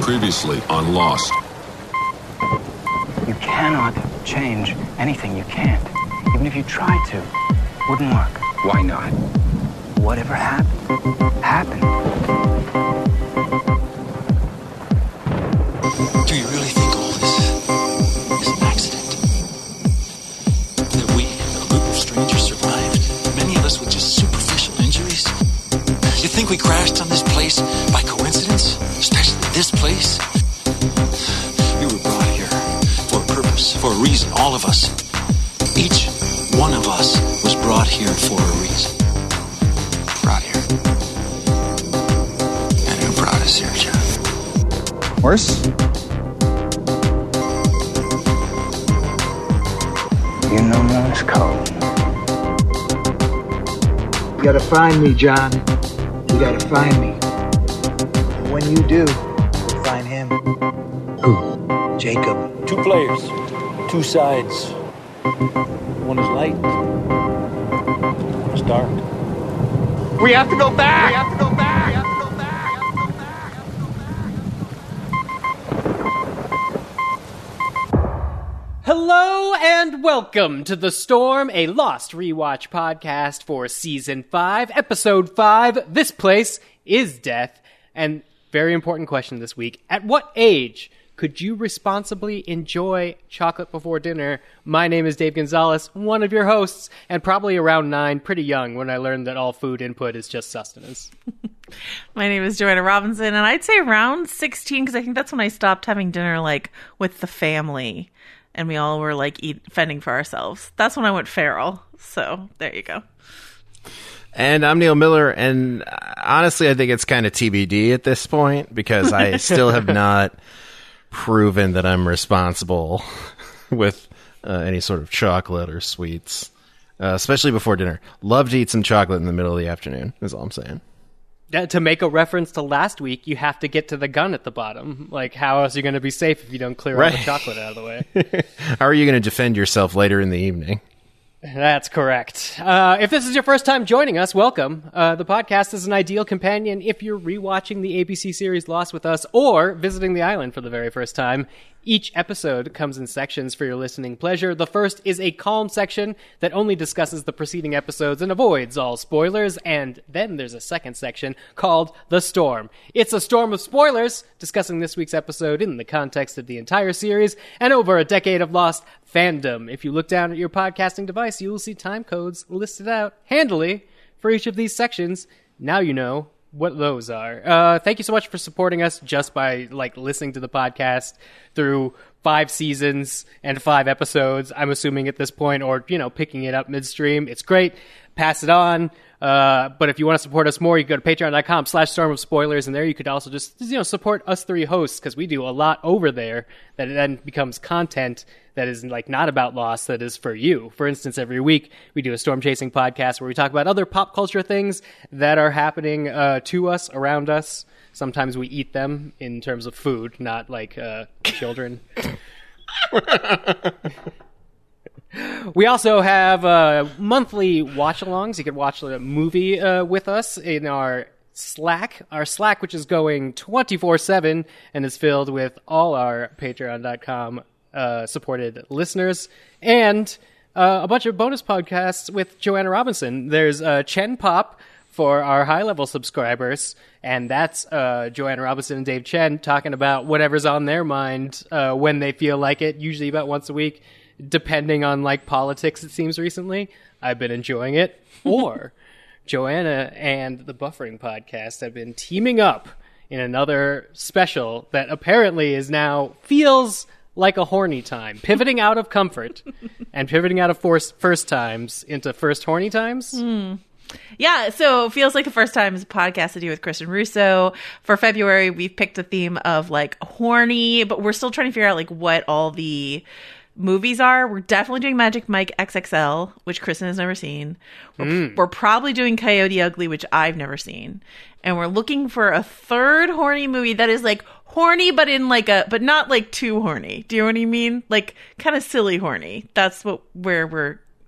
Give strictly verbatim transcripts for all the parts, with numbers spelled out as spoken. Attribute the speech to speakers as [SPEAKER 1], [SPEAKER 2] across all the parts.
[SPEAKER 1] Previously on Lost.
[SPEAKER 2] You cannot change anything. You can't. Even if you tried to, it wouldn't work.
[SPEAKER 3] Why not?
[SPEAKER 2] Whatever happened, happened.
[SPEAKER 4] Do you really think all this is an accident? That we, a group of strangers, survived? Many of us with just superficial injuries? You think we crashed on this place by coincidence? Especially this place? We were brought here for a purpose, for a reason, all of us. Each one of us was brought here for a reason. Brought here. And who brought us here, John?
[SPEAKER 3] Horse?
[SPEAKER 2] You know Morse code.
[SPEAKER 5] You gotta find me, John. You gotta find me. And when you do, you'll find him. Who? Jacob.
[SPEAKER 6] Two players, two sides. One is light, one is dark.
[SPEAKER 7] We have to go back! We have to go back! We have to go back! We have to go back!
[SPEAKER 8] Hello and welcome to The Storm, a Lost Rewatch podcast for Season five, Episode five, This Place is Death. And very important question this week, at what age could you responsibly enjoy chocolate before dinner? My name is Dave Gonzalez, one of your hosts, and probably around nine, pretty young, when I learned that all food input is just sustenance.
[SPEAKER 9] My name is Joanna Robinson, and I'd say around sixteen, because I think that's when I stopped having dinner, like, with the family, and we all were, like, eat, fending for ourselves. That's when I went feral, so there you go.
[SPEAKER 10] And I'm Neil Miller, and honestly, I think it's kind of T B D at this point, because I still have not proven that I'm responsible with uh, any sort of chocolate or sweets, uh, especially before dinner. Love to eat some chocolate in the middle of the afternoon, is all I'm saying.
[SPEAKER 8] Uh, to make a reference to last week, you have to get to the gun at the bottom. Like, how else are you going to be safe if you don't clear
[SPEAKER 10] right.
[SPEAKER 8] all the chocolate out of the way?
[SPEAKER 10] How are you going to defend yourself later in the evening?
[SPEAKER 8] That's correct. Uh, if this is your first time joining us, welcome. Uh, the podcast is an ideal companion if you're rewatching the A B C series Lost with us or visiting the island for the very first time. Each episode comes in sections for your listening pleasure. The first is a calm section that only discusses the preceding episodes and avoids all spoilers. And then there's a second section called The Storm. It's a storm of spoilers discussing this week's episode in the context of the entire series and over a decade of Lost fandom. If you look down at your podcasting device, you will see time codes listed out handily for each of these sections. Now you know what those are. Uh, thank you so much for supporting us just by like listening to the podcast through five seasons and five episodes, I'm assuming at this point, or, you know, picking it up midstream. It's great. Pass it on. Uh, but if you want to support us more, you can go to patreon.com slash storm of spoilers, and there you could also just, you know, support us three hosts, because we do a lot over there that then becomes content that is like not about Lost, that is for you. For instance, every week we do a storm chasing podcast where we talk about other pop culture things that are happening uh, to us, around us. Sometimes we eat them in terms of food, not like uh, children. We also have uh, monthly watch-alongs. You can watch a movie uh, with us in our Slack. Our Slack, which is going twenty-four seven and is filled with all our patreon dot com uh, supported listeners. And uh, a bunch of bonus podcasts with Joanna Robinson. There's uh, Chen Pop for our high-level subscribers, and that's uh, Joanna Robinson and Dave Chen talking about whatever's on their mind uh, when they feel like it, usually about once a week. Depending on, like, politics, it seems recently. I've been enjoying it. Or Joanna and the Buffering Podcast have been teaming up in another special that apparently is now feels like a horny time. Pivoting out of comfort and pivoting out of force, first times into first horny times.
[SPEAKER 9] Mm. Yeah, so it feels like the first time is a podcast to do with Kristen Russo. For February, we've picked a theme of, like, horny, but we're still trying to figure out, like, what all the movies are. We're definitely doing Magic Mike X X L, which Kristen has never seen. We're, mm. we're probably doing Coyote Ugly, which I've never seen. And we're looking for a third horny movie that is like horny, but in like a, but not like too horny. Do you know what I mean? Like kind of silly horny. That's what where we're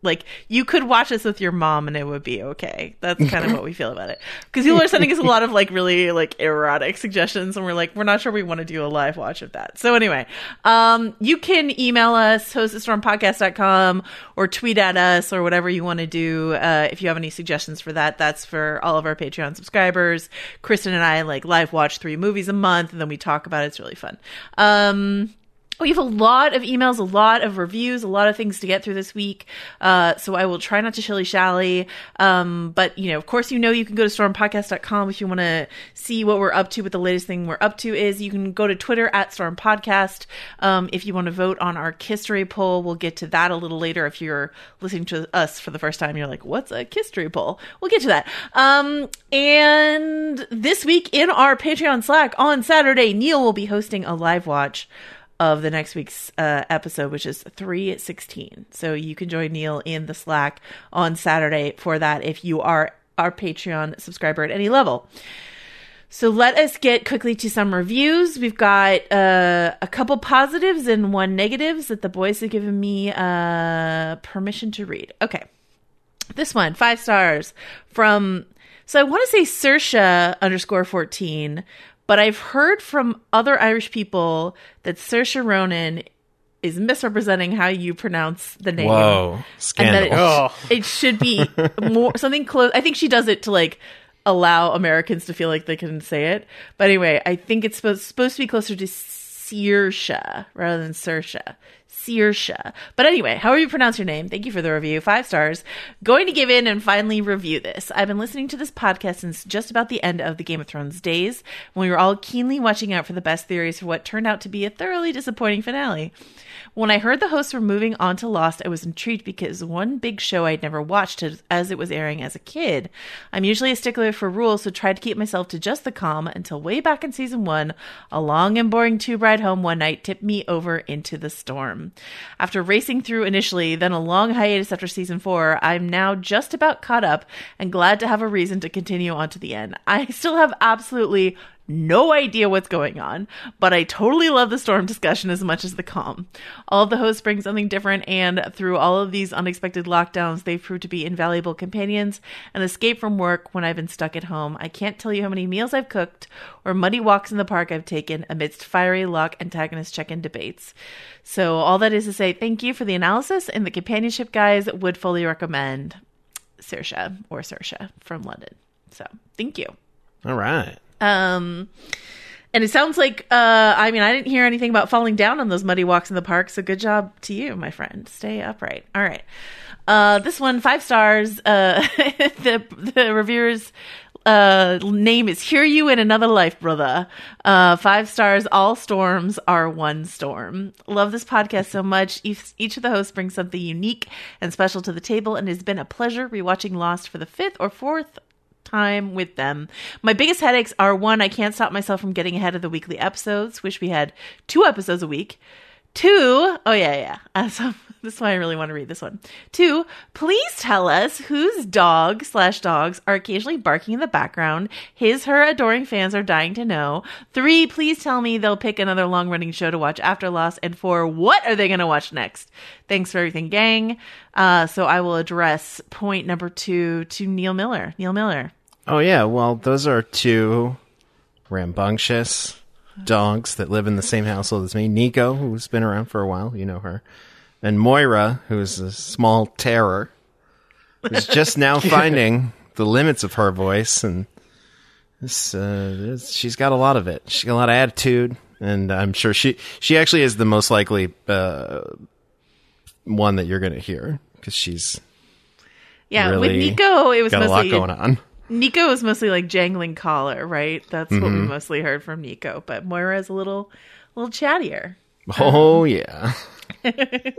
[SPEAKER 9] like you could watch this with your mom and it would be okay. That's kind of what we feel about it. Because people are sending us a lot of like really like erotic suggestions, and we're like, we're not sure we want to do a live watch of that. So anyway, um, you can email us, host at storm podcast dot com, or tweet at us, or whatever you want to do. Uh, if you have any suggestions for that, that's for all of our Patreon subscribers. Kristen and I like live watch three movies a month, and then we talk about it. It's really fun. Um, We have a lot of emails, a lot of reviews, a lot of things to get through this week. Uh, so I will try not to shilly-shally. Um, but, you know, of course, you know, you can go to storm podcast dot com if you want to see what we're up to, what the latest thing we're up to is. You can go to Twitter at stormpodcast. Um, if you want to vote on our Kistery poll, we'll get to that a little later. If you're listening to us for the first time, you're like, what's a Kistery poll? We'll get to that. Um, and this week in our Patreon Slack on Saturday, Neil will be hosting a live watch of the next week's uh, episode, which is three sixteen. So you can join Neil in the Slack on Saturday for that if you are our Patreon subscriber at any level. So let us get quickly to some reviews. We've got uh, a couple positives and one negatives that the boys have given me uh, permission to read. Okay. This one, five stars from, so I want to say Saoirse underscore fourteen, but I've heard from other Irish people that Saoirse Ronan is misrepresenting how you pronounce the name.
[SPEAKER 10] Whoa, scandal.
[SPEAKER 9] And that it,
[SPEAKER 8] Oh.
[SPEAKER 9] it should be more something close. I think she does it to like allow Americans to feel like they can say it. But anyway, I think it's supposed, supposed to be closer to Saoirse rather than Saoirse. Saoirse. But anyway, however you pronounce your name, thank you for the review. Five stars. Going to give in and finally review this. I've been listening to this podcast since just about the end of the Game of Thrones days, when we were all keenly watching out for the best theories for what turned out to be a thoroughly disappointing finale. When I heard the hosts were moving on to Lost, I was intrigued because one big show I'd never watched as it was airing as a kid. I'm usually a stickler for rules, so tried to keep myself to just the calm until way back in season one, a long and boring tube ride home one night tipped me over into the storm. After racing through initially, then a long hiatus after season four, I'm now just about caught up and glad to have a reason to continue on to the end. I still have absolutely no idea what's going on, but I totally love the storm discussion as much as the calm. All of the hosts bring something different, and through all of these unexpected lockdowns, they've proved to be invaluable companions and escape from work when I've been stuck at home. I can't tell you how many meals I've cooked or muddy walks in the park I've taken amidst fiery Locke antagonist check-in debates. So all that is to say, thank you for the analysis and the companionship, guys. Would fully recommend Saoirse or Saoirse from London. So thank you.
[SPEAKER 10] All right.
[SPEAKER 9] Um, and it sounds like, uh, I mean, I didn't hear anything about falling down on those muddy walks in the park. So good job to you, my friend. Stay upright. All right. Uh, this one, five stars. Uh, the, the reviewer's, uh, name is Hear You in Another Life, Brother. Uh, five stars. All storms are one storm. Love this podcast so much. Each, each of the hosts brings something unique and special to the table, and it's been a pleasure rewatching Lost for the fifth or fourth time with them. My biggest headaches are, one, I can't stop myself from getting ahead of the weekly episodes. Wish we had two episodes a week. Two, oh yeah, yeah. Uh, so this is why I really want to read this one. Two, please tell us whose dog slash dogs are occasionally barking in the background. His, her adoring fans are dying to know. Three, please tell me they'll pick another long running show to watch after Lost. And four, what are they going to watch next? Thanks for everything, gang. Uh, so I will address point number two to Neil Miller. Neil Miller.
[SPEAKER 10] Oh, yeah. Well, those are two rambunctious dogs that live in the same household as me. Nico, who's been around for a while, you know her. And Moira, who's a small terror, who's just now finding the limits of her voice. And this, uh, this, she's got a lot of it. She's got a lot of attitude. And I'm sure she, she actually is the most likely uh, one that you're going to hear, because she's
[SPEAKER 9] yeah,
[SPEAKER 10] really
[SPEAKER 9] with Nico, it was
[SPEAKER 10] got
[SPEAKER 9] mostly
[SPEAKER 10] a lot going on.
[SPEAKER 9] Nico was mostly like jangling collar, right? That's
[SPEAKER 10] Mm-hmm.
[SPEAKER 9] what we mostly heard from Nico. But Moira is a little, little chattier.
[SPEAKER 10] Oh, yeah.
[SPEAKER 9] All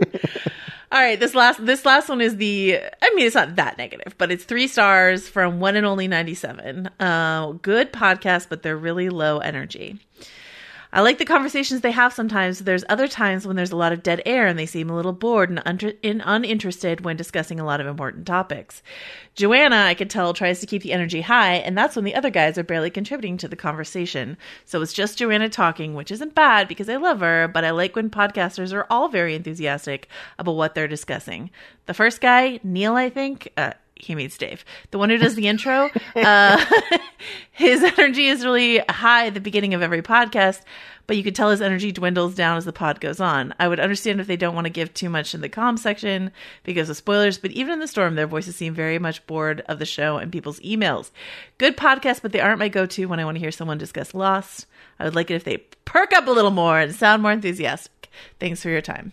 [SPEAKER 9] right, this last this last one is the. I mean, it's not that negative, but it's three stars from One and Only ninety-seven. Uh, good podcast, but they're really low energy. I like the conversations they have sometimes. There's other times when there's a lot of dead air and they seem a little bored and, un- and uninterested when discussing a lot of important topics. Joanna, I can tell, tries to keep the energy high, and that's when the other guys are barely contributing to the conversation. So it's just Joanna talking, which isn't bad because I love her, but I like when podcasters are all very enthusiastic about what they're discussing. The first guy, Neil, I think, uh, he means Dave, the one who does the intro, uh, his energy is really high at the beginning of every podcast, but you could tell his energy dwindles down as the pod goes on. I would understand if they don't want to give too much in the comm section because of spoilers, but even in the storm, their voices seem very much bored of the show and people's emails. Good podcast, but they aren't my go-to when I want to hear someone discuss Lost. I would like it if they perk up a little more and sound more enthusiastic. Thanks for your time.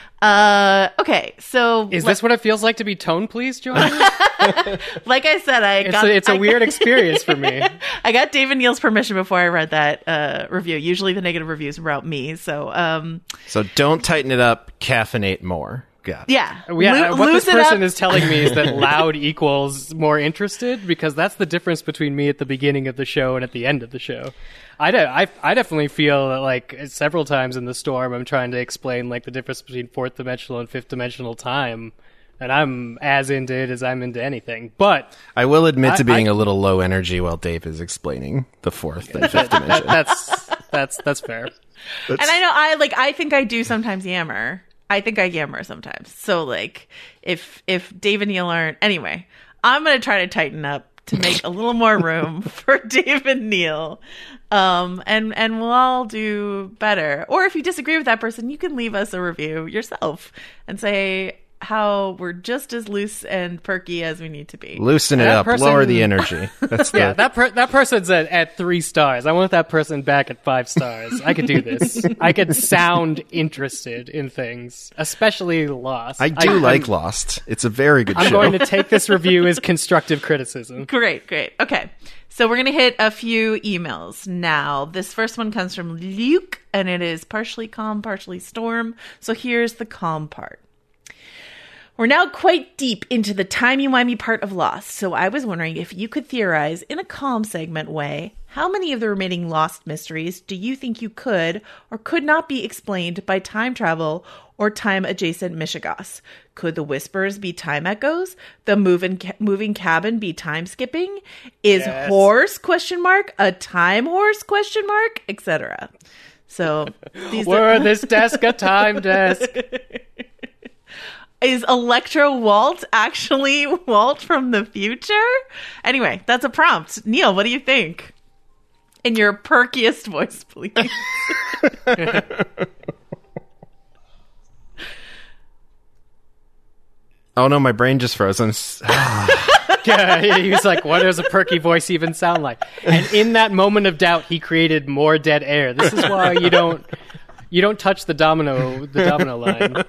[SPEAKER 9] Uh, okay, so...
[SPEAKER 8] Is this what it feels like to be tone pleased, Joanna?
[SPEAKER 9] Like I said, I
[SPEAKER 8] it's
[SPEAKER 9] got...
[SPEAKER 8] A, it's a
[SPEAKER 9] I,
[SPEAKER 8] weird experience for me.
[SPEAKER 9] I got Dave and Neil's permission before I read that uh, review. Usually the negative reviews are about me, so... Um,
[SPEAKER 10] So don't tighten it up, caffeinate more. Got it.
[SPEAKER 9] yeah.
[SPEAKER 8] Yeah,
[SPEAKER 9] Lo-
[SPEAKER 8] what this
[SPEAKER 9] loosen
[SPEAKER 8] person
[SPEAKER 9] up.
[SPEAKER 8] is telling me is that loud equals more interested, because that's the difference between me at the beginning of the show and at the end of the show. I, de- I, I definitely feel that, like, several times in the storm, I'm trying to explain, like, the difference between fourth dimensional and fifth dimensional time, and I'm as into it as I'm into anything. But
[SPEAKER 10] I will admit
[SPEAKER 8] I-
[SPEAKER 10] to being
[SPEAKER 8] I-
[SPEAKER 10] a little low energy while Dave is explaining the fourth and fifth dimension.
[SPEAKER 8] that's that's that's fair.
[SPEAKER 9] And I know I like I think I do sometimes yammer. I think I yammer sometimes. So like if if Dave and Neil aren't anyway, I'm gonna try to tighten up to make a little more room for Dave and Neil. Um and and we'll all do better. Or if you disagree with that person, you can leave us a review yourself and say how we're just as loose and perky as we need to be.
[SPEAKER 10] Loosen it
[SPEAKER 8] That
[SPEAKER 10] up,
[SPEAKER 8] person-
[SPEAKER 10] lower the energy. That's the,
[SPEAKER 8] Yeah, that per- that person's at, at three stars. I want that person back at five stars. I could do this. I could sound interested in things, especially Lost.
[SPEAKER 10] I do
[SPEAKER 8] I'm-
[SPEAKER 10] like Lost. It's a very good
[SPEAKER 8] I'm
[SPEAKER 10] show.
[SPEAKER 8] going to take this review as constructive criticism.
[SPEAKER 9] Great, great. Okay. So we're going to hit a few emails now. This first one comes from Luke, and it is partially calm, partially storm. So here's the calm part. We're now quite deep into the timey-wimey part of Lost, so I was wondering if you could theorize in a calm segment way, how many of the remaining Lost mysteries do you think you could or could not be explained by time travel or time-adjacent Mishigas? Could the Whispers be time echoes? The moving ca- moving cabin be time skipping? Is
[SPEAKER 8] Yes.
[SPEAKER 9] horse question mark a time horse question mark, et cetera? So these
[SPEAKER 8] Were
[SPEAKER 9] are-
[SPEAKER 8] this desk a time desk?
[SPEAKER 9] Is Electro Walt actually Walt from the future? Anyway, that's a prompt. Neil, what do you think? In your perkiest voice, please.
[SPEAKER 10] Oh no, my brain just froze. I'm s-
[SPEAKER 8] Yeah, he was like, what does a perky voice even sound like? And in that moment of doubt, he created more dead air. This is why you don't you don't touch the domino the domino line.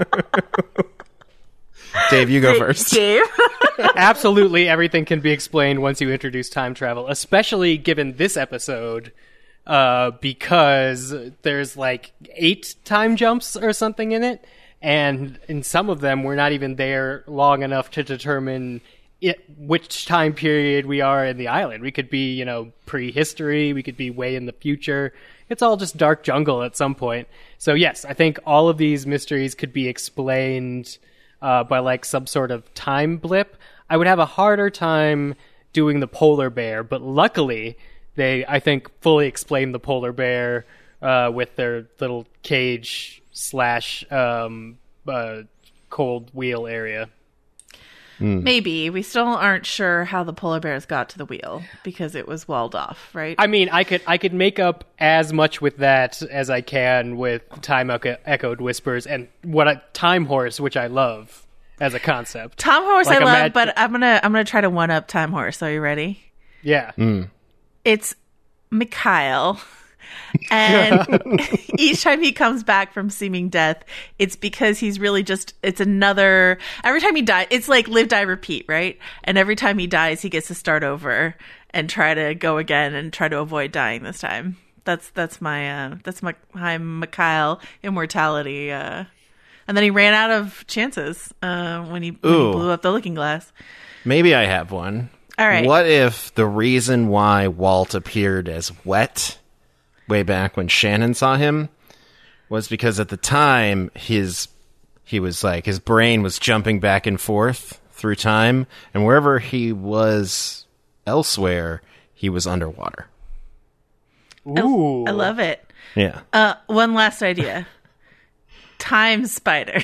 [SPEAKER 10] Dave, you go first.
[SPEAKER 9] Dave?
[SPEAKER 8] Absolutely everything can be explained once you introduce time travel, especially given this episode, uh, because there's like eight time jumps or something in it, and in some of them we're not even there long enough to determine it, which time period we are in the island. We could be, you know, prehistory, we could be way in the future. It's all just dark jungle at some point. So yes, I think all of these mysteries could be explained Uh, by like some sort of time blip. I would have a harder time doing the polar bear, but luckily they, I think, fully explain the polar bear uh, with their little cage slash um, uh, cold wheel area.
[SPEAKER 9] Maybe. We still aren't sure how the polar bears got to the wheel because it was walled off, right?
[SPEAKER 8] I mean, I could I could make up as much with that as I can with time echo- echoed whispers and what I, time horse, which I love as a concept.
[SPEAKER 9] Time Horse
[SPEAKER 8] Like
[SPEAKER 9] I
[SPEAKER 8] a
[SPEAKER 9] love,
[SPEAKER 8] mad-
[SPEAKER 9] but I'm gonna I'm gonna try to one up Time Horse. Are you ready?
[SPEAKER 8] Yeah.
[SPEAKER 9] It's Mikhail. And each time he comes back from seeming death, it's because he's really just, it's another, every time he dies, it's like live, die, repeat, right? And every time he dies, he gets to start over and try to go again and try to avoid dying this time. That's, that's my, uh, that's my, my Mikhail immortality. Uh, and then he ran out of chances, uh, when he, when he
[SPEAKER 10] Ooh.
[SPEAKER 9] blew up the looking glass.
[SPEAKER 10] Maybe I have one.
[SPEAKER 9] All right.
[SPEAKER 10] What if the reason why Walt appeared as wet way back when Shannon saw him was because at the time his he was like his brain was jumping back and forth through time, and wherever he was elsewhere, he was underwater.
[SPEAKER 8] Ooh.
[SPEAKER 9] I love it.
[SPEAKER 10] Yeah.
[SPEAKER 9] Uh, one last idea. Time spiders.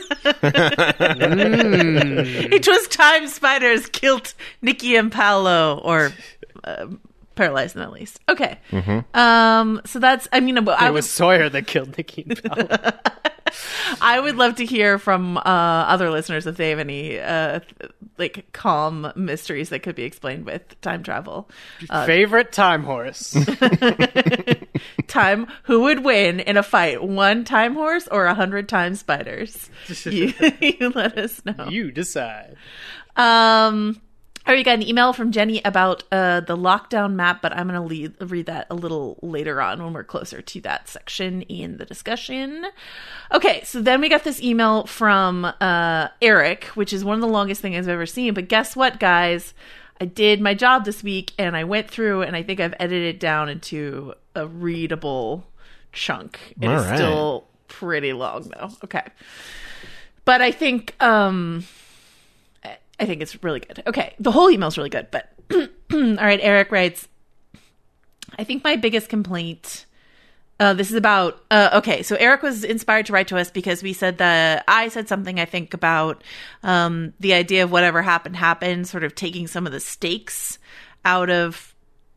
[SPEAKER 9] mm. It was time spiders killed Nikki and Paolo, or uh, paralyzed them at least. Okay.
[SPEAKER 10] Mm-hmm.
[SPEAKER 9] Um. So that's. I mean, I
[SPEAKER 8] it was Sawyer that killed Nikki and Paolo.
[SPEAKER 9] I would love to hear from uh, other listeners if they have any uh, like calm mysteries that could be explained with time travel. Uh,
[SPEAKER 8] Favorite time horse?
[SPEAKER 9] Time who would win in a fight? One time horse or a hundred time spiders? You, you let us know.
[SPEAKER 8] You decide.
[SPEAKER 9] Um. Oh, you got an email from Jenny about uh, the lockdown map, but I'm going to read that a little later on when we're closer to that section in the discussion. Okay, so then we got this email from uh, Eric, which is one of the longest things I've ever seen. But guess what, guys? I did my job this week, and I went through, and I think I've edited it down into a readable chunk. It
[SPEAKER 10] All
[SPEAKER 9] is
[SPEAKER 10] right.
[SPEAKER 9] still pretty long, though. Okay. But I think... Um, I think it's really good. Okay, the whole email's really good, but all right, Eric writes, I think my biggest complaint, uh, this is about, uh, okay, so Eric was inspired to write to us because we said that, I said something, I think, about um, the idea of whatever happened, happened, sort of taking some of the stakes out of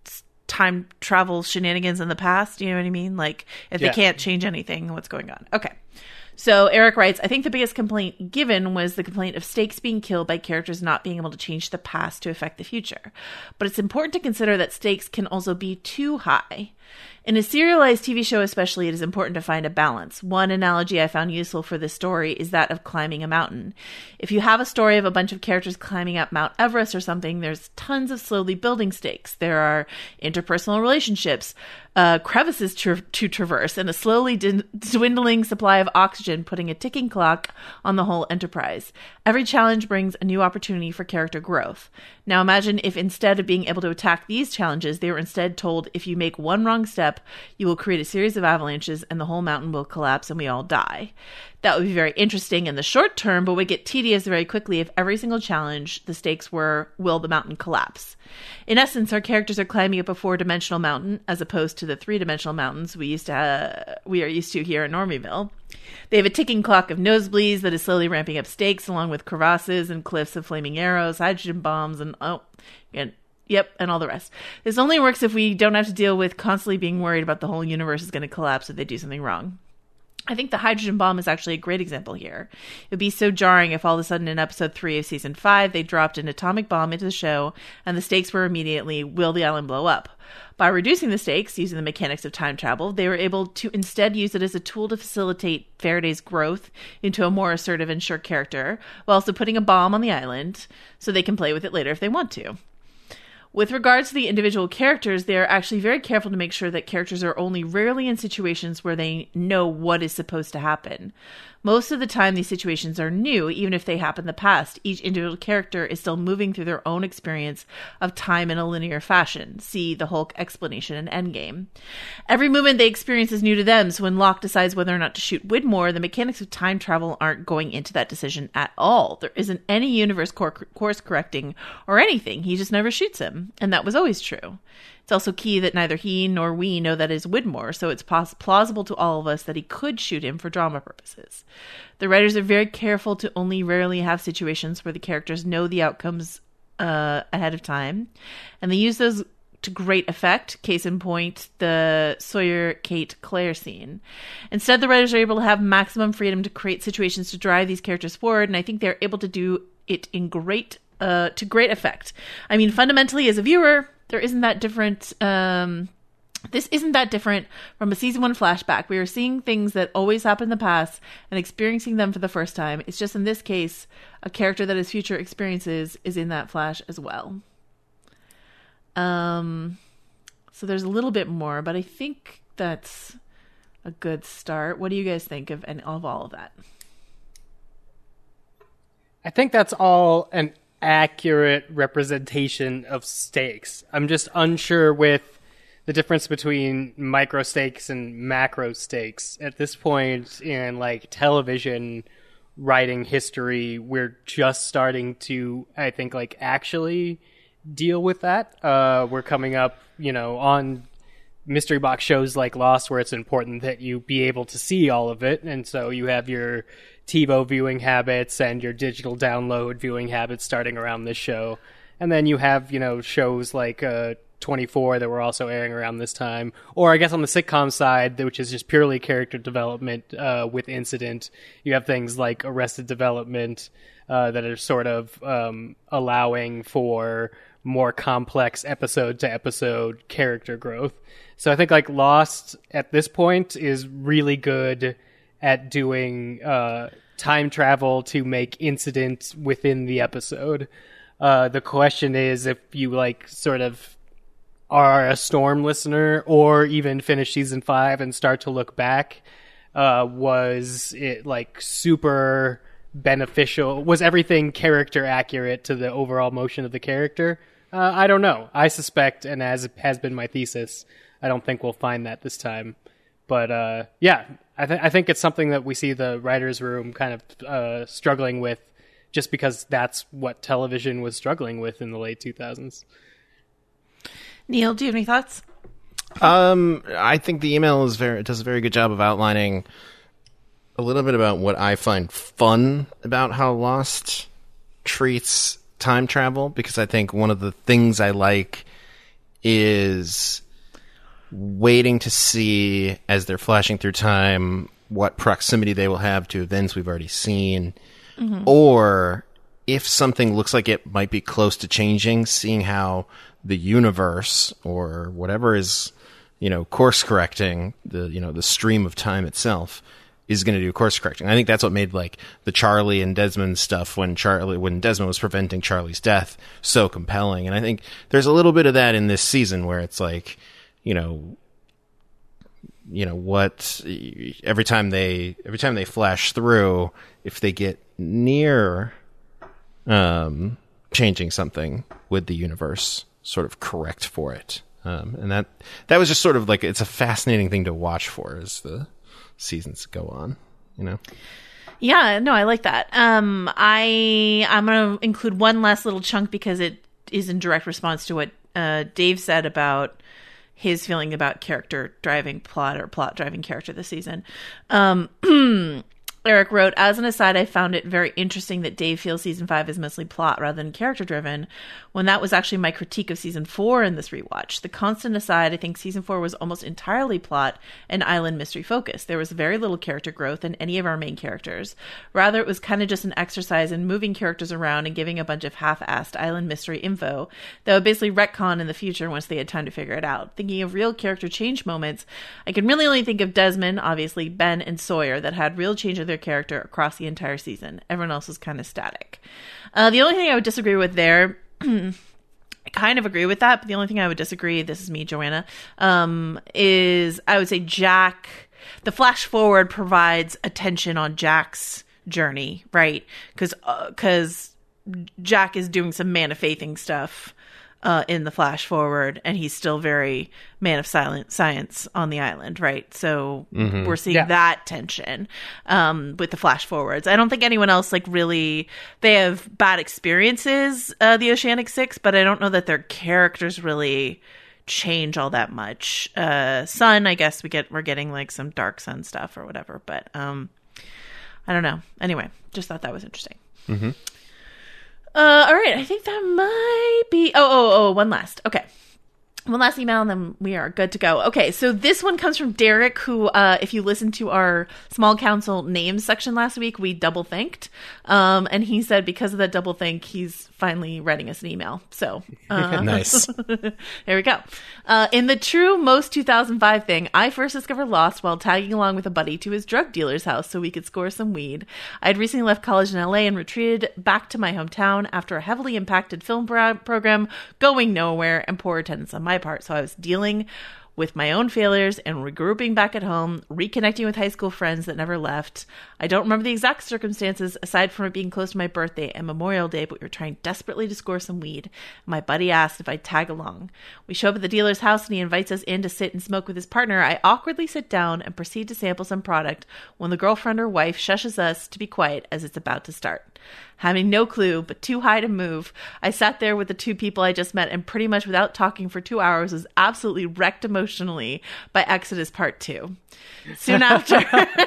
[SPEAKER 9] time travel shenanigans in the past, you know what I mean? Like, if
[SPEAKER 8] Yeah.
[SPEAKER 9] they can't change anything, what's going on? Okay. So Eric writes, I think the biggest complaint given was the complaint of stakes being killed by characters not being able to change the past to affect the future. But it's important to consider that stakes can also be too high. In a serialized T V show especially, it is important to find a balance. One analogy I found useful for this story is that of climbing a mountain. If you have a story of a bunch of characters climbing up Mount Everest or something, there's tons of slowly building stakes. There are interpersonal relationships, uh, crevices to, to traverse, and a slowly d- dwindling supply of oxygen, putting a ticking clock on the whole enterprise. Every challenge brings a new opportunity for character growth. Now imagine if instead of being able to attack these challenges, they were instead told if you make one wrong step, you will create a series of avalanches and the whole mountain will collapse and we all die. That would be very interesting in the short term, but would get tedious very quickly if every single challenge, the stakes were, will the mountain collapse? In essence, our characters are climbing up a four-dimensional mountain as opposed to the three-dimensional mountains we used to uh, we are used to here in Normieville. They have a ticking clock of nosebleeds that is slowly ramping up stakes along with crevasses and cliffs of flaming arrows, hydrogen bombs, and oh, and yep, and all the rest. This only works if we don't have to deal with constantly being worried about the whole universe is going to collapse if they do something wrong. I think the hydrogen bomb is actually a great example here. It would be so jarring if all of a sudden in episode three of season five, they dropped an atomic bomb into the show and the stakes were immediately, will the island blow up? By reducing the stakes, using the mechanics of time travel, they were able to instead use it as a tool to facilitate Faraday's growth into a more assertive and sure character, while also putting a bomb on the island so they can play with it later if they want to. With regards to the individual characters, they are actually very careful to make sure that characters are only rarely in situations where they know what is supposed to happen. Most of the time, these situations are new, even if they happen in the past. Each individual character is still moving through their own experience of time in a linear fashion. See the Hulk explanation in Endgame. Every movement they experience is new to them, so when Locke decides whether or not to shoot Widmore, the mechanics of time travel aren't going into that decision at all. There isn't any universe cor- course correcting or anything. He just never shoots him, and that was always true. It's also key that neither he nor we know that is Widmore, so it's pos- plausible to all of us that he could shoot him for drama purposes. The writers are very careful to only rarely have situations where the characters know the outcomes uh, ahead of time, and they use those to great effect. Case in point, the Sawyer, Kate, Claire scene. Instead, the writers are able to have maximum freedom to create situations to drive these characters forward, and I think they're able to do it in great, uh, to great effect. I mean, fundamentally, as a viewer, there isn't that different. Um, this isn't that different from a season one flashback. We are seeing things that always happen in the past and experiencing them for the first time. It's just in this case, a character that has future experiences is in that flash as well. Um, so there's a little bit more, but I think that's a good start. What do you guys think of and of all of that?
[SPEAKER 8] I think that's all an accurate representation of stakes. I'm just unsure with the difference between micro stakes and macro stakes. At this point in like television writing history, we're just starting to, I think, like actually deal with that. Uh, we're coming up, you know, on mystery box shows like Lost, where it's important that you be able to see all of it, and so you have your TiVo viewing habits and your digital download viewing habits starting around this show, and then you have, you know, shows like uh, twenty-four that were also airing around this time, or I guess on the sitcom side, which is just purely character development uh, with incident, you have things like Arrested Development uh, that are sort of um, allowing for more complex episode to episode character growth. So I think like Lost at this point is really good at doing uh, time travel to make incident within the episode. Uh, the question is if you like sort of are a Storm listener or even finish season five and start to look back, uh, was it like super beneficial? Was everything character accurate to the overall motion of the character? Uh, I don't know. I suspect, and as has been my thesis, I don't think we'll find that this time. But uh, yeah, I, th- I think it's something that we see the writers' room kind of uh, struggling with, just because that's what television was struggling with in the late two thousands.
[SPEAKER 9] Neil, do you have any thoughts?
[SPEAKER 10] Um, I think the email is very it does a very good job of outlining a little bit about what I find fun about how Lost treats time travel, because I think one of the things I like is waiting to see, as they're flashing through time, what proximity they will have to events we've already seen, mm-hmm. or if something looks like it might be close to changing, seeing how the universe or whatever is, you know, course correcting the, you know, the stream of time itself is going to do course correcting. I think that's what made like the Charlie and Desmond stuff when Charlie, when Desmond was preventing Charlie's death so compelling. And I think there's a little bit of that in this season where it's like, you know, you know what, every time they, every time they flash through, if they get near, um, changing something, would the universe sort of correct for it? Um, and that, that was just sort of like, it's a fascinating thing to watch for as the seasons go on, you know?
[SPEAKER 9] Yeah, no, I like that. Um, I, I'm going to include one last little chunk because it is in direct response to what uh, Dave said about his feeling about character driving plot or plot driving character this season. Um, Eric wrote, as an aside, I found it very interesting that Dave feels season five is mostly plot rather than character driven, when that was actually my critique of season four in this rewatch. The constant aside, I think season four was almost entirely plot and island mystery focused. There was very little character growth in any of our main characters. Rather, it was kind of just an exercise in moving characters around and giving a bunch of half-assed island mystery info that would basically retcon in the future once they had time to figure it out. Thinking of real character change moments, I can really only think of Desmond, obviously, Ben, and Sawyer that had real change of their character across the entire season. Everyone else was kind of static. Uh, the only thing I would disagree with there, I kind of agree with that, but the only thing I would disagree, this is me, Joanna, um, is I would say Jack, the flash forward provides attention on Jack's journey, right? Because uh, 'cause Jack is doing some man of faithing stuff Uh, in the flash forward, and he's still very man of silent science on the island, right? So mm-hmm. we're seeing yeah. that tension um, with the flash forwards. I don't think anyone else like really, they have bad experiences, uh, the Oceanic Six, but I don't know that their characters really change all that much. Uh, Sun, I guess we get we're getting like some Dark Sun stuff or whatever, but um, I don't know. Anyway, just thought that was interesting. Mm-hmm. Uh, all right, I think that might be... Oh, oh, oh, one last. Okay. One last email, and then we are good to go. Okay, so this one comes from Derek, who, uh, if you listened to our Small Council names section last week, we double thanked. Um, and he said because of that double thank, he's finally writing us an email. So, uh,
[SPEAKER 10] nice.
[SPEAKER 9] There we go. Uh, in the true most two thousand five thing, I first discovered Lost while tagging along with a buddy to his drug dealer's house so we could score some weed. I'd recently left college in L A and retreated back to my hometown after a heavily impacted film pro- program going nowhere and poor attendance on my part. So I was dealing with my own failures and regrouping back at home, reconnecting with high school friends that never left. I don't remember the exact circumstances aside from it being close to my birthday and Memorial Day, but we were trying desperately to score some weed. My buddy asked if I'd tag along. We show up at the dealer's house and he invites us in to sit and smoke with his partner. I awkwardly sit down and proceed to sample some product when the girlfriend or wife shushes us to be quiet as it's about to start. Having no clue, but too high to move, I sat there with the two people I just met and pretty much without talking for two hours was absolutely wrecked emotionally by Exodus Part two. Soon after,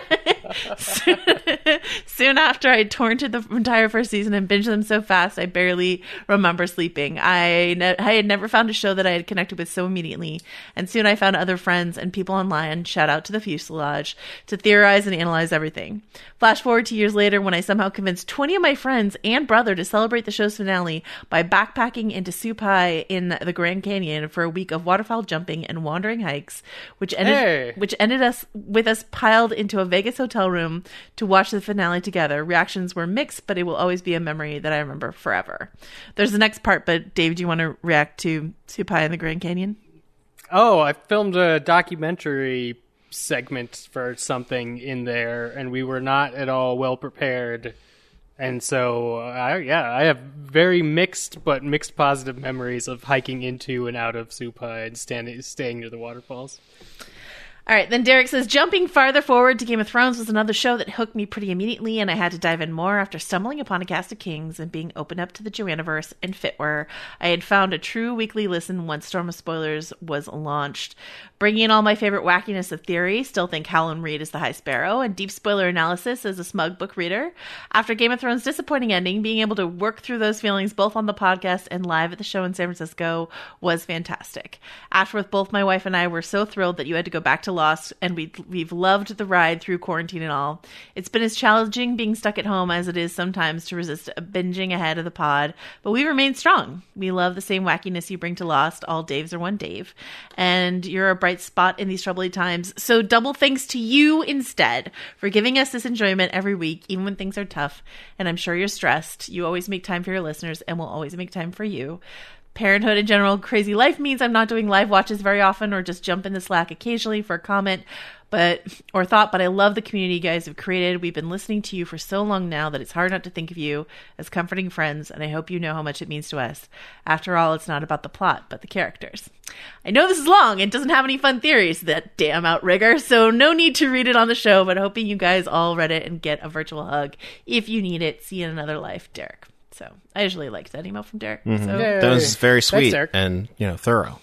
[SPEAKER 9] soon, soon after I torrented the entire first season and binged them so fast I barely remember sleeping. I, ne- I had never found a show that I had connected with so immediately, and soon I found other friends and people online, shout out to the Fuselage, to theorize and analyze everything. Flash forward to years later when I somehow convinced twenty of my friends and brother to celebrate the show's finale by backpacking into Supai in the Grand Canyon for a week of waterfall jumping and wandering hikes, which ended
[SPEAKER 8] Hey.
[SPEAKER 9] which ended us with us piled into a Vegas hotel room to watch the finale together. Reactions were mixed, but it will always be a memory that I remember forever. There's the next part, but Dave, do you want to react to Supai in the Grand Canyon?
[SPEAKER 8] Oh, I filmed a documentary segment for something in there, and we were not at all well prepared. And so, I, yeah, I have very mixed but mixed positive memories of hiking into and out of Supai and standing, staying near the waterfalls.
[SPEAKER 9] All right, then Derek says, jumping farther forward to Game of Thrones was another show that hooked me pretty immediately, and I had to dive in more after stumbling upon a cast of kings and being opened up to the Joanniverse and Fitware. I had found a true weekly listen once Storm of Spoilers was launched. Bringing in all my favorite wackiness of theory, still think Howland Reed is the High Sparrow, and deep spoiler analysis as a smug book reader. After Game of Thrones' disappointing ending, being able to work through those feelings both on the podcast and live at the show in San Francisco was fantastic. Afterward, both my wife and I were so thrilled that you had to go back to Lost, and we, we've loved the ride through quarantine and all. It's been as challenging being stuck at home as it is sometimes to resist binging ahead of the pod, but we remain strong. We love the same wackiness you bring to Lost. All Daves are one Dave. And you're a bright spot in these troubling times. So double thanks to you instead for giving us this enjoyment every week, even when things are tough. And I'm sure you're stressed. You always make time for your listeners, and we'll always make time for you. Parenthood in general, crazy life means I'm not doing live watches very often or just jump in the Slack occasionally for a comment but or thought, but I love the community you guys have created. We've been listening to you for so long now that it's hard not to think of you as comforting friends, and I hope you know how much it means to us. After all, it's not about the plot, but the characters. I know this is long and doesn't have any fun theories, that damn outrigger, so no need to read it on the show, but hoping you guys all read it and get a virtual hug if you need it. See you in another life, Derek. So I usually liked that email from Derek.
[SPEAKER 10] Mm-hmm.
[SPEAKER 9] So,
[SPEAKER 10] That was very sweet
[SPEAKER 8] Derek.
[SPEAKER 10] and, you know, thorough.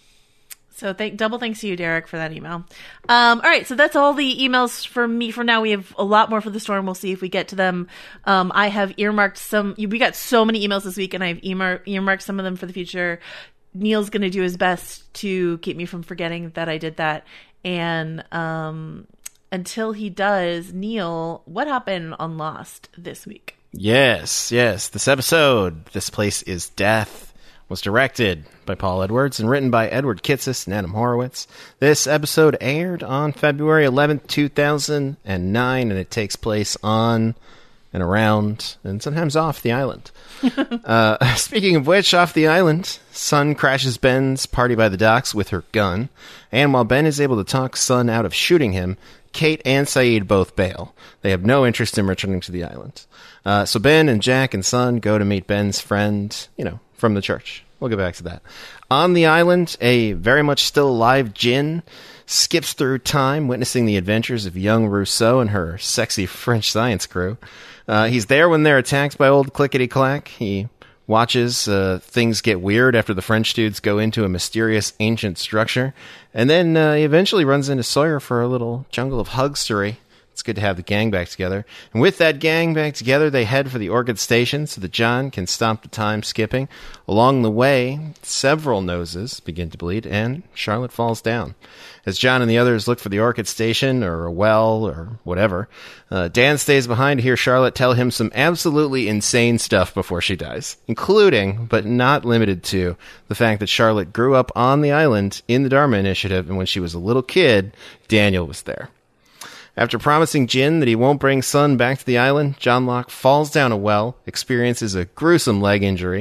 [SPEAKER 9] so thank double thanks to you, Derek, for that email. Um, all right, so that's all the emails for me for now. We have a lot more for the storm. We'll see if we get to them. Um, I have earmarked some. We got so many emails this week, and I've earmar- earmarked some of them for the future. Neil's going to do his best to keep me from forgetting that I did that. And um, until he does, Neil, what happened on Lost this week?
[SPEAKER 10] Yes, yes. This episode, This Place is Death, was directed by Paul Edwards and written by Edward Kitsis and Adam Horowitz. This episode aired on February eleventh, two thousand nine, and it takes place on and around and sometimes off the island. uh, speaking of which, off the island, Sun crashes Ben's party by the docks with her gun, and while Ben is able to talk Sun out of shooting him, Kate and Saeed both bail. They have no interest in returning to the island. Uh, so Ben and Jack and Sun go to meet Ben's friend, you know, from the church. We'll get back to that. On the island, a very much still alive Jin skips through time, witnessing the adventures of young Rousseau and her sexy French science crew. Uh, he's there when they're attacked by old Clickety-Clack. He watches uh, things get weird after the French dudes go into a mysterious ancient structure. And then uh, he eventually runs into Sawyer for a little jungle of hugstery. It's good to have the gang back together. And with that gang back together, they head for the Orchid Station so that John can stop the time skipping. Along the way, several noses begin to bleed, and Charlotte falls down. As John and the others look for the Orchid Station, or a well, or whatever, uh, Dan stays behind to hear Charlotte tell him some absolutely insane stuff before she dies, including, but not limited to, the fact that Charlotte grew up on the island in the Dharma Initiative, and when she was a little kid, Daniel was there. After promising Jin that he won't bring Sun back to the island, John Locke falls down a well, experiences a gruesome leg injury,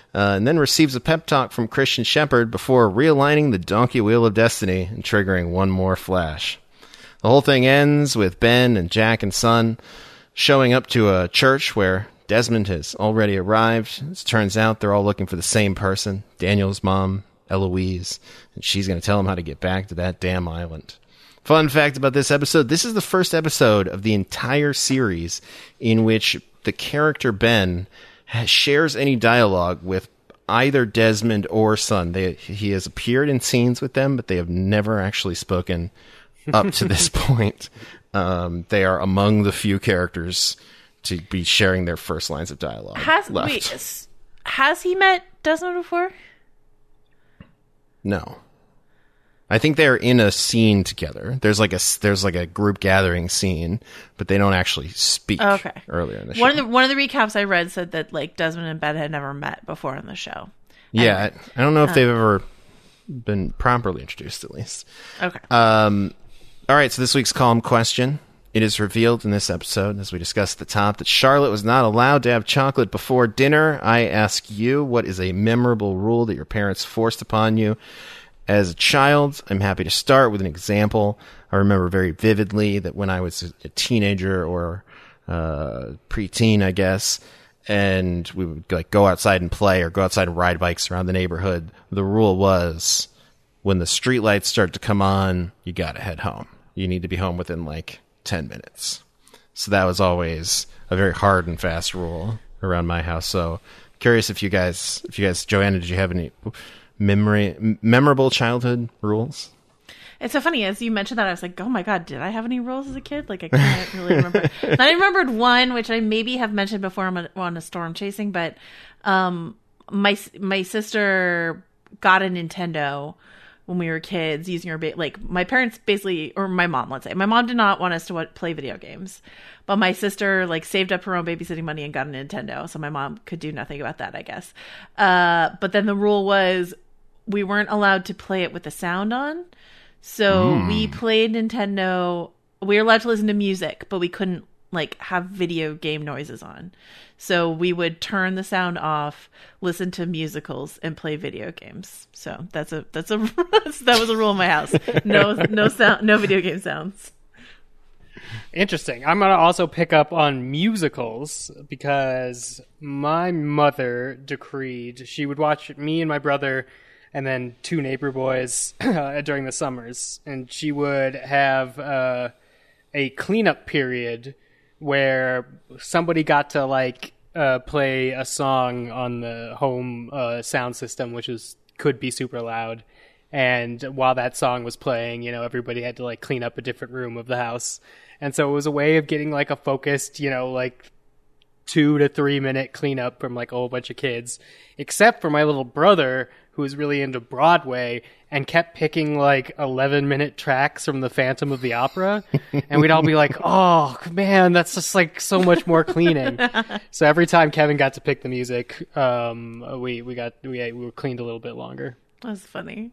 [SPEAKER 10] uh, and then receives a pep talk from Christian Shepherd before realigning the donkey wheel of destiny and triggering one more flash. The whole thing ends with Ben and Jack and Son showing up to a church where Desmond has already arrived. As it turns out, they're all looking for the same person, Daniel's mom, Eloise, and she's going to tell them how to get back to that damn island. Fun fact about this episode, this is the first episode of the entire series in which the character Ben has, shares any dialogue with either Desmond or Son. They, he has appeared in scenes with them, but they have never actually spoken up to this point. Um, they are among the few characters to be sharing their first lines of dialogue.
[SPEAKER 9] Has
[SPEAKER 10] left.
[SPEAKER 9] wait, has he met Desmond before?
[SPEAKER 10] No. I think they're in a scene together. There's like a there's like a group gathering scene, but they don't actually speak.
[SPEAKER 9] Oh, okay.
[SPEAKER 10] Earlier in the show.
[SPEAKER 9] One of the one of the recaps I read said that like Desmond and Ben had never met before on the show.
[SPEAKER 10] Yeah,
[SPEAKER 9] Anyway.
[SPEAKER 10] I, I don't know if
[SPEAKER 9] Uh.
[SPEAKER 10] they've ever been properly introduced, at least.
[SPEAKER 9] Okay.
[SPEAKER 10] Um, all right, so this week's column question. It is revealed in this episode, as we discussed at the top, that Charlotte was not allowed to have chocolate before dinner. I ask you, what is a memorable rule that your parents forced upon you as a child? I'm happy to start with an example. I remember very vividly that when I was a teenager or uh, preteen, I guess, and we would like go outside and play or go outside and ride bikes around the neighborhood, the rule was when the streetlights start to come on, you got to head home. You need to be home within like ten minutes. So that was always a very hard and fast rule around my house. So curious if you guys, if you guys, Joanna, did you have any memory, m- memorable childhood rules?
[SPEAKER 9] It's so funny, as you mentioned that, I was like, oh my god, did I have any rules as a kid? Like, I can't really remember. And I remembered one, which I maybe have mentioned before on a, on a storm chasing, but um, my my sister got a Nintendo when we were kids, using her, ba- like, my parents basically, or my mom, let's say. My mom did not want us to w- play video games, but my sister, like, saved up her own babysitting money and got a Nintendo, so my mom could do nothing about that, I guess. Uh, but then the rule was we weren't allowed to play it with the sound on. So mm. we played Nintendo. We were allowed to listen to music, but we couldn't like have video game noises on. So we would turn the sound off, listen to musicals, and play video games. So that's a that's a that was a rule in my house. No no sound, no video game sounds.
[SPEAKER 8] Interesting. I'm going to also pick up on musicals because my mother decreed she would watch me and my brother and then two neighbor boys uh, during the summers. And she would have uh, a cleanup period where somebody got to like uh, play a song on the home uh, sound system, which is could be super loud. And while that song was playing, you know, everybody had to like clean up a different room of the house. And so it was a way of getting like a focused, you know, like two to three minute cleanup from like a whole bunch of kids, except for my little brother who was really into Broadway and kept picking like eleven minute tracks from the Phantom of the Opera. And we'd all be like, oh man, that's just like so much more cleaning. So every time Kevin got to pick the music, um, we, we got, we, we were cleaned a little bit longer.
[SPEAKER 9] That's funny.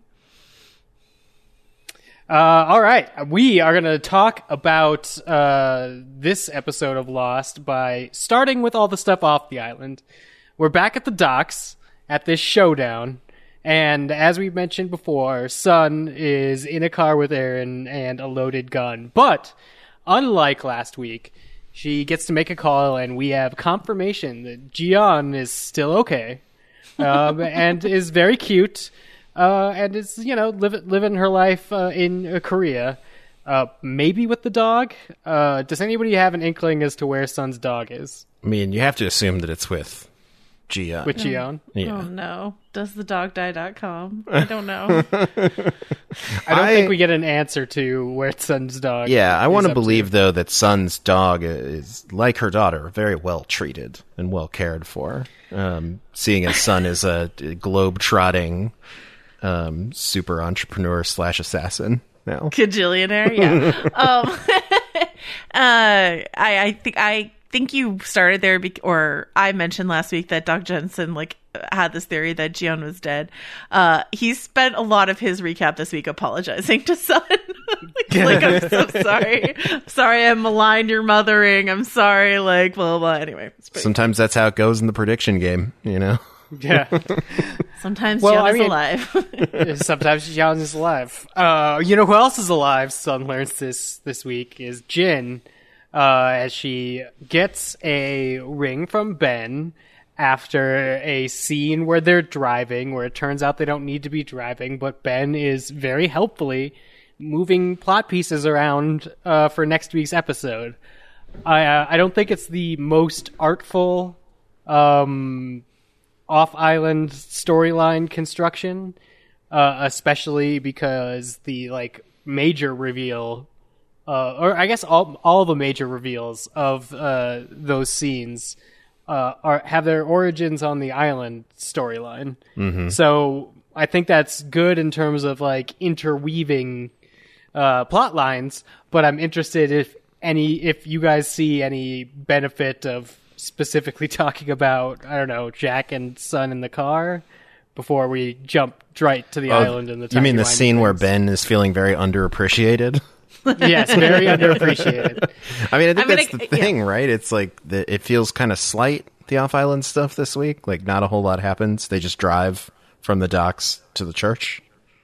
[SPEAKER 8] Uh, all right. We are going to talk about uh, this episode of Lost by starting with all the stuff off the island. We're back at the docks at this showdown. And as we mentioned before, Sun is in a car with Aaron and a loaded gun. But unlike last week, she gets to make a call and we have confirmation that Jian is still okay um, and is very cute. Uh, and is, you know, live, living her life uh, in uh, Korea, uh, maybe with the dog. Uh, does anybody have an inkling as to where Sun's dog is?
[SPEAKER 10] I mean, you have to assume that it's with Jian.
[SPEAKER 8] With Jian?
[SPEAKER 10] Yeah.
[SPEAKER 9] Oh no. Does the dog die dot com? I don't know.
[SPEAKER 8] I don't
[SPEAKER 10] I-
[SPEAKER 8] think we get an answer to where Sun's dog
[SPEAKER 10] Yeah, I
[SPEAKER 8] is
[SPEAKER 10] want to
[SPEAKER 8] up
[SPEAKER 10] believe, though, that Sun's dog is, like her daughter, very well treated and well cared for. Um, seeing as Sun is a globe-trotting um, super entrepreneur slash assassin now.
[SPEAKER 9] Cajillionaire, yeah. um, uh, I, I think I think you started there, be- or I mentioned last week that Doc Jensen like had this theory that Jian was dead. Uh, he spent a lot of his recap this week apologizing to Sun. like, I'm so sorry. Sorry, I maligned your mothering. I'm sorry. Like, blah blah. blah. Anyway, it's pretty-
[SPEAKER 10] Sometimes that's how it goes in the prediction game, you know?
[SPEAKER 8] Yeah.
[SPEAKER 9] Sometimes
[SPEAKER 8] Well,
[SPEAKER 9] John
[SPEAKER 8] I
[SPEAKER 9] is
[SPEAKER 8] mean-
[SPEAKER 9] alive.
[SPEAKER 8] Sometimes John is alive. Uh, you know who else is alive? Sun learns this this week is Jin, uh, as she gets a ring from Ben after a scene where they're driving, where it turns out they don't need to be driving, but Ben is very helpfully moving plot pieces around uh, for next week's episode. I uh, I don't think it's the most artful um, off-island storyline construction, uh, especially because the like major reveal, uh, or I guess all all the major reveals of uh, those scenes uh, are have their origins on the island storyline.
[SPEAKER 10] Mm-hmm.
[SPEAKER 8] So I think that's good in terms of like interweaving uh, plot lines. But I'm interested if any if you guys see any benefit of specifically talking about, I don't know, Jack and Sun in the car before we jump right to the
[SPEAKER 10] Oh,
[SPEAKER 8] island and the
[SPEAKER 10] you mean the
[SPEAKER 8] timey-wimey
[SPEAKER 10] scene where
[SPEAKER 8] things.
[SPEAKER 10] Ben is feeling very underappreciated?
[SPEAKER 8] Yes, very underappreciated.
[SPEAKER 10] I mean, I think
[SPEAKER 9] I mean,
[SPEAKER 10] that's
[SPEAKER 9] I-
[SPEAKER 10] the thing, right? It's like the, it feels kind of slight, the off-island stuff this week. Like, not a whole lot happens. They just drive from the docks to the church.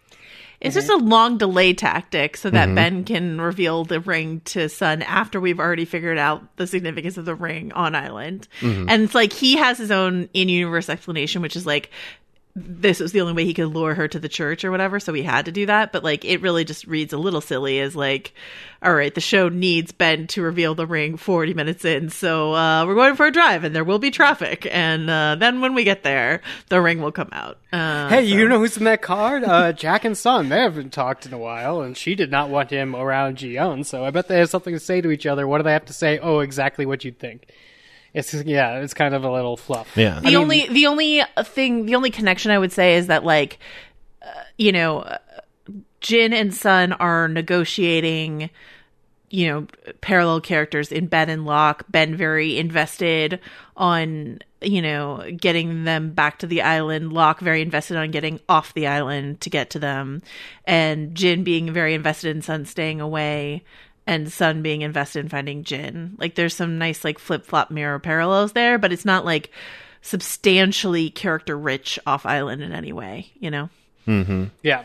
[SPEAKER 9] It's just a long delay tactic so that Ben can reveal the ring to Sun after we've already figured out the significance of the ring on island. And it's like he has his own in-universe explanation, which is like, this was the only way he could lure her to the church or whatever, so he had to do that. But like, it really just reads a little silly as like, all right, the show needs Ben to reveal the ring forty minutes in, so uh, we're going for a drive and there will be traffic, and uh, then when we get there, the ring will come out. Uh,
[SPEAKER 8] Hey,
[SPEAKER 9] so-
[SPEAKER 8] you know who's in that car? Uh, Jack and Sun. They haven't talked in a while, and she did not want him around Gion, so I bet they have something to say to each other. What do they have to say? Oh, exactly what you'd think. It's yeah, it's kind of a little fluff.
[SPEAKER 10] Yeah.
[SPEAKER 9] The only the only thing the only connection I would say is that like uh, you know uh, Jin and Sun are negotiating, you know, parallel characters in Ben and Locke. Ben very invested on, you know, getting them back to the island. Locke very invested on getting off the island to get to them, and Jin being very invested in Sun staying away, and Sun being invested in finding Jin. Like, there's some nice, like, flip-flop mirror parallels there, but it's not, like, substantially character-rich off-island in any way, you know?
[SPEAKER 8] Yeah.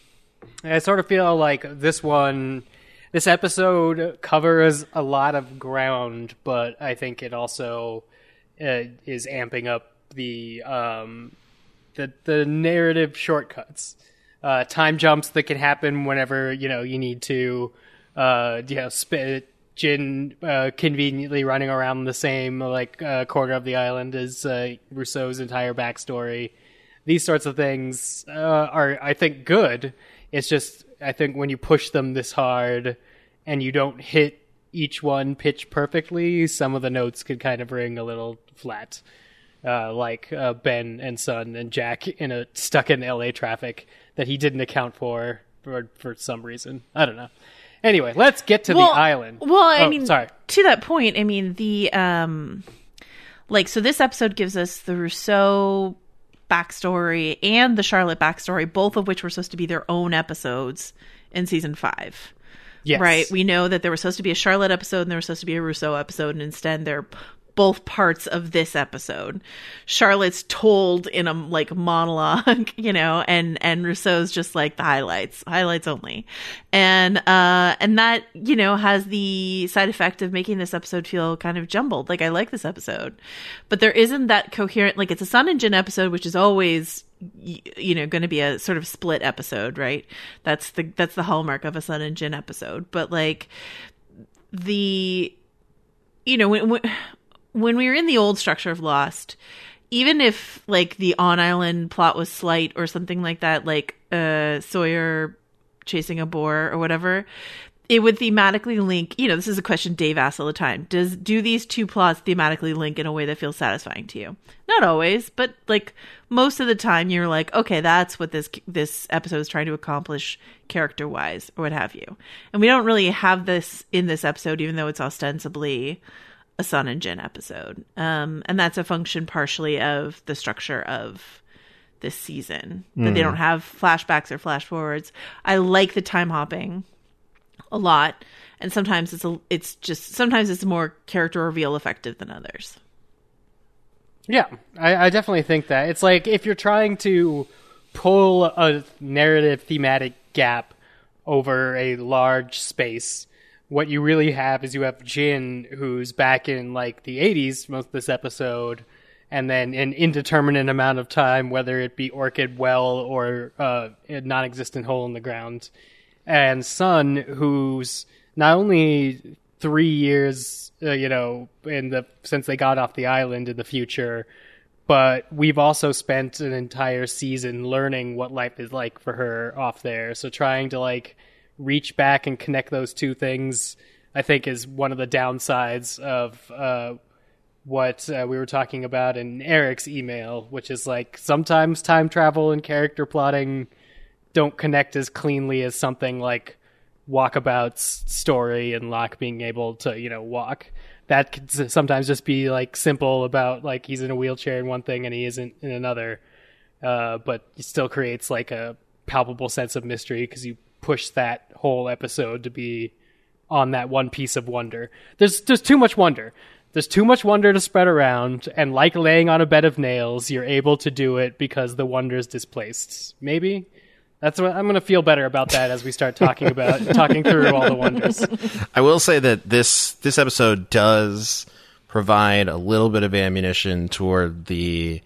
[SPEAKER 8] I sort of feel like this one, this episode covers a lot of ground, but I think it also uh, is amping up the um, the the narrative shortcuts, uh, time jumps that can happen whenever you know you need to. Uh, you know, sp- Jin uh, conveniently running around the same like uh, corner of the island as uh, Rousseau's entire backstory. These sorts of things uh, are, I think, good. It's just, I think, when you push them this hard and you don't hit each one pitch perfectly, some of the notes could kind of ring a little flat. Uh, like uh, Ben and Sun and Jack in a stuck in L A traffic that he didn't account for for, for some reason. I don't know. Anyway, let's get to
[SPEAKER 9] well,
[SPEAKER 8] the island.
[SPEAKER 9] Well, I
[SPEAKER 8] Oh,
[SPEAKER 9] mean,
[SPEAKER 8] sorry.
[SPEAKER 9] to that point, I mean, the, um, like, so this episode gives us the Rousseau backstory and the Charlotte backstory, both of which were supposed to be their own episodes in season five.
[SPEAKER 8] Yes.
[SPEAKER 9] Right? We know that there was supposed to be a Charlotte episode and there was supposed to be a Rousseau episode, and instead they're both parts of this episode. Charlotte's told in a like monologue, you know, and and Rousseau's just like the highlights, highlights only, and uh, and that you know has the side effect of making this episode feel kind of jumbled. Like, I like this episode, but there isn't that coherent. Like, it's a Sun and Jin episode, which is always you know going to be a sort of split episode, right? That's the that's the hallmark of a Sun and Jin episode. But like the you know when. when When we were in the old structure of Lost, even if like the on-island plot was slight or something like that, like uh, Sawyer chasing a boar or whatever, it would thematically link. You know, this is a question Dave asks all the time. Does do these two plots thematically link in a way that feels satisfying to you? Not always, but like most of the time, you're like, okay, that's what this this episode is trying to accomplish character-wise, or what have you. And we don't really have this in this episode, even though it's ostensibly a Sun and Jin episode. Um, and that's a function partially of the structure of this season, that they don't have flashbacks or flash forwards. I like the time hopping a lot. And sometimes it's a, it's just, sometimes it's more character reveal effective than others.
[SPEAKER 8] Yeah, I, I definitely think that. It's like if you're trying to pull a narrative thematic gap over a large space, what you really have is you have Jin, who's back in like the eighties most of this episode, and then an indeterminate amount of time, whether it be Orchid Well or uh, a non-existent hole in the ground, and Sun, who's not only three years, uh, you know, in the since they got off the island in the future, but we've also spent an entire season learning what life is like for her off there. So trying to like reach back and connect those two things, I think, is one of the downsides of uh, what uh, we were talking about in Eric's email, which is like sometimes time travel and character plotting don't connect as cleanly as something like Walkabout's story and Locke being able to, you know, walk. That could sometimes just be like simple about like he's in a wheelchair in one thing and he isn't in another, uh, but it still creates like a palpable sense of mystery because you push that whole episode to be on that one piece of wonder. There's there's too much wonder. There's too much wonder to spread around, and like laying on a bed of nails, you're able to do it because the wonder's displaced. Maybe? That's what I'm going to feel better about that as we start talking about talking through all the wonders.
[SPEAKER 10] I will say that this this episode does provide a little bit of ammunition toward the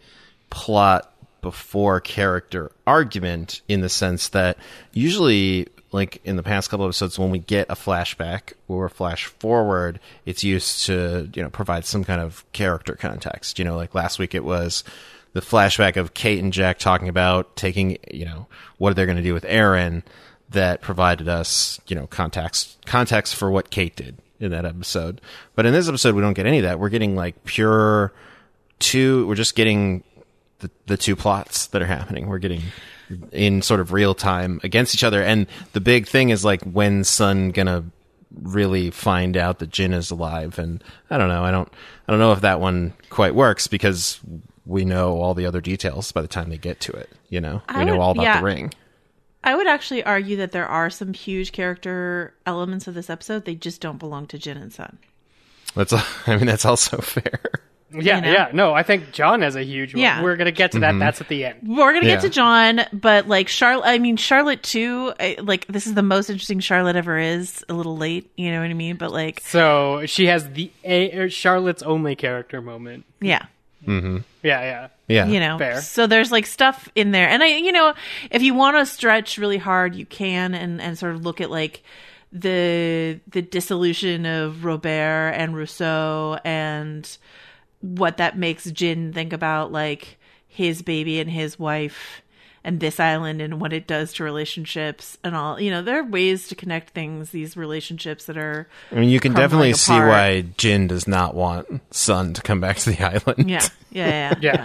[SPEAKER 10] plot before character argument, in the sense that usually, like in the past couple episodes, when we get a flashback or a flash forward, it's used to, you know, provide some kind of character context. You know, like last week it was the flashback of Kate and Jack talking about taking, you know, what they're going to do with Aaron, that provided us, you know, context context for what Kate did in that episode. But in this episode, we don't get any of that. We're getting like pure two, we're just getting the, the two plots that are happening. We're getting in sort of real time against each other. And the big thing is like, when's Sun gonna really find out that Jin is alive? And I don't know. I don't, I don't know if that one quite works, because we know all the other details by the time they get to it. You know,
[SPEAKER 9] I
[SPEAKER 10] we know
[SPEAKER 9] would-
[SPEAKER 10] all about
[SPEAKER 9] yeah.
[SPEAKER 10] the ring.
[SPEAKER 9] I would actually argue that there are some huge character elements of this episode. They just don't belong to Jin and Sun.
[SPEAKER 10] That's, I mean, that's also fair.
[SPEAKER 8] Yeah,
[SPEAKER 9] You know?
[SPEAKER 8] yeah. No, I think John has a huge one.
[SPEAKER 9] Yeah.
[SPEAKER 8] We're going to get to that. That's at the end.
[SPEAKER 9] We're gonna
[SPEAKER 10] Yeah.
[SPEAKER 9] get to John, but like Charlotte, I mean Charlotte too. I, like this is the most interesting Charlotte ever is. A little late, you know what I mean? But like,
[SPEAKER 8] So she has the a, Charlotte's only character moment.
[SPEAKER 9] yeah,
[SPEAKER 8] Yeah, yeah.
[SPEAKER 10] Yeah.
[SPEAKER 9] you know.
[SPEAKER 8] Fair.
[SPEAKER 9] So there's like stuff in there, and I, you know, if you want to stretch really hard, you can, and and sort of look at like the the dissolution of Robert and Rousseau and what that makes Jin think about like his baby and his wife and this island and what it does to relationships and all. You know, there are ways to connect things, these relationships that are
[SPEAKER 10] I mean, you can
[SPEAKER 9] crumbling
[SPEAKER 10] definitely see
[SPEAKER 9] apart.
[SPEAKER 10] why Jin does not want Sun to come back to the island.
[SPEAKER 9] yeah, yeah, yeah,
[SPEAKER 8] Yeah.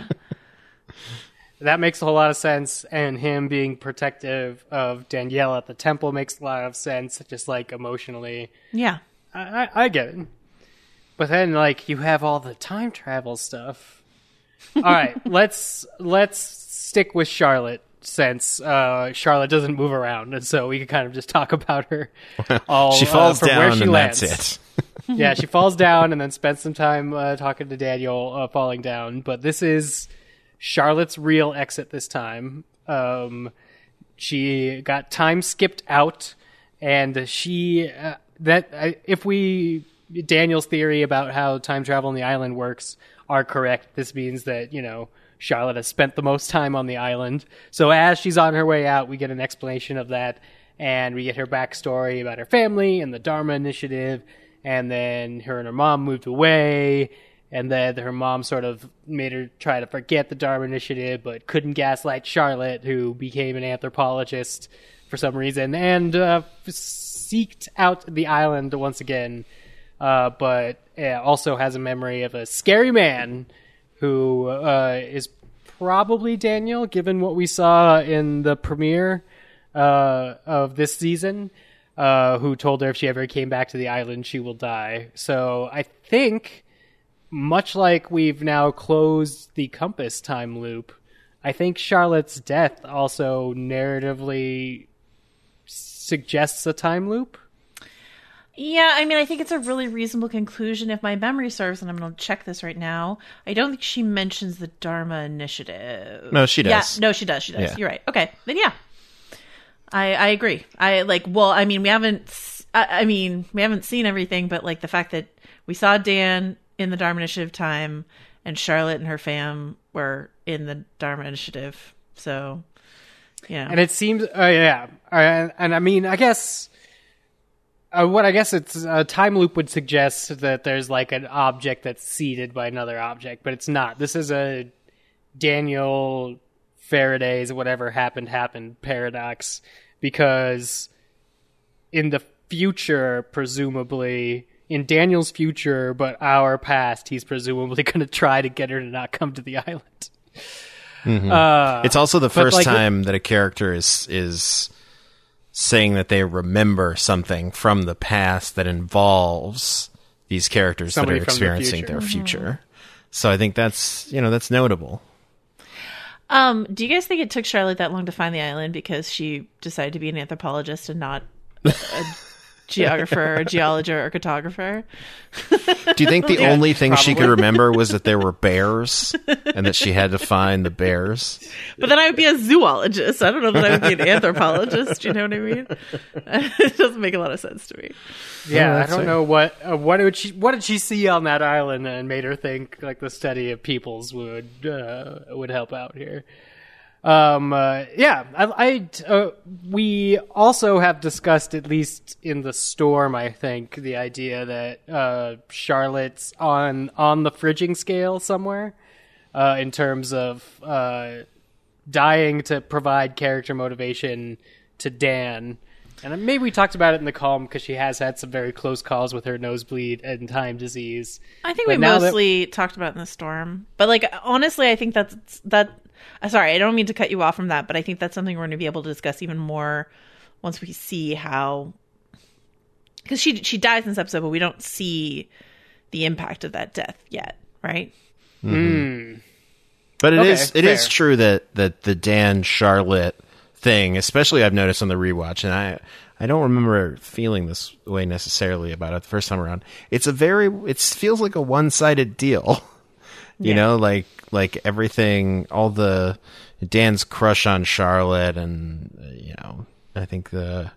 [SPEAKER 8] That makes a whole lot of sense, and him being protective of Danielle at the temple makes a lot of sense, just like emotionally.
[SPEAKER 9] yeah.
[SPEAKER 8] I, I, I get it. But then, like, you have all the time travel stuff. All right, let's let's stick with Charlotte, since uh, Charlotte doesn't move around, and so we can kind of just talk about her. All,
[SPEAKER 10] She
[SPEAKER 8] uh,
[SPEAKER 10] falls
[SPEAKER 8] from
[SPEAKER 10] down
[SPEAKER 8] where she
[SPEAKER 10] and
[SPEAKER 8] lands.
[SPEAKER 10] that's it.
[SPEAKER 8] Yeah, she falls down and then spends some time uh, talking to Daniel uh, falling down. But this is Charlotte's real exit this time. Um, she got time skipped out, and she uh, that uh, if we Daniel's theory about how time travel on the island works are correct, this means that, you know, Charlotte has spent the most time on the island. So as she's on her way out, we get an explanation of that, and we get her backstory about her family and the Dharma Initiative, and then her and her mom moved away, and then her mom sort of made her try to forget the Dharma Initiative, but couldn't gaslight Charlotte, who became an anthropologist for some reason, and uh, seeked out the island once again, uh, but uh, also has a memory of a scary man who uh, is probably Daniel, given what we saw in the premiere uh, of this season, uh, who told her if she ever came back to the island, she will die. So I think, much like we've now closed the Compass time loop, I think Charlotte's death also narratively suggests a time loop.
[SPEAKER 9] Yeah, I mean, I think it's a really reasonable conclusion if my memory serves, and I'm going to check this right now. I don't think she mentions the Dharma Initiative.
[SPEAKER 10] No, she does.
[SPEAKER 9] Yeah, no, she does. She does.
[SPEAKER 10] Yeah.
[SPEAKER 9] You're right. Okay, then yeah, I I agree. I like. Well, I mean, we haven't. s- I, I mean, we haven't seen everything, but like the fact that we saw Dan in the Dharma Initiative time, and Charlotte and her fam were in the Dharma Initiative. So, yeah,
[SPEAKER 8] And it seems, uh, yeah, uh, and I mean, I guess, uh, what I guess it's a time loop would suggest that there's like an object that's seeded by another object, but it's not. This is a Daniel Faraday's whatever happened happened paradox, because in the future, presumably in Daniel's future, but our past, he's presumably going to try to get her to not come to the island. Uh,
[SPEAKER 10] It's also the
[SPEAKER 8] but,
[SPEAKER 10] first
[SPEAKER 8] like,
[SPEAKER 10] time that a character is is saying that they remember something from the past that involves these characters that
[SPEAKER 8] Somebody
[SPEAKER 10] are
[SPEAKER 8] from the
[SPEAKER 10] experiencing
[SPEAKER 8] future.
[SPEAKER 10] their future. So I think that's, you know, that's notable.
[SPEAKER 9] Um, do you guys think it took Charlotte that long to find the island because she decided to be an anthropologist and not a geographer, or geologist, or cartographer?
[SPEAKER 10] Do you think the
[SPEAKER 8] Yeah,
[SPEAKER 10] only thing she could
[SPEAKER 8] probably.
[SPEAKER 10] remember was that there were bears and that she had to find the bears?
[SPEAKER 9] But then I would be a zoologist. I don't know that I would be an anthropologist. You know what I mean? It doesn't make a lot of sense to me.
[SPEAKER 8] Yeah, I
[SPEAKER 10] that's
[SPEAKER 8] don't
[SPEAKER 10] fair.
[SPEAKER 8] know what uh, what did she what did she see on that island and made her think like the study of peoples would uh, would help out here. Um, uh, yeah, I, I uh, we also have discussed, at least in the storm, I think, the idea that uh, Charlotte's on on the fridging scale somewhere uh, in terms of uh, dying to provide character motivation to Dan. And maybe we talked about it in the column because she has had some very close calls with her nosebleed and Lyme disease.
[SPEAKER 9] I think
[SPEAKER 8] But
[SPEAKER 9] we
[SPEAKER 8] now that-
[SPEAKER 9] mostly talked about it in the storm. But like honestly, I think that's that. uh, Sorry, I don't mean to cut you off from that, but I think that's something we're going to be able to discuss even more once we see how. Because she she dies in this episode, but we don't see the impact of that death yet, right?
[SPEAKER 10] But it
[SPEAKER 8] Okay,
[SPEAKER 10] is it is
[SPEAKER 8] fair.
[SPEAKER 10] true that, that the Dan Charlotte thing, especially I've noticed on the rewatch, and I I don't remember feeling this way necessarily about it the first time around. It's a very it feels like a one sided deal. You
[SPEAKER 9] Yeah.
[SPEAKER 10] know, like like everything, all the Dan's crush on Charlotte, and uh, you know, I think the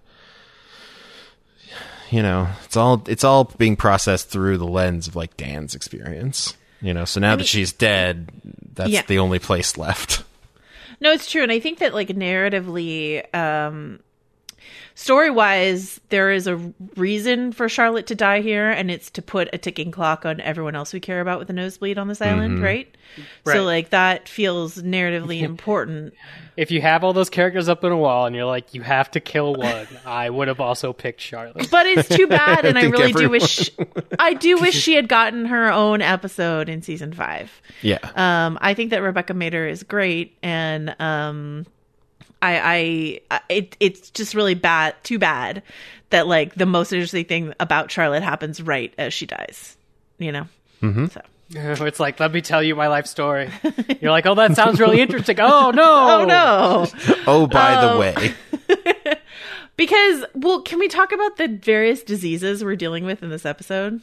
[SPEAKER 10] you know it's all it's all being processed through the lens of like Dan's experience. You know, so now that she's dead, that's
[SPEAKER 9] Yeah.
[SPEAKER 10] the only place left.
[SPEAKER 9] No, it's true, and I think that like narratively, um, story wise, there is a reason for Charlotte to die here, and it's to put a ticking clock on everyone else we care about with a nosebleed on this island, right?
[SPEAKER 8] Right.
[SPEAKER 9] So like that feels narratively important.
[SPEAKER 8] If you have all those characters up in a wall and you're like, you have to kill one, I would have also picked Charlotte.
[SPEAKER 9] But it's too bad, and I,
[SPEAKER 10] think
[SPEAKER 9] really do
[SPEAKER 10] everyone
[SPEAKER 9] wish I do wish she had gotten her own episode in season five.
[SPEAKER 10] Yeah.
[SPEAKER 9] Um, I think that Rebecca Mader is great, and um, I, I, it, it's just really bad, too bad that like the most interesting thing about Charlotte happens right as she dies. You know, mm-hmm. so
[SPEAKER 8] It's like, let me tell you my life story. You're like, oh, that sounds really interesting. Oh, no.
[SPEAKER 9] oh no,
[SPEAKER 10] Oh, by
[SPEAKER 9] Oh.
[SPEAKER 10] the way,
[SPEAKER 9] because well, can we talk about the various diseases we're dealing with in this episode?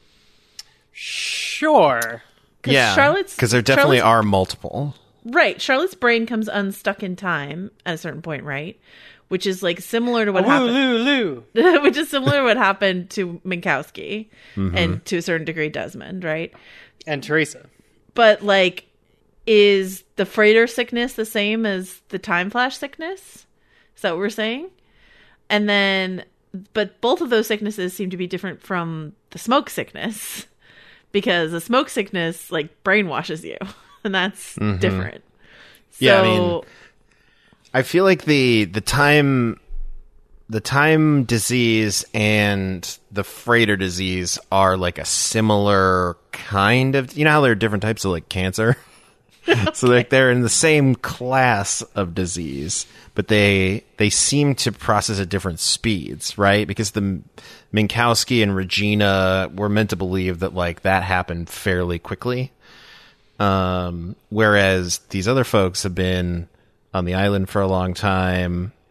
[SPEAKER 8] Sure.
[SPEAKER 10] yeah,
[SPEAKER 9] Charlotte's
[SPEAKER 10] because there definitely
[SPEAKER 9] Charlotte's-
[SPEAKER 10] are multiple.
[SPEAKER 9] Right, Charlotte's brain comes unstuck in time at a certain point, right? Which is like similar to what
[SPEAKER 8] Woo,
[SPEAKER 9] happened.
[SPEAKER 8] loo, loo.
[SPEAKER 9] Which is similar to what happened to Minkowski and to a certain degree Desmond, right?
[SPEAKER 8] And Teresa.
[SPEAKER 9] But like, is the freighter sickness the same as the time flash sickness? Is that what we're saying? And then, but both of those sicknesses seem to be different from the smoke sickness, because the smoke sickness like brainwashes you, and that's different.
[SPEAKER 10] Yeah, I
[SPEAKER 9] So,
[SPEAKER 10] mean, I feel like the the time the time disease and the freighter disease are like a similar kind of, you know how there are different types of like cancer? So like they're in the same class of disease, but they they seem to process at different speeds, right? Because the Minkowski and Regina were meant to believe that like that happened fairly quickly. Um, whereas these other folks have been on the island for a long time,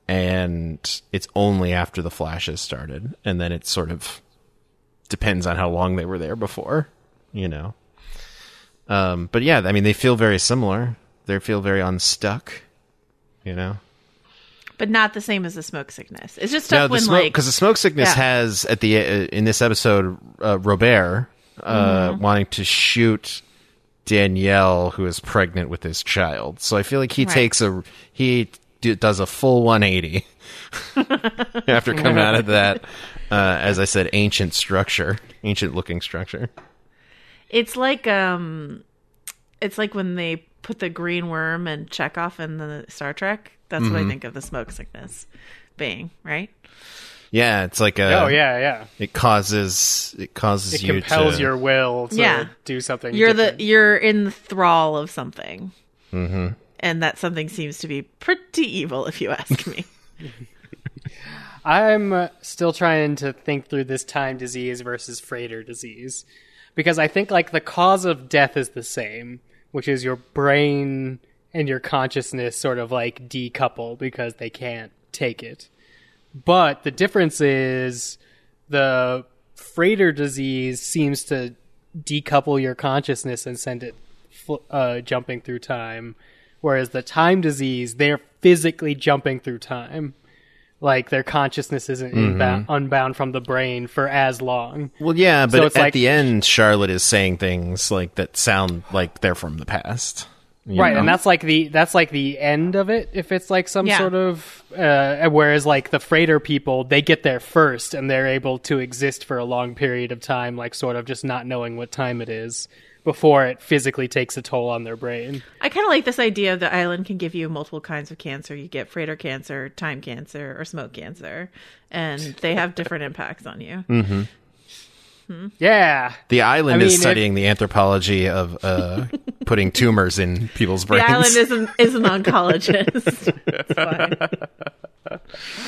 [SPEAKER 10] and it's only after the flashes started, and then it sort of depends on how long they were there before, you know. Um, but yeah, I mean, they feel very similar. They feel very unstuck, you know.
[SPEAKER 9] But not the same as the smoke sickness. It's just tough
[SPEAKER 10] no, the
[SPEAKER 9] when
[SPEAKER 10] smoke,
[SPEAKER 9] like
[SPEAKER 10] because the smoke sickness
[SPEAKER 9] yeah.
[SPEAKER 10] has at the uh, in this episode uh, Robert uh,
[SPEAKER 9] Mm-hmm.
[SPEAKER 10] wanting to shoot Danielle, who is pregnant with his child. So I feel like he
[SPEAKER 9] Right.
[SPEAKER 10] takes a he do, does a full one eighty after coming out of that, uh, as I said, ancient structure, ancient looking structure.
[SPEAKER 9] It's like um, it's like when they put the green worm and Chekhov in the Star Trek. That's
[SPEAKER 10] Mm-hmm.
[SPEAKER 9] what I think of the smoke sickness being, right?
[SPEAKER 10] Yeah, it's like a.
[SPEAKER 8] oh yeah, yeah.
[SPEAKER 10] It causes it causes
[SPEAKER 8] It
[SPEAKER 10] you
[SPEAKER 8] compels
[SPEAKER 10] to,
[SPEAKER 8] your will to
[SPEAKER 9] Yeah.
[SPEAKER 8] do something.
[SPEAKER 9] You're
[SPEAKER 8] different.
[SPEAKER 9] the you're in the thrall of something, mm-hmm. and that something seems to be pretty evil, if you ask me.
[SPEAKER 8] I'm uh, still trying to think through this time disease versus freighter disease, because I think like the cause of death is the same, which is your brain and your consciousness sort of like decouple because they can't take it. But the difference is the freighter disease seems to decouple your consciousness and send it fl- uh, jumping through time, whereas the time disease, they're physically jumping through time. Like their consciousness isn't
[SPEAKER 10] Mm-hmm.
[SPEAKER 8] inbound, unbound from the brain for as long.
[SPEAKER 10] Well, yeah, but
[SPEAKER 8] So it's
[SPEAKER 10] at
[SPEAKER 8] like-
[SPEAKER 10] the end, Charlotte is saying things like that sound like they're from the past. you
[SPEAKER 8] Right,
[SPEAKER 10] know?
[SPEAKER 8] and that's like the that's like the end of it. If it's like some
[SPEAKER 9] Yeah.
[SPEAKER 8] sort of, uh, whereas like the freighter people, they get there first and they're able to exist for a long period of time, like sort of just not knowing what time it is before it physically takes a toll on their brain.
[SPEAKER 9] I kind of like this idea of the island can give you multiple kinds of cancer. You get freighter cancer, time cancer, or smoke cancer, and they have different impacts on you.
[SPEAKER 8] Yeah,
[SPEAKER 10] The island
[SPEAKER 8] I mean,
[SPEAKER 10] is
[SPEAKER 8] if-
[SPEAKER 10] studying the anthropology of uh, putting tumors in people's
[SPEAKER 9] The
[SPEAKER 10] brains.
[SPEAKER 9] island is an, is an oncologist. It's fine.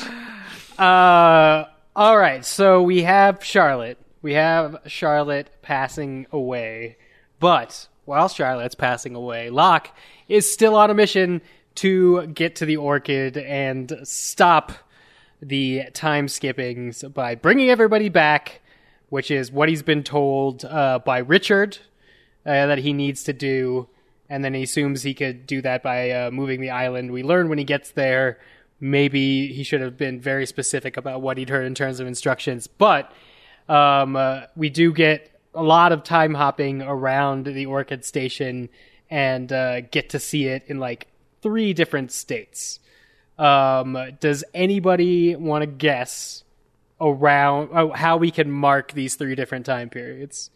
[SPEAKER 8] Uh, all right. So we have Charlotte. We have Charlotte passing away. But while Charlotte's passing away, Locke is still on a mission to get to the Orchid and stop the time skippings by bringing everybody back, which is what he's been told uh, by Richard uh, that he needs to do. And then he assumes he could do that by uh, moving the island. We learn when he gets there, maybe he should have been very specific about what he'd heard in terms of instructions. But um, uh, we do get a lot of time hopping around the Orchid Station and uh, get to see it in like three different states. Um, does anybody want to guess around oh, how we can mark these three different time periods?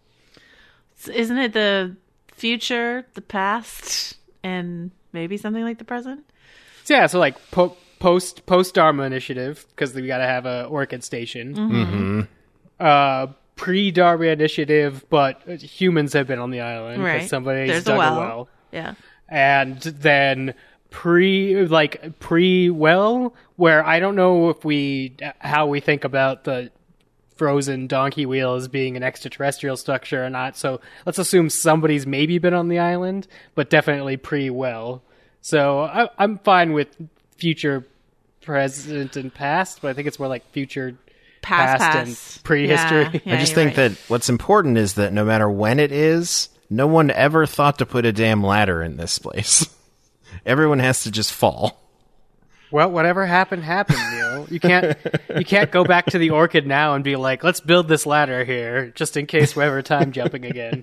[SPEAKER 9] So isn't it the future, the past, and maybe something like the present?
[SPEAKER 8] So yeah, so like po- post post Dharma Initiative, because we got to have a Orchid Station.
[SPEAKER 10] Mm-hmm.
[SPEAKER 8] Uh, pre Dharma Initiative, but humans have been on the island because
[SPEAKER 9] Right.
[SPEAKER 8] somebody's
[SPEAKER 9] There's
[SPEAKER 8] dug
[SPEAKER 9] a well.
[SPEAKER 8] a well.
[SPEAKER 9] Yeah.
[SPEAKER 8] And then pre like pre well, where I don't know if we how we think about the frozen donkey wheel as being an extraterrestrial structure or not. So let's assume somebody's maybe been on the island, but definitely pre well. So I, I'm fine with future, present, and past, but I think it's more like future,
[SPEAKER 9] Past,
[SPEAKER 8] past,
[SPEAKER 9] past.
[SPEAKER 8] and prehistory.
[SPEAKER 9] Yeah, yeah,
[SPEAKER 10] I just
[SPEAKER 9] you're
[SPEAKER 10] think
[SPEAKER 9] right.
[SPEAKER 10] that what's important is that no matter when it is, no one ever thought to put a damn ladder in this place. Everyone has to just fall.
[SPEAKER 8] Well, whatever happened, happened. You know, you can't you can't go back to the Orchid now and be like, let's build this ladder here just in case we're ever time jumping again.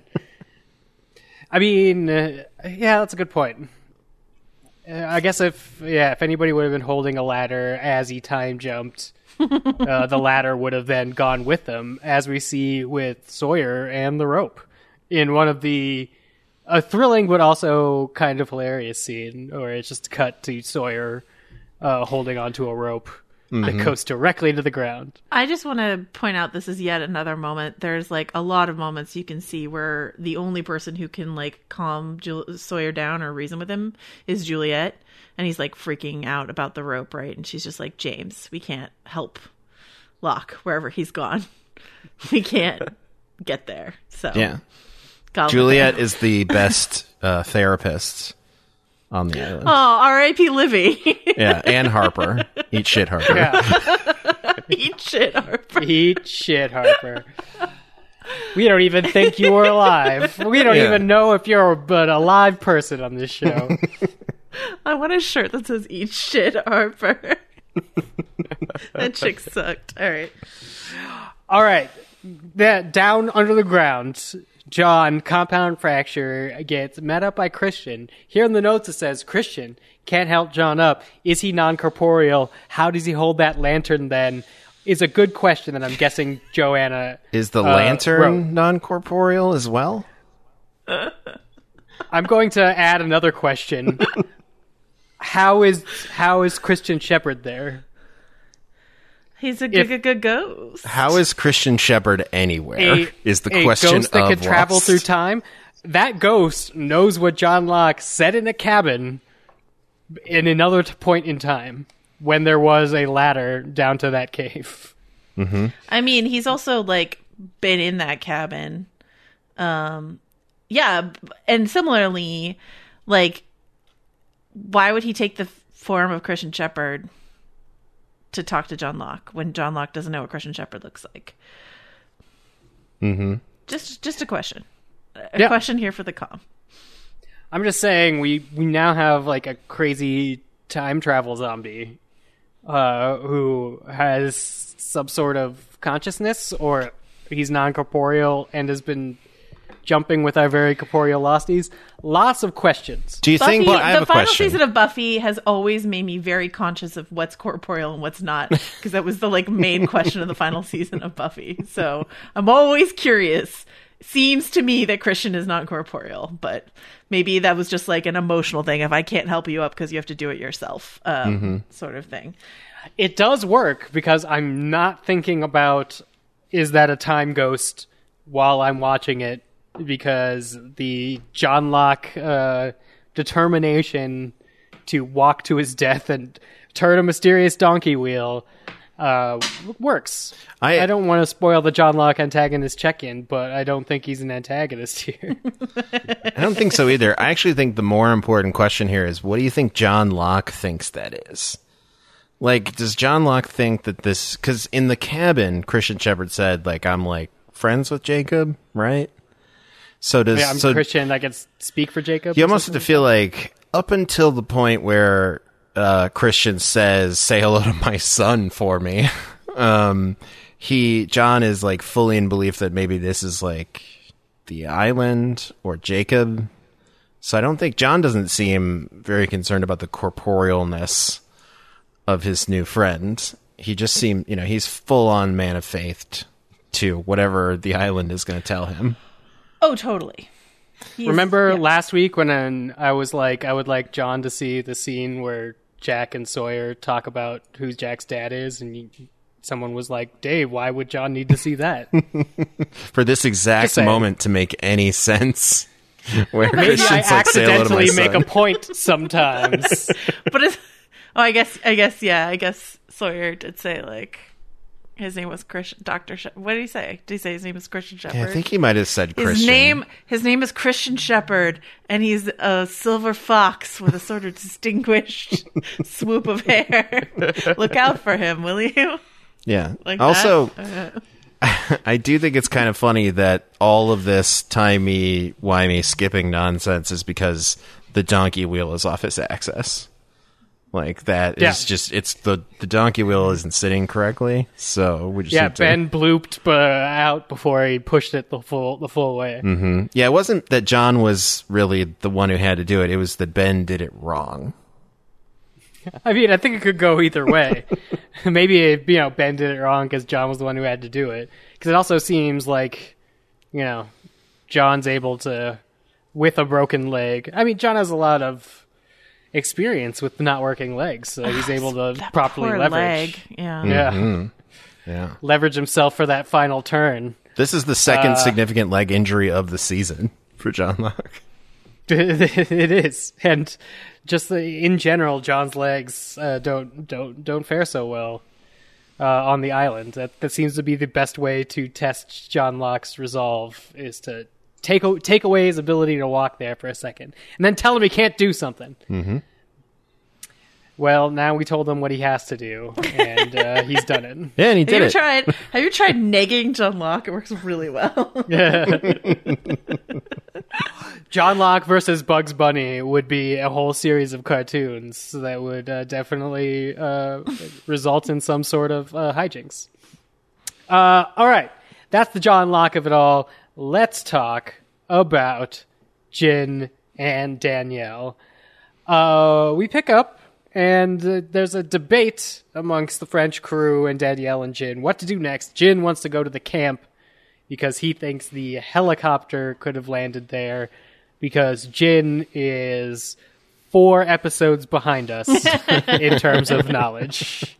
[SPEAKER 8] I mean, uh, yeah, that's a good point. Uh, I guess if yeah, if anybody would have been holding a ladder as he time jumped, uh, the ladder would have then gone with them, as we see with Sawyer and the rope in one of the a thrilling but also kind of hilarious scene where it's just cut to Sawyer uh, holding onto a rope that goes directly to the ground.
[SPEAKER 9] I just want to point out this is yet another moment. There's like a lot of moments you can see where the only person who can like calm Jul- Sawyer down or reason with him is Juliet. And he's like freaking out about the rope, right? And she's just like, James, we can't help Locke wherever he's gone. We can't get there. So
[SPEAKER 10] Yeah.
[SPEAKER 9] Calm
[SPEAKER 10] Juliet
[SPEAKER 9] down.
[SPEAKER 10] is the best uh, therapist on the island.
[SPEAKER 9] Oh, R I P Livy.
[SPEAKER 10] Yeah, and Harper. Eat shit, Harper.
[SPEAKER 8] Yeah.
[SPEAKER 9] Eat shit, Harper.
[SPEAKER 8] Eat shit, Harper. We don't even think you were alive. We don't
[SPEAKER 10] Yeah.
[SPEAKER 8] even know if you're but a live person on this show.
[SPEAKER 9] I want a shirt that says "Eat shit, Harper." That chick sucked. All right.
[SPEAKER 8] All right. That down under the ground, John, compound fracture, gets met up by Christian. Here in the notes it says, Christian can't help John up. Is he non-corporeal? How does he hold that lantern then? Is a good question that I'm guessing Joanna
[SPEAKER 10] Is the
[SPEAKER 8] uh,
[SPEAKER 10] lantern
[SPEAKER 8] wrote.
[SPEAKER 10] non-corporeal as well?
[SPEAKER 8] I'm going to add another question. How is how is Christian Shepherd there?
[SPEAKER 9] He's a
[SPEAKER 8] If-
[SPEAKER 9] good, good, good ghost.
[SPEAKER 10] How is Christian Shepherd anywhere?
[SPEAKER 8] A,
[SPEAKER 10] is the
[SPEAKER 8] a
[SPEAKER 10] question
[SPEAKER 8] ghost that
[SPEAKER 10] of
[SPEAKER 8] could travel
[SPEAKER 10] Lost.
[SPEAKER 8] through time? That ghost knows what John Locke said in a cabin in another t- point in time when there was a ladder down to that cave.
[SPEAKER 9] I mean, he's also like been in that cabin. Um, yeah, b- and similarly, like, why would he take the form of Christian Shepherd to talk to John Locke when John Locke doesn't know what Christian Shepherd looks like? Mm-hmm. Just, just a question. A
[SPEAKER 8] Yeah.
[SPEAKER 9] question here for the com.
[SPEAKER 8] I'm just saying we, we now have like a crazy time travel zombie uh, who has some sort of consciousness, or he's non-corporeal and has been jumping with our very corporeal losties. Lots of questions.
[SPEAKER 10] Do you
[SPEAKER 9] Buffy,
[SPEAKER 10] think? I have
[SPEAKER 9] the
[SPEAKER 10] a
[SPEAKER 9] final
[SPEAKER 10] question.
[SPEAKER 9] season of Buffy has always made me very conscious of what's corporeal and what's not, because that was the like main question of the final season of Buffy. So I'm always curious. Seems to me that Christian is not corporeal, but maybe that was just like an emotional thing. If I can't help you up because you have to do it yourself, um,
[SPEAKER 10] Mm-hmm.
[SPEAKER 9] sort of thing.
[SPEAKER 8] It does work because I'm not thinking about is that a time ghost while I'm watching it, because the John Locke uh, determination to walk to his death and turn a mysterious donkey wheel uh, works.
[SPEAKER 10] I-
[SPEAKER 8] I, don't want to spoil the John Locke antagonist check-in, but I don't think he's an antagonist here.
[SPEAKER 10] I don't think so either. I actually think the more important question here is, what do you think John Locke thinks that is? Like, does John Locke think that this... Because in the cabin, Christian Shepherd said, like, I'm, like, friends with Jacob, right? So does...
[SPEAKER 8] Yeah, I'm
[SPEAKER 10] so
[SPEAKER 8] Christian. I can speak for Jacob.
[SPEAKER 10] You
[SPEAKER 8] or
[SPEAKER 10] almost have
[SPEAKER 8] something.
[SPEAKER 10] to feel like, up until the point where uh, Christian says, say hello to my son for me, um, he, John is, like, fully in belief that maybe this is, like, the island or Jacob. So I don't think... John doesn't seem very concerned about the corporealness of his new friend. He just seemed, you know, he's full-on man of faith t- to whatever the island is going to tell him.
[SPEAKER 9] Oh, totally. He's-
[SPEAKER 8] Remember
[SPEAKER 9] yeah.
[SPEAKER 8] last week when um, I was like, I would like John to see the scene where Jack and Sawyer talk about who Jack's dad is, and you, someone was like, Dave, why would John need to see that?
[SPEAKER 10] For this exact
[SPEAKER 8] Just saying.
[SPEAKER 10] moment to make any sense. Where
[SPEAKER 8] Maybe I
[SPEAKER 10] Christian's like, say hello to my
[SPEAKER 8] accidentally make
[SPEAKER 10] son.
[SPEAKER 8] a point sometimes.
[SPEAKER 9] But it's, oh, I guess, I guess, yeah, I guess Sawyer did say like his name was Christian Doctor She- what did he say? Did he say his name is Christian Shepherd?
[SPEAKER 10] Yeah, I think he might have said
[SPEAKER 9] his
[SPEAKER 10] Christian.
[SPEAKER 9] name, his name is Christian Shepherd, and he's a silver fox with a sort of distinguished swoop of hair. Look out for him, will you?
[SPEAKER 10] Yeah.
[SPEAKER 9] Like
[SPEAKER 10] also,
[SPEAKER 9] that?
[SPEAKER 10] I do think it's kind of funny that all of this timey, wimey, skipping nonsense is because the donkey wheel is off his axis. Like, that is
[SPEAKER 8] Yeah.
[SPEAKER 10] just, it's the, the donkey wheel isn't sitting correctly, so we just
[SPEAKER 8] Yeah,
[SPEAKER 10] need to-
[SPEAKER 8] Ben blooped uh, out before he pushed it the full the full way.
[SPEAKER 10] Mm-hmm. Yeah, it wasn't that John was really the one who had to do it, it was that Ben did it wrong.
[SPEAKER 8] I mean, I think it could go either way. Maybe, you know, Ben did it wrong because John was the one who had to do it. Because it also seems like, you know, John's able to, with a broken leg. I mean, John has a lot of experience with not working legs, so he's able to
[SPEAKER 9] That
[SPEAKER 8] properly
[SPEAKER 9] poor
[SPEAKER 8] leverage.
[SPEAKER 9] leg. Yeah.
[SPEAKER 8] Yeah,
[SPEAKER 10] Mm-hmm. Yeah.
[SPEAKER 8] leverage himself for that final turn.
[SPEAKER 10] This is the second
[SPEAKER 8] Uh,
[SPEAKER 10] significant leg injury of the season for John Locke.
[SPEAKER 8] It is, and just the, in general, John's legs uh, don't don't don't fare so well uh, on the island. That that seems to be the best way to test John Locke's resolve, is to take a- take away his ability to walk there for a second, and then tell him he can't do something.
[SPEAKER 10] Mm-hmm.
[SPEAKER 8] Well, now we told him what he has to do, and uh, he's done it.
[SPEAKER 10] Yeah, and he
[SPEAKER 9] Have
[SPEAKER 10] did
[SPEAKER 9] you
[SPEAKER 10] it.
[SPEAKER 9] tried? Have you tried negging John Locke? It works really well.
[SPEAKER 8] John Locke versus Bugs Bunny would be a whole series of cartoons that would uh, definitely uh, result in some sort of uh, hijinks. Uh, all right, that's the John Locke of it all. Let's talk about Jin and Danielle. Uh, we pick up, and uh, there's a debate amongst the French crew and Danielle and Jin. What to do next? Jin wants to go to the camp because he thinks the helicopter could have landed there because Jin is four episodes behind us in terms of knowledge.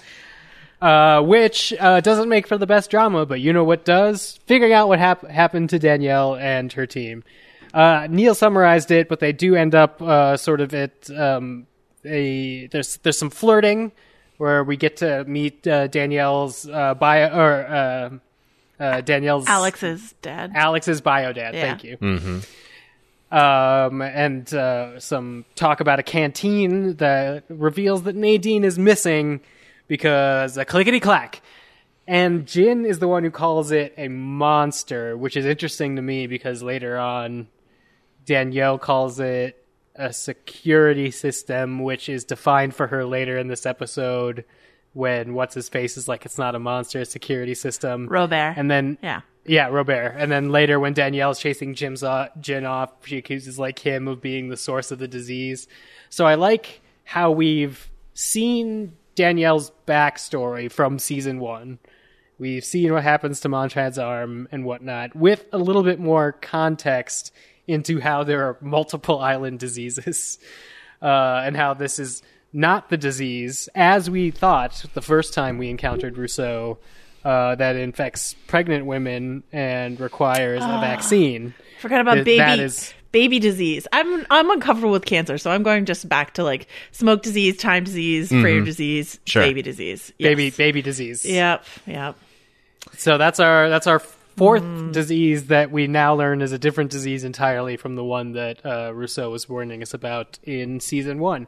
[SPEAKER 8] Uh, which uh, doesn't make for the best drama, but you know what does? Figuring out what hap- happened to Danielle and her team. Uh, Neil summarized it, but they do end up uh, sort of at um, a there's there's some flirting where we get to meet uh, Danielle's uh, bio or uh, uh, Danielle's
[SPEAKER 9] Alex's dad.
[SPEAKER 8] Alex's bio dad.
[SPEAKER 9] Yeah.
[SPEAKER 8] Thank you. Mm-hmm. Um, and uh, some talk about a canteen that reveals that Nadine is missing because a clickety clack. And Jin is the one who calls it a monster, which is interesting to me because later on, Danielle calls it a security system, which is defined for her later in this episode when What's-His-Face is like, it's not a monster, it's a security system.
[SPEAKER 9] Robert.
[SPEAKER 8] And then,
[SPEAKER 9] Yeah.
[SPEAKER 8] yeah, Robert. And then later when Danielle's chasing Jim's off, Jin off, she accuses like him of being the source of the disease. So I like how we've seen Danielle's backstory from season one. We've seen what happens to Montrad's arm and whatnot with a little bit more context into how there are multiple island diseases uh, and how this is not the disease, as we thought the first time we encountered Rousseau, uh, that infects pregnant women and requires a vaccine.
[SPEAKER 9] Forgot about
[SPEAKER 8] Th-
[SPEAKER 9] baby
[SPEAKER 8] that is-
[SPEAKER 9] baby disease. I'm I'm uncomfortable with cancer, so I'm going just back to like smoke disease, Lyme disease, Prayer disease,
[SPEAKER 10] Sure.
[SPEAKER 9] baby disease. Yes.
[SPEAKER 8] Baby, baby disease.
[SPEAKER 9] Yep. Yep.
[SPEAKER 8] So that's our that's our fourth disease that we now learn is a different disease entirely from the one that uh, Rousseau was warning us about in season one.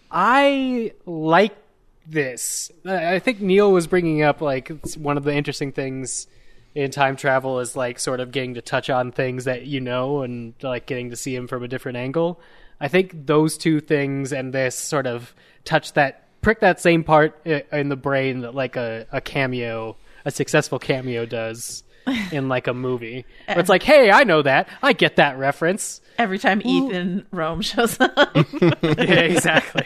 [SPEAKER 8] I like this. I I think Neil was bringing up like it's one of the interesting things in time travel is like sort of getting to touch on things that you know and like getting to see them from a different angle. I think those two things and this sort of touch that prick that same part i- in the brain that like a, a cameo, a successful cameo does in like a movie. Where it's like, hey, I know that. I get that reference.
[SPEAKER 9] Every time Ethan Rome shows up.
[SPEAKER 8] Yeah, exactly.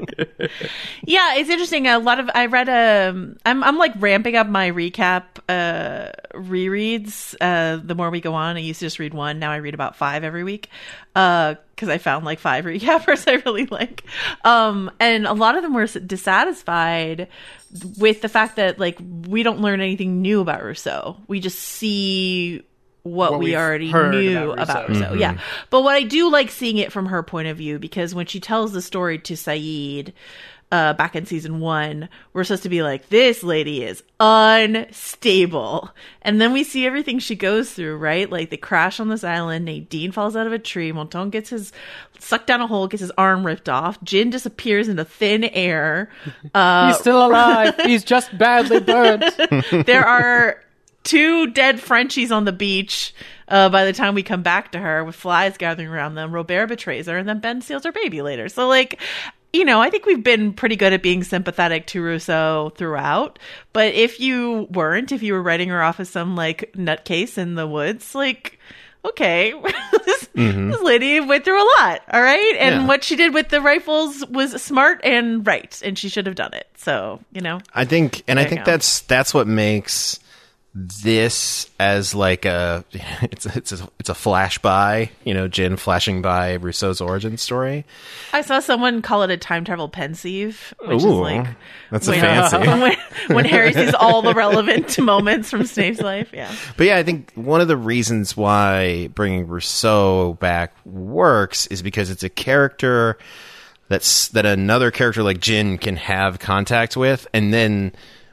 [SPEAKER 9] Yeah, it's interesting. A lot of I read um I'm I'm like ramping up my recap uh rereads uh the more we go on. I used to just read one, now I read about five every week. Uh because I found like five recappers I really like. Um and a lot of them were dissatisfied with the fact that like we don't learn anything new about Rousseau. We just see what,
[SPEAKER 8] What
[SPEAKER 9] we
[SPEAKER 8] we've
[SPEAKER 9] already
[SPEAKER 8] heard
[SPEAKER 9] knew
[SPEAKER 8] about
[SPEAKER 9] about
[SPEAKER 8] Rousseau.
[SPEAKER 9] Rousseau. Yeah. But what I do like seeing it from her point of view, because when she tells the story to Saeed uh, back in season one, we're supposed to be like, this lady is unstable. And then we see everything she goes through, right? Like they crash on this island. Nadine falls out of a tree. Monton gets his sucked down a hole, gets his arm ripped off. Jin disappears into thin air. Uh,
[SPEAKER 8] He's still alive. He's just badly burnt.
[SPEAKER 9] there are two dead Frenchies on the beach uh, by the time we come back to her with flies gathering around them. Robert betrays her, and then Ben steals her baby later. So, like, you know, I think we've been pretty good at being sympathetic to Rousseau throughout. But if you weren't, if you were writing her off as some, like, nutcase in the woods, like, okay, this,
[SPEAKER 10] Mm-hmm.
[SPEAKER 9] this lady went through a lot, all right? And
[SPEAKER 10] Yeah.
[SPEAKER 9] what she did with the rifles was smart and right, and she should have done it. So, you know.
[SPEAKER 10] I think, and I
[SPEAKER 9] There you
[SPEAKER 10] think
[SPEAKER 9] go.
[SPEAKER 10] that's that's what makes this as like a it's a, it's a it's a flash by, you know, Jin flashing by Rousseau's origin story.
[SPEAKER 9] I saw someone call it a time travel pensieve, which is
[SPEAKER 10] Ooh,
[SPEAKER 9] like
[SPEAKER 10] that's a
[SPEAKER 9] when,
[SPEAKER 10] fancy.
[SPEAKER 9] when, when Harry sees all the relevant moments from Snape's life. Yeah,
[SPEAKER 10] But yeah, I think one of the reasons why bringing Rousseau back works is because it's a character that's that another character like Jin can have contact with, and then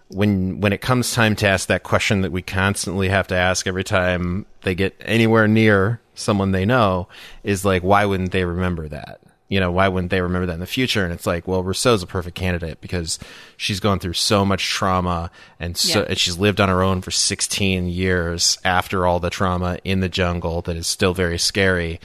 [SPEAKER 10] when when it comes time to ask that question that we constantly have to ask every time they get anywhere near someone they know, is like, why wouldn't they remember that? You know, why wouldn't they remember that in the future? And it's like, well, Rousseau's a perfect candidate because she's gone through so much trauma, and so
[SPEAKER 9] Yeah.
[SPEAKER 10] and she's lived on her own for sixteen years after all the trauma in the jungle that is still very scary.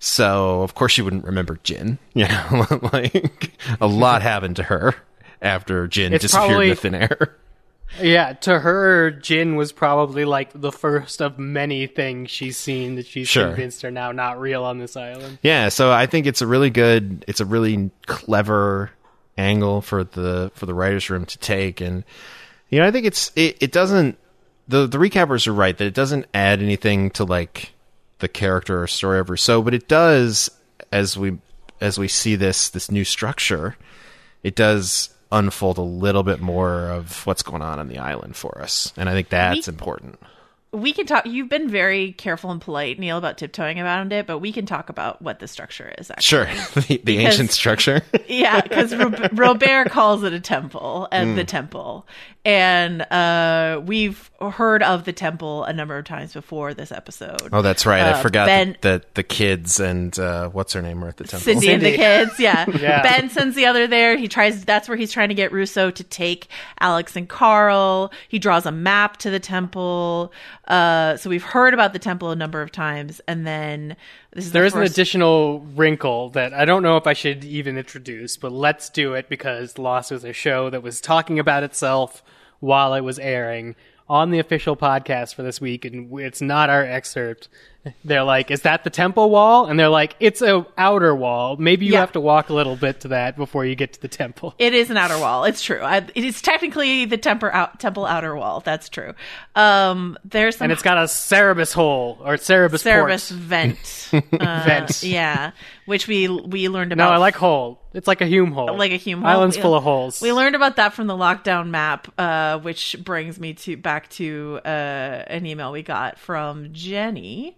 [SPEAKER 10] So of course she wouldn't remember Jin. You know, like a lot happened to her after Jin
[SPEAKER 8] It's
[SPEAKER 10] disappeared
[SPEAKER 8] probably-
[SPEAKER 10] into thin air.
[SPEAKER 8] Yeah, to her, Jin was probably like the first of many things she's seen that she's
[SPEAKER 10] Sure.
[SPEAKER 8] convinced are now not real on this island.
[SPEAKER 10] Yeah, so I think it's a really good, it's a really clever angle for the for the writers' room to take, and you know, I think it's it, it doesn't the the recappers are right that it doesn't add anything to like the character or story of Rousseau, but it does as we as we see this this new structure, it does unfold a little bit more of what's going on on the island for us, and I think that's
[SPEAKER 9] We-
[SPEAKER 10] important.
[SPEAKER 9] We can talk. You've been very careful and polite, Neil, about tiptoeing around it, but we can talk about what the structure is. Actually.
[SPEAKER 10] Sure, the, the ancient structure.
[SPEAKER 9] Yeah, because Robert calls it a temple, and
[SPEAKER 10] Mm.
[SPEAKER 9] the temple, and uh, we've heard of the temple a number of times before this episode.
[SPEAKER 10] Oh, that's right. I
[SPEAKER 9] Uh,
[SPEAKER 10] forgot
[SPEAKER 9] Ben-
[SPEAKER 10] that, that the kids and uh, what's her name were at the temple.
[SPEAKER 9] Cindy, and the
[SPEAKER 8] Cindy.
[SPEAKER 9] kids, yeah.
[SPEAKER 8] Yeah.
[SPEAKER 9] Ben sends the other there. He tries. That's where he's trying to get Rousseau to take Alex and Carl. He draws a map to the temple. Uh, so we've heard about the temple a number of times, and then this is
[SPEAKER 8] There
[SPEAKER 9] the
[SPEAKER 8] is an
[SPEAKER 9] first-
[SPEAKER 8] additional wrinkle that I don't know if I should even introduce, but let's do it because Lost was a show that was talking about itself while it was airing on the official podcast for this week, and it's not our excerpt. They're like, is that the temple wall? And they're like, it's a outer wall. Maybe you
[SPEAKER 9] Yeah.
[SPEAKER 8] have to walk a little bit to that before you get to the temple.
[SPEAKER 9] It is an outer wall. It's true. I, it is technically the temper out, temple outer wall. That's true. Um, there's some
[SPEAKER 8] And it's got a Cerebus hole, or Cerebus
[SPEAKER 9] Cerebus
[SPEAKER 8] port.
[SPEAKER 9] vent. Uh,
[SPEAKER 8] Vent.
[SPEAKER 9] Yeah, which we we learned
[SPEAKER 8] No,
[SPEAKER 9] about.
[SPEAKER 8] I like hole. It's like a Hume hole.
[SPEAKER 9] Like a Hume hole.
[SPEAKER 8] Island's
[SPEAKER 9] We-
[SPEAKER 8] full of holes.
[SPEAKER 9] We learned about that from the lockdown map, uh, which brings me to back to uh, an email we got from Jenny.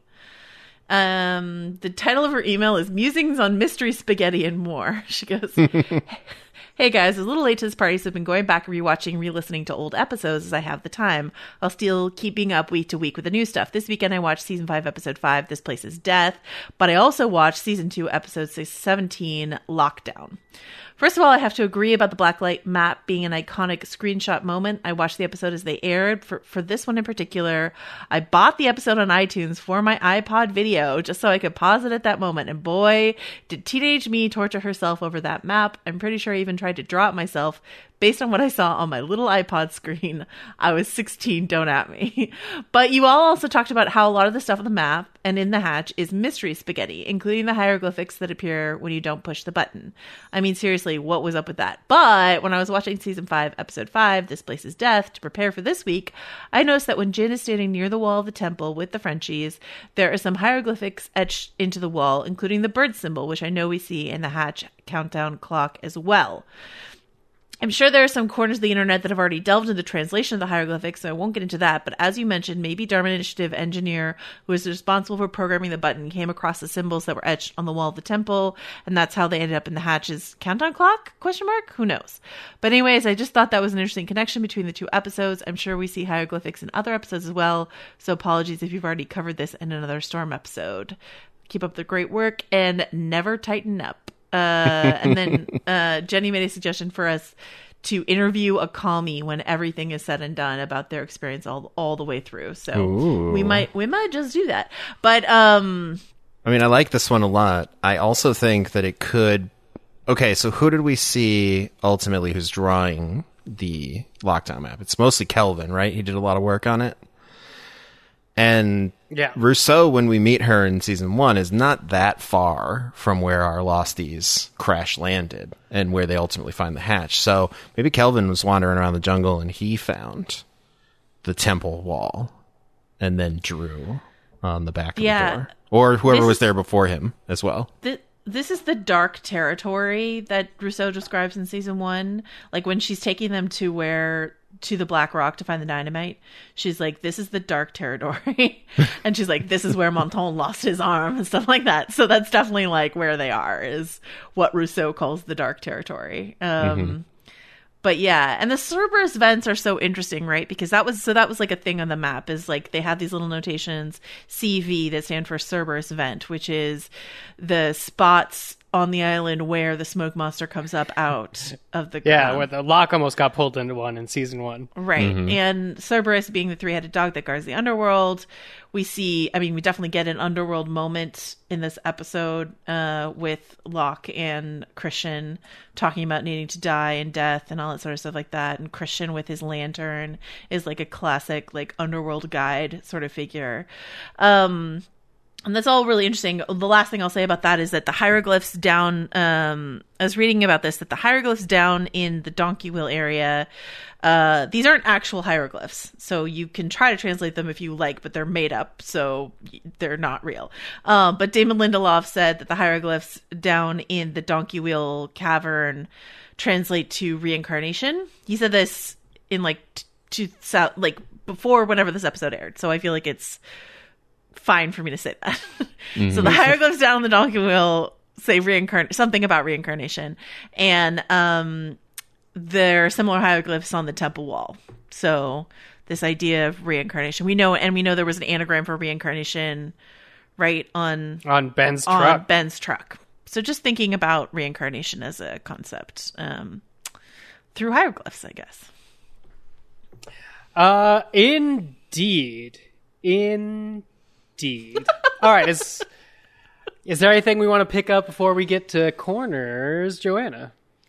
[SPEAKER 9] Um, the title of her email is Musings on Mystery Spaghetti and More. She goes, Hey guys, I was a little late to this party, so I've been going back and rewatching, re-listening to old episodes as I have the time. I'll still keeping up week to week with the new stuff. This weekend I watched season five, episode five, This Place is Death, but I also watched season two, episode seventeen, Lockdown. First of all, I have to agree about the blacklight map being an iconic screenshot moment. I watched the episode as they aired. For, for this one in particular, I bought the episode on iTunes for my iPod video just so I could pause it at that moment. And boy, did teenage me torture herself over that map. I'm pretty sure I even tried to draw it myself based on what I saw on my little iPod screen. I was sixteen, don't at me. But you all also talked about how a lot of the stuff on the map and in the hatch is mystery spaghetti, including the hieroglyphics that appear when you don't push the button. I mean, seriously, what was up with that? But when I was watching season five, episode five, This Place is Death, to prepare for this week, I noticed that when Jin is standing near the wall of the temple with the Frenchies, there are some hieroglyphics etched into the wall, including the bird symbol, which I know we see in the hatch countdown clock as well. I'm sure there are some corners of the internet that have already delved into the translation of the hieroglyphics, so I won't get into that. But as you mentioned, maybe Dharma Initiative engineer who was responsible for programming the button came across the symbols that were etched on the wall of the temple, and that's how they ended up in the hatch's countdown clock? Question mark? Who knows? But anyways, I just thought that was an interesting connection between the two episodes. I'm sure we see hieroglyphics in other episodes as well, so apologies if you've already covered this in another Storm episode. Keep up the great work and never tighten up. Uh, and then uh, Jenny made a suggestion for us to interview a commie when everything is said and done about their experience all all the way through. So
[SPEAKER 10] Ooh.
[SPEAKER 9] we might we might just do that. But um,
[SPEAKER 10] I mean, I like this one a lot. I also think that it could. Okay, so who did we see ultimately who's drawing the lockdown map? It's mostly Kelvin, right? He did a lot of work on it. And
[SPEAKER 8] Yeah.
[SPEAKER 10] Rousseau, when we meet her in season one, is not that far from where our Losties crash landed and where they ultimately find the hatch. So maybe Kelvin was wandering around the jungle and he found the temple wall and then drew on the back of
[SPEAKER 9] Yeah.
[SPEAKER 10] the door. Or whoever
[SPEAKER 9] This
[SPEAKER 10] was
[SPEAKER 9] is-
[SPEAKER 10] there before him as well.
[SPEAKER 9] th- this is the dark territory that Rousseau describes in season one. Like when she's taking them to where to the Black Rock to find the dynamite, she's like, "This is the dark territory," and she's like, "This is where Monton lost his arm," and stuff like that. So that's definitely like where they are, is what Rousseau calls the dark territory. Um, But yeah, and the Cerberus vents are so interesting, right? Because that was so that was like a thing on the map, is like they have these little notations C V that stand for Cerberus vent, which is the spots on the island where the smoke monster comes up out of the ground.
[SPEAKER 8] Yeah, where the lock almost got pulled into one in season one.
[SPEAKER 9] Right. Mm-hmm. And Cerberus being the three-headed dog that guards the underworld. We see, I mean, we definitely get an underworld moment in this episode uh, with Locke and Christian talking about needing to die and death and all that sort of stuff like that. And Christian with his lantern is like a classic, like, underworld guide sort of figure. Um, And that's all really interesting. The last thing I'll say about that is that the hieroglyphs down, um, I was reading about this, that the hieroglyphs down in the Donkey Wheel area, uh, these aren't actual hieroglyphs. So you can try to translate them if you like, but they're made up, so they're not real. Um, but Damon Lindelof said that the hieroglyphs down in the Donkey Wheel cavern translate to reincarnation. He said this in like, to, to, like before whenever this episode aired. So I feel like it's fine for me to say that. Mm-hmm. So the hieroglyphs down the Donkey Wheel say reincarn something about reincarnation, and um, there are similar hieroglyphs on the temple wall. So this idea of reincarnation, we know, and we know there was an anagram for reincarnation, right on
[SPEAKER 8] on Ben's
[SPEAKER 9] on
[SPEAKER 8] truck.
[SPEAKER 9] Ben's truck. So just thinking about reincarnation as a concept um, through hieroglyphs, I guess.
[SPEAKER 8] Uh, indeed, in. Indeed. All right. Is is there anything we want to pick up before we get to corners, Joanna?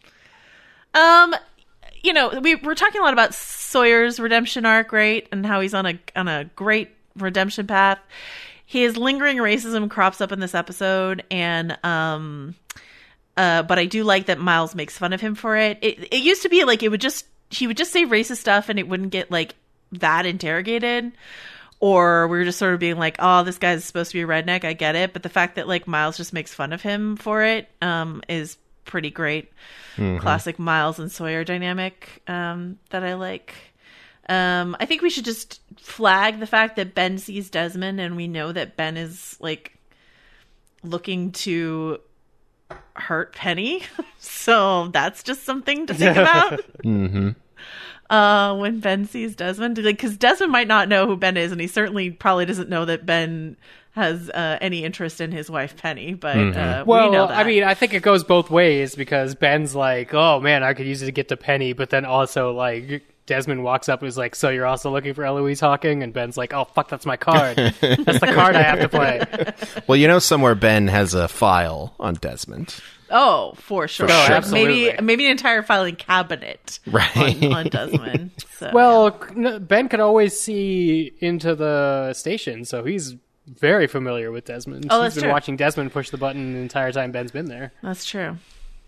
[SPEAKER 9] Um, you know, we we're talking a lot about Sawyer's redemption arc, right, and how he's on a on a great redemption path. His lingering racism crops up in this episode, and um, uh, but I do like that Miles makes fun of him for it. It it used to be like it would just he would just say racist stuff, and it wouldn't get like that interrogated. Or we were just sort of being like, oh, this guy's supposed to be a redneck. I get it. But the fact that like Miles just makes fun of him for it um, is pretty great. Mm-hmm. Classic Miles and Sawyer dynamic um, that I like. Um, I think we should just flag the fact that Ben sees Desmond, and we know that Ben is like looking to hurt Penny. So that's just something to think about.
[SPEAKER 10] Mm-hmm.
[SPEAKER 9] Uh, when Ben sees Desmond, like, because Desmond might not know who Ben is, and he certainly probably doesn't know that Ben has uh, any interest in his wife Penny. But mm-hmm. uh,
[SPEAKER 8] well,
[SPEAKER 9] we know that.
[SPEAKER 8] I mean, I think it goes both ways, because Ben's like, "Oh man, I could use it to get to Penny," but then also like Desmond walks up and is like, "So you're also looking for Eloise Hawking?" And Ben's like, "Oh fuck, that's my card. That's the card I have to play."
[SPEAKER 10] Well, you know, somewhere Ben has a file on Desmond.
[SPEAKER 9] Oh, for sure.
[SPEAKER 10] For sure.
[SPEAKER 9] Maybe maybe an entire filing cabinet
[SPEAKER 10] right.
[SPEAKER 9] on, on Desmond. So,
[SPEAKER 8] well, yeah. Ben could always see into the station, so he's very familiar with Desmond.
[SPEAKER 9] Oh,
[SPEAKER 8] he's
[SPEAKER 9] that's
[SPEAKER 8] been
[SPEAKER 9] true.
[SPEAKER 8] watching Desmond push the button the entire time Ben's been there.
[SPEAKER 9] That's true.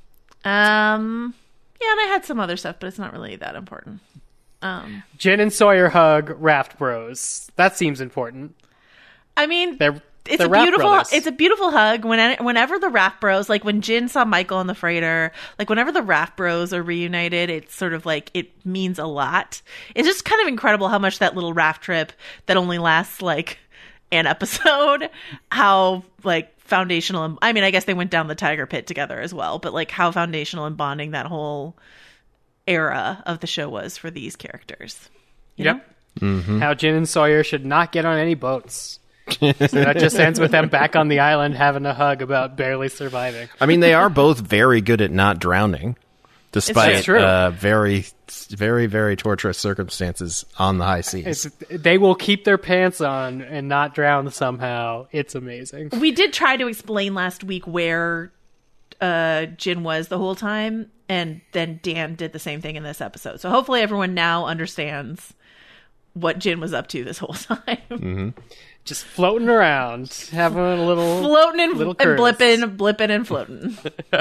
[SPEAKER 9] Um, yeah, and I had some other stuff, but it's not really that important. Um,
[SPEAKER 8] Jin and Sawyer hug Raft Bros. That seems important.
[SPEAKER 9] I mean,
[SPEAKER 8] they're
[SPEAKER 9] It's
[SPEAKER 8] the
[SPEAKER 9] a
[SPEAKER 8] Raft
[SPEAKER 9] beautiful,
[SPEAKER 8] brothers.
[SPEAKER 9] it's a beautiful hug. When whenever the Raft Bros, like when Jin saw Michael on the freighter, like whenever the Raft Bros are reunited, it's sort of like it means a lot. It's just kind of incredible how much that little raft trip that only lasts like an episode, how like foundational. And, I mean, I guess they went down the Tiger Pit together as well, but like how foundational and bonding that whole era of the show was for these characters. You
[SPEAKER 8] yep. Mm-hmm. How Jin and Sawyer should not get on any boats. So that just ends with them back on the island having a hug about barely surviving.
[SPEAKER 10] I mean, they are both very good at not drowning, despite
[SPEAKER 8] true.
[SPEAKER 10] uh, very, very, very torturous circumstances on the high seas.
[SPEAKER 8] It's, they will keep their pants on and not drown somehow. It's amazing.
[SPEAKER 9] We did try to explain last week where uh, Jin was the whole time, and then Dan did the same thing in this episode. So hopefully everyone now understands what Jin was up to this whole time.
[SPEAKER 10] Mm-hmm.
[SPEAKER 8] Just floating around, having a little
[SPEAKER 9] floating and,
[SPEAKER 8] little
[SPEAKER 9] and blipping, blipping and floating.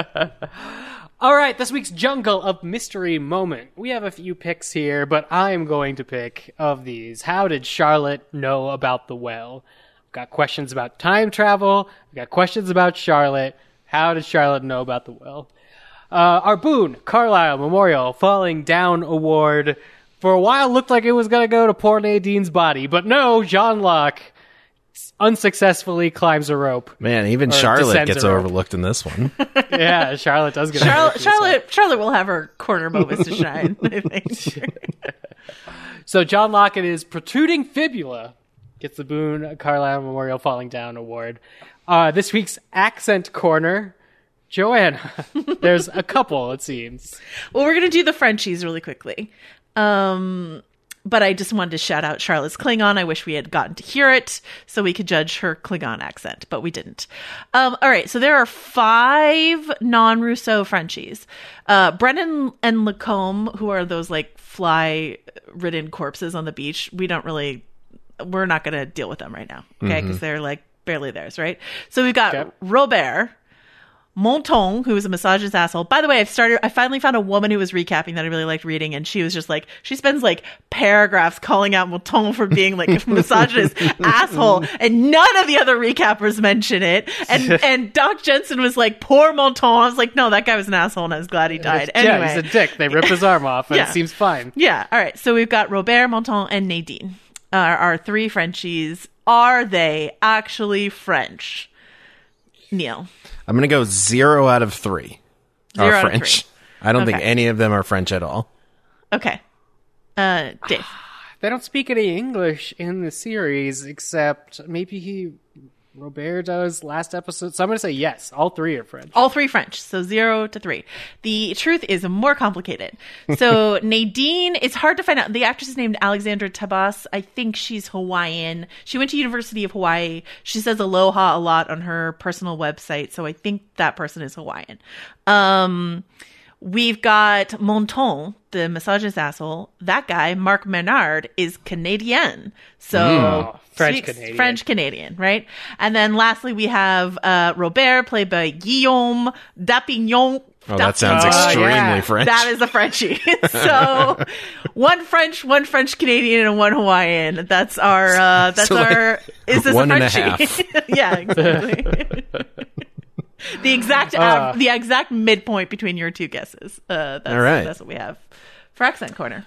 [SPEAKER 8] All right, this week's Jungle of Mystery moment. We have a few picks here, but I'm going to pick of these. How did Charlotte know about the well? I've got questions about time travel. I've got questions about Charlotte. How did Charlotte know about the well? Uh, our Boone Carlisle Memorial Falling Down Award for a while looked like it was going to go to poor Nadine's body, but no, Jean Locke unsuccessfully climbs a rope.
[SPEAKER 10] Man, even
[SPEAKER 8] Or
[SPEAKER 10] Charlotte
[SPEAKER 8] descends
[SPEAKER 10] gets
[SPEAKER 8] a rope.
[SPEAKER 10] overlooked in this one.
[SPEAKER 8] Yeah, Charlotte does get
[SPEAKER 9] Charlotte,
[SPEAKER 8] overlooked in this one.
[SPEAKER 9] Charlotte, Charlotte will have her corner moments to shine. I think.
[SPEAKER 8] So John Lockett is protruding fibula. Gets the Boone Carlisle Memorial Falling Down Award. Uh, this week's Accent Corner. Joanna, there's a couple, it seems.
[SPEAKER 9] Well, we're gonna do the Frenchies really quickly. Um, but I just wanted to shout out Charlotte's Klingon. I wish we had gotten to hear it so we could judge her Klingon accent, but we didn't. Um, all right, so there are five non-Rousseau Frenchies. Uh, Brennan and Lacombe, who are those like fly-ridden corpses on the beach. We don't really, we're not going to deal with them right now, okay? Because they're like barely theirs, right? So we've got
[SPEAKER 8] Okay.
[SPEAKER 9] Robert Monton, who is a misogynist asshole. By the way, I've started, I finally found a woman who was recapping that I really liked reading, and she was just like, she spends like paragraphs calling out Monton for being like a misogynist asshole, and none of the other recappers mention it. And and Doc Jensen was like, poor Monton. I was like, no, that guy was an asshole, and I was glad he died.
[SPEAKER 8] Yeah,
[SPEAKER 9] Anyway.
[SPEAKER 8] he's a dick. They rip his arm off, and
[SPEAKER 9] Yeah.
[SPEAKER 8] it seems fine.
[SPEAKER 9] Yeah. All right. So we've got Robert, Monton, and Nadine. Uh, our three Frenchies. Are they actually French? Neil.
[SPEAKER 10] I'm going to go zero out of three.
[SPEAKER 9] Zero
[SPEAKER 10] are
[SPEAKER 9] out of
[SPEAKER 10] French.
[SPEAKER 9] three.
[SPEAKER 10] I don't think
[SPEAKER 9] Okay.
[SPEAKER 10] any of them are French at all.
[SPEAKER 9] Okay. Uh, Dave.
[SPEAKER 8] They don't speak any English in the series, except maybe he, Robert does last episode. So I'm going to say yes. All three are French.
[SPEAKER 9] All three French, so zero to three. The truth is more complicated. So Nadine, it's hard to find out. The actress is named Alexandra Tabas. I think she's Hawaiian. She went to University of Hawaii. She says aloha a lot on her personal website, so I think that person is Hawaiian. Um, we've got Monton, the misogynist asshole. That guy, Marc Menard, is Canadian. So
[SPEAKER 8] Mm. French
[SPEAKER 9] speaks
[SPEAKER 8] Canadian.
[SPEAKER 9] French Canadian, right? And then lastly, we have uh, Robert, played by Guillaume Dapignon.
[SPEAKER 10] Oh, that sounds
[SPEAKER 8] Oh,
[SPEAKER 10] extremely
[SPEAKER 8] yeah.
[SPEAKER 10] French.
[SPEAKER 9] That is a Frenchie. So one French, one French Canadian, and one Hawaiian. That's our. Uh, that's
[SPEAKER 10] So, like,
[SPEAKER 9] our. Is this
[SPEAKER 10] one
[SPEAKER 9] a
[SPEAKER 10] and a
[SPEAKER 9] Frenchie? Yeah, exactly. the exact
[SPEAKER 8] Uh.
[SPEAKER 9] av- the exact midpoint between your two guesses. Uh, that's,
[SPEAKER 10] All right.
[SPEAKER 9] that's what we have for Accent Corner.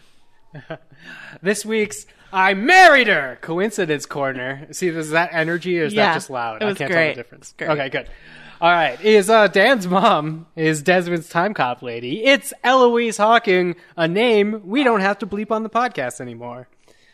[SPEAKER 8] This week's I Married Her Coincidence Corner. See, is that energy or is
[SPEAKER 9] Yeah,
[SPEAKER 8] that just loud?
[SPEAKER 9] it was
[SPEAKER 8] I can't
[SPEAKER 9] great.
[SPEAKER 8] tell the difference.
[SPEAKER 9] Great.
[SPEAKER 8] Okay, good. All right. Is uh, Dan's mom is Desmond's time cop lady. It's Eloise Hawking, a name we don't have to bleep on the podcast anymore.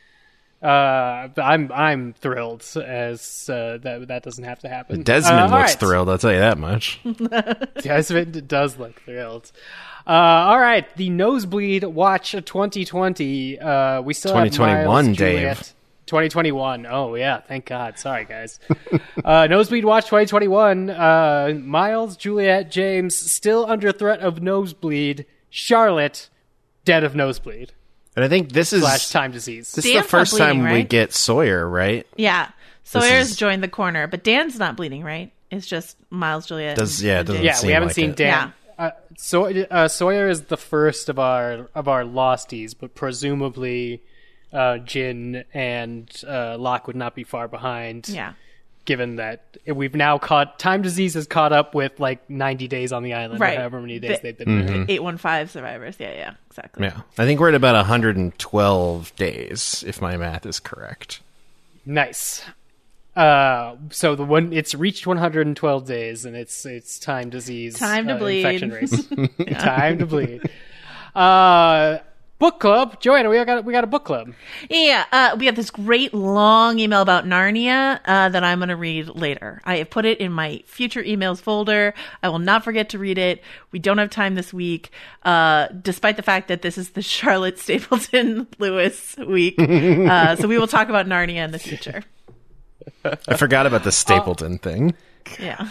[SPEAKER 8] Uh, I'm I'm thrilled as uh, that that doesn't have to happen.
[SPEAKER 10] Desmond
[SPEAKER 8] Uh, all
[SPEAKER 10] looks
[SPEAKER 8] right.
[SPEAKER 10] thrilled, I'll tell you that much.
[SPEAKER 8] Desmond does look thrilled. Uh, all right, the Nosebleed Watch twenty twenty. Uh, we still
[SPEAKER 10] twenty
[SPEAKER 8] have
[SPEAKER 10] twenty-one,
[SPEAKER 8] Miles,
[SPEAKER 10] Dave.
[SPEAKER 8] Juliet. twenty twenty-one. Oh yeah, thank God. Sorry guys. uh, Nosebleed Watch twenty twenty-one. Uh, Miles, Juliet, James still under threat of nosebleed. Charlotte dead of nosebleed
[SPEAKER 10] And I think this is
[SPEAKER 8] slash time disease.
[SPEAKER 10] this is
[SPEAKER 9] Dan's
[SPEAKER 10] the first
[SPEAKER 9] not bleeding,
[SPEAKER 10] time we
[SPEAKER 9] right?
[SPEAKER 10] get Sawyer, right?
[SPEAKER 9] Yeah, Sawyer's
[SPEAKER 10] is-
[SPEAKER 9] joined the corner, but Dan's not bleeding, right? It's just Miles, Juliet.
[SPEAKER 10] Does-
[SPEAKER 9] and-
[SPEAKER 10] yeah, it
[SPEAKER 9] and
[SPEAKER 10] doesn't
[SPEAKER 9] James.
[SPEAKER 8] yeah,
[SPEAKER 10] seem
[SPEAKER 8] we haven't
[SPEAKER 10] like
[SPEAKER 8] seen
[SPEAKER 10] it.
[SPEAKER 8] Dan. Uh, so, uh, Sawyer is the first of our of our losties, but presumably uh, Jin and uh, Locke would not be far behind.
[SPEAKER 9] Yeah.
[SPEAKER 8] Given that we've now caught time disease has caught up with like ninety days on the island,
[SPEAKER 9] Right.
[SPEAKER 8] or however many days
[SPEAKER 9] The-
[SPEAKER 8] they've been there.
[SPEAKER 9] eight one five survivors. Yeah, yeah, exactly.
[SPEAKER 10] Yeah. I think we're at about one hundred twelve days, if my math is correct.
[SPEAKER 8] Nice. Uh, so the one it's reached one hundred twelve days, and it's it's time disease,
[SPEAKER 9] Time to
[SPEAKER 8] uh,
[SPEAKER 9] bleed.
[SPEAKER 8] infection race. Time to bleed. Uh, book club, Joanna. We got we got a book club.
[SPEAKER 9] Yeah, uh, we have this great long email about Narnia uh, that I'm going to read later. I have put it in my future emails folder. I will not forget to read it. We don't have time this week, uh, despite the fact that this is the Charlotte Stapleton Lewis week. Uh, so we will talk about Narnia in the future.
[SPEAKER 10] I forgot about the Stapleton thing.
[SPEAKER 9] Yeah.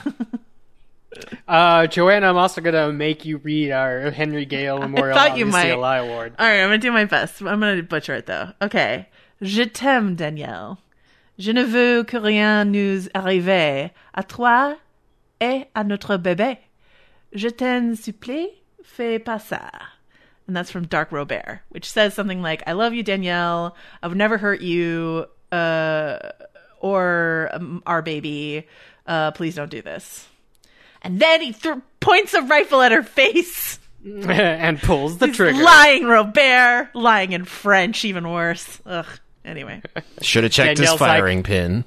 [SPEAKER 8] Uh, Joanna, I'm also gonna make you read our Henry Gale Memorial
[SPEAKER 9] thought you
[SPEAKER 8] Lucy
[SPEAKER 9] might.
[SPEAKER 8] Ely Award.
[SPEAKER 9] All right, I'm going to do my best. I'm going to butcher it, though. Okay. Je t'aime, Danielle. Je ne veux que rien nous arrive à toi et à notre bébé. Je t'en supplie, fais pas ça. And that's from Dark Robert, which says something like, I love you, Danielle. I would never hurt you, uh, or um, our baby. Uh, please don't do this. And then he th- points a rifle at her face.
[SPEAKER 8] And pulls the
[SPEAKER 9] He's
[SPEAKER 8] trigger.
[SPEAKER 9] lying, Robert. Lying in French, even worse. Ugh. Anyway.
[SPEAKER 10] Should have checked
[SPEAKER 8] Danielle's
[SPEAKER 10] his firing pin.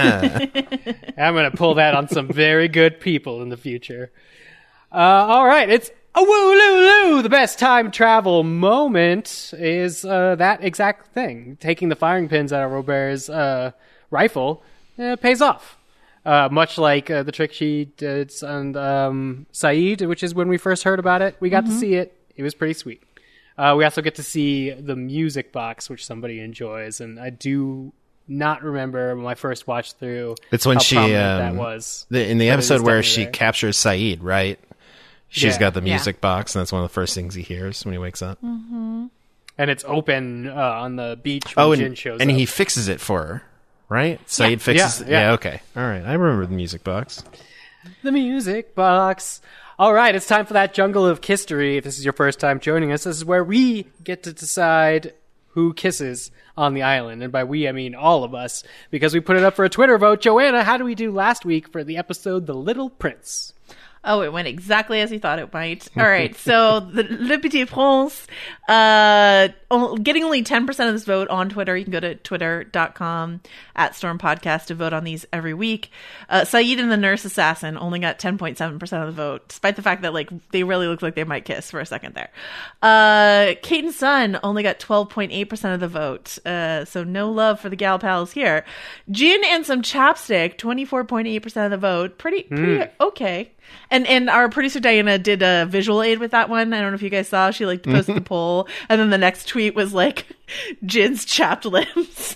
[SPEAKER 8] I'm going to pull that on some very good people in the future. Uh, all right, it's a woo-loo-loo. The best time travel moment is uh, that exact thing. Taking the firing pins out of Robert's uh, rifle uh, pays off. Uh, much like uh, the trick she did on um, Saeed, which is when we first heard about it. We got
[SPEAKER 9] Mm-hmm.
[SPEAKER 8] to see it. It was pretty sweet. Uh, we also get to see the music box, which somebody enjoys. And I do not remember my first watch through
[SPEAKER 10] It's when
[SPEAKER 8] how
[SPEAKER 10] she,
[SPEAKER 8] prominent
[SPEAKER 10] um,
[SPEAKER 8] that was.
[SPEAKER 10] The, in the
[SPEAKER 8] But it is
[SPEAKER 10] episode where
[SPEAKER 8] definitely
[SPEAKER 10] she
[SPEAKER 8] there.
[SPEAKER 10] captures Saeed, right? She's
[SPEAKER 8] Yeah.
[SPEAKER 10] got the
[SPEAKER 9] Yeah.
[SPEAKER 10] music box, and that's one of the first things he hears when he wakes up.
[SPEAKER 8] And it's open uh, on the beach when
[SPEAKER 10] Oh,
[SPEAKER 8] Jin
[SPEAKER 10] and,
[SPEAKER 8] shows
[SPEAKER 10] and
[SPEAKER 8] up.
[SPEAKER 10] he fixes it for her, right? Saeed fixes
[SPEAKER 8] Yeah,
[SPEAKER 10] it.
[SPEAKER 8] yeah.
[SPEAKER 10] Yeah, okay. All right. I remember the music box.
[SPEAKER 8] The music box. All right, it's time for that jungle of kissery. If this is your first time joining us, this is where we get to decide who kisses on the island. And by we, I mean all of us, because we put it up for a Twitter vote. Joanna, how did we do last week for the episode The Little Prince?
[SPEAKER 9] Oh, it went exactly as you thought it might. All right. So the Le Petit Prince, uh, o- getting only ten percent of this vote on Twitter. You can go to twitter.com at Storm Podcast to vote on these every week. Uh, Saeed and the Nurse Assassin only got ten point seven percent of the vote, despite the fact that like they really looked like they might kiss for a second there. Uh, Kate and Son only got twelve point eight percent of the vote. Uh, so no love for the gal pals here. Gin and some chapstick, twenty-four point eight percent of the vote. Pretty, pretty okay. And and our producer Diana did a visual aid with that one. I don't know if you guys saw. She like posted the poll, and then the next tweet was like Jin's chapped limbs,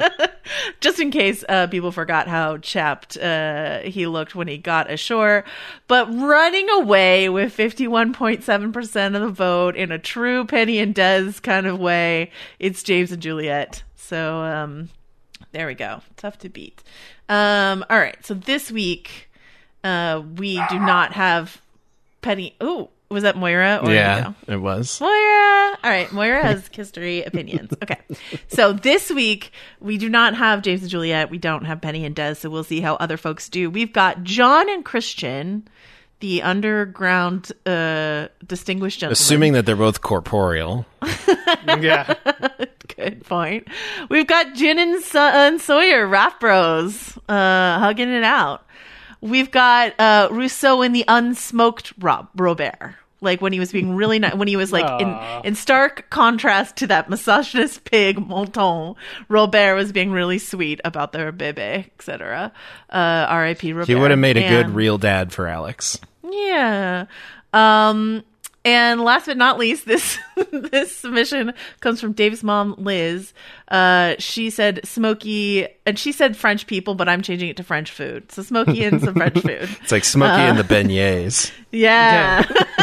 [SPEAKER 9] just in case uh, people forgot how chapped uh, he looked when he got ashore. But running away with fifty-one point seven percent of the vote in a true Penny and Des kind of way, it's James and Juliet. So um, there we go. Tough to beat. Um, all right. So this week. Uh, we do not have Penny. Ooh, was that Moira? Or
[SPEAKER 10] Yeah,
[SPEAKER 9] no?
[SPEAKER 10] it was.
[SPEAKER 9] Moira. All right, Moira has history opinions. Okay, so this week we do not have James and Juliet. We don't have Penny and Des. So we'll see how other folks do. We've got John and Christian, the underground uh, distinguished gentlemen.
[SPEAKER 10] Assuming that they're both corporeal.
[SPEAKER 8] Yeah.
[SPEAKER 9] Good point. We've got Jin and, Sa- and Sawyer, Rap Bros, uh, hugging it out. We've got uh, Rousseau in the unsmoked Rob Robert, like when he was being really nice, when he was like in, in stark contrast to that misogynist pig Monton. Robert was being really sweet about their bebe, et cetera. Uh, R I P Robert.
[SPEAKER 10] He would have made a good
[SPEAKER 9] And-
[SPEAKER 10] real dad for Alex.
[SPEAKER 9] Yeah. Um, and last but not least, this this submission comes from Dave's mom, Liz. Uh, she said Smokey, and she said French people, but I'm changing it to French food. So Smokey and some French food.
[SPEAKER 10] It's like Smokey and the beignets.
[SPEAKER 9] Yeah.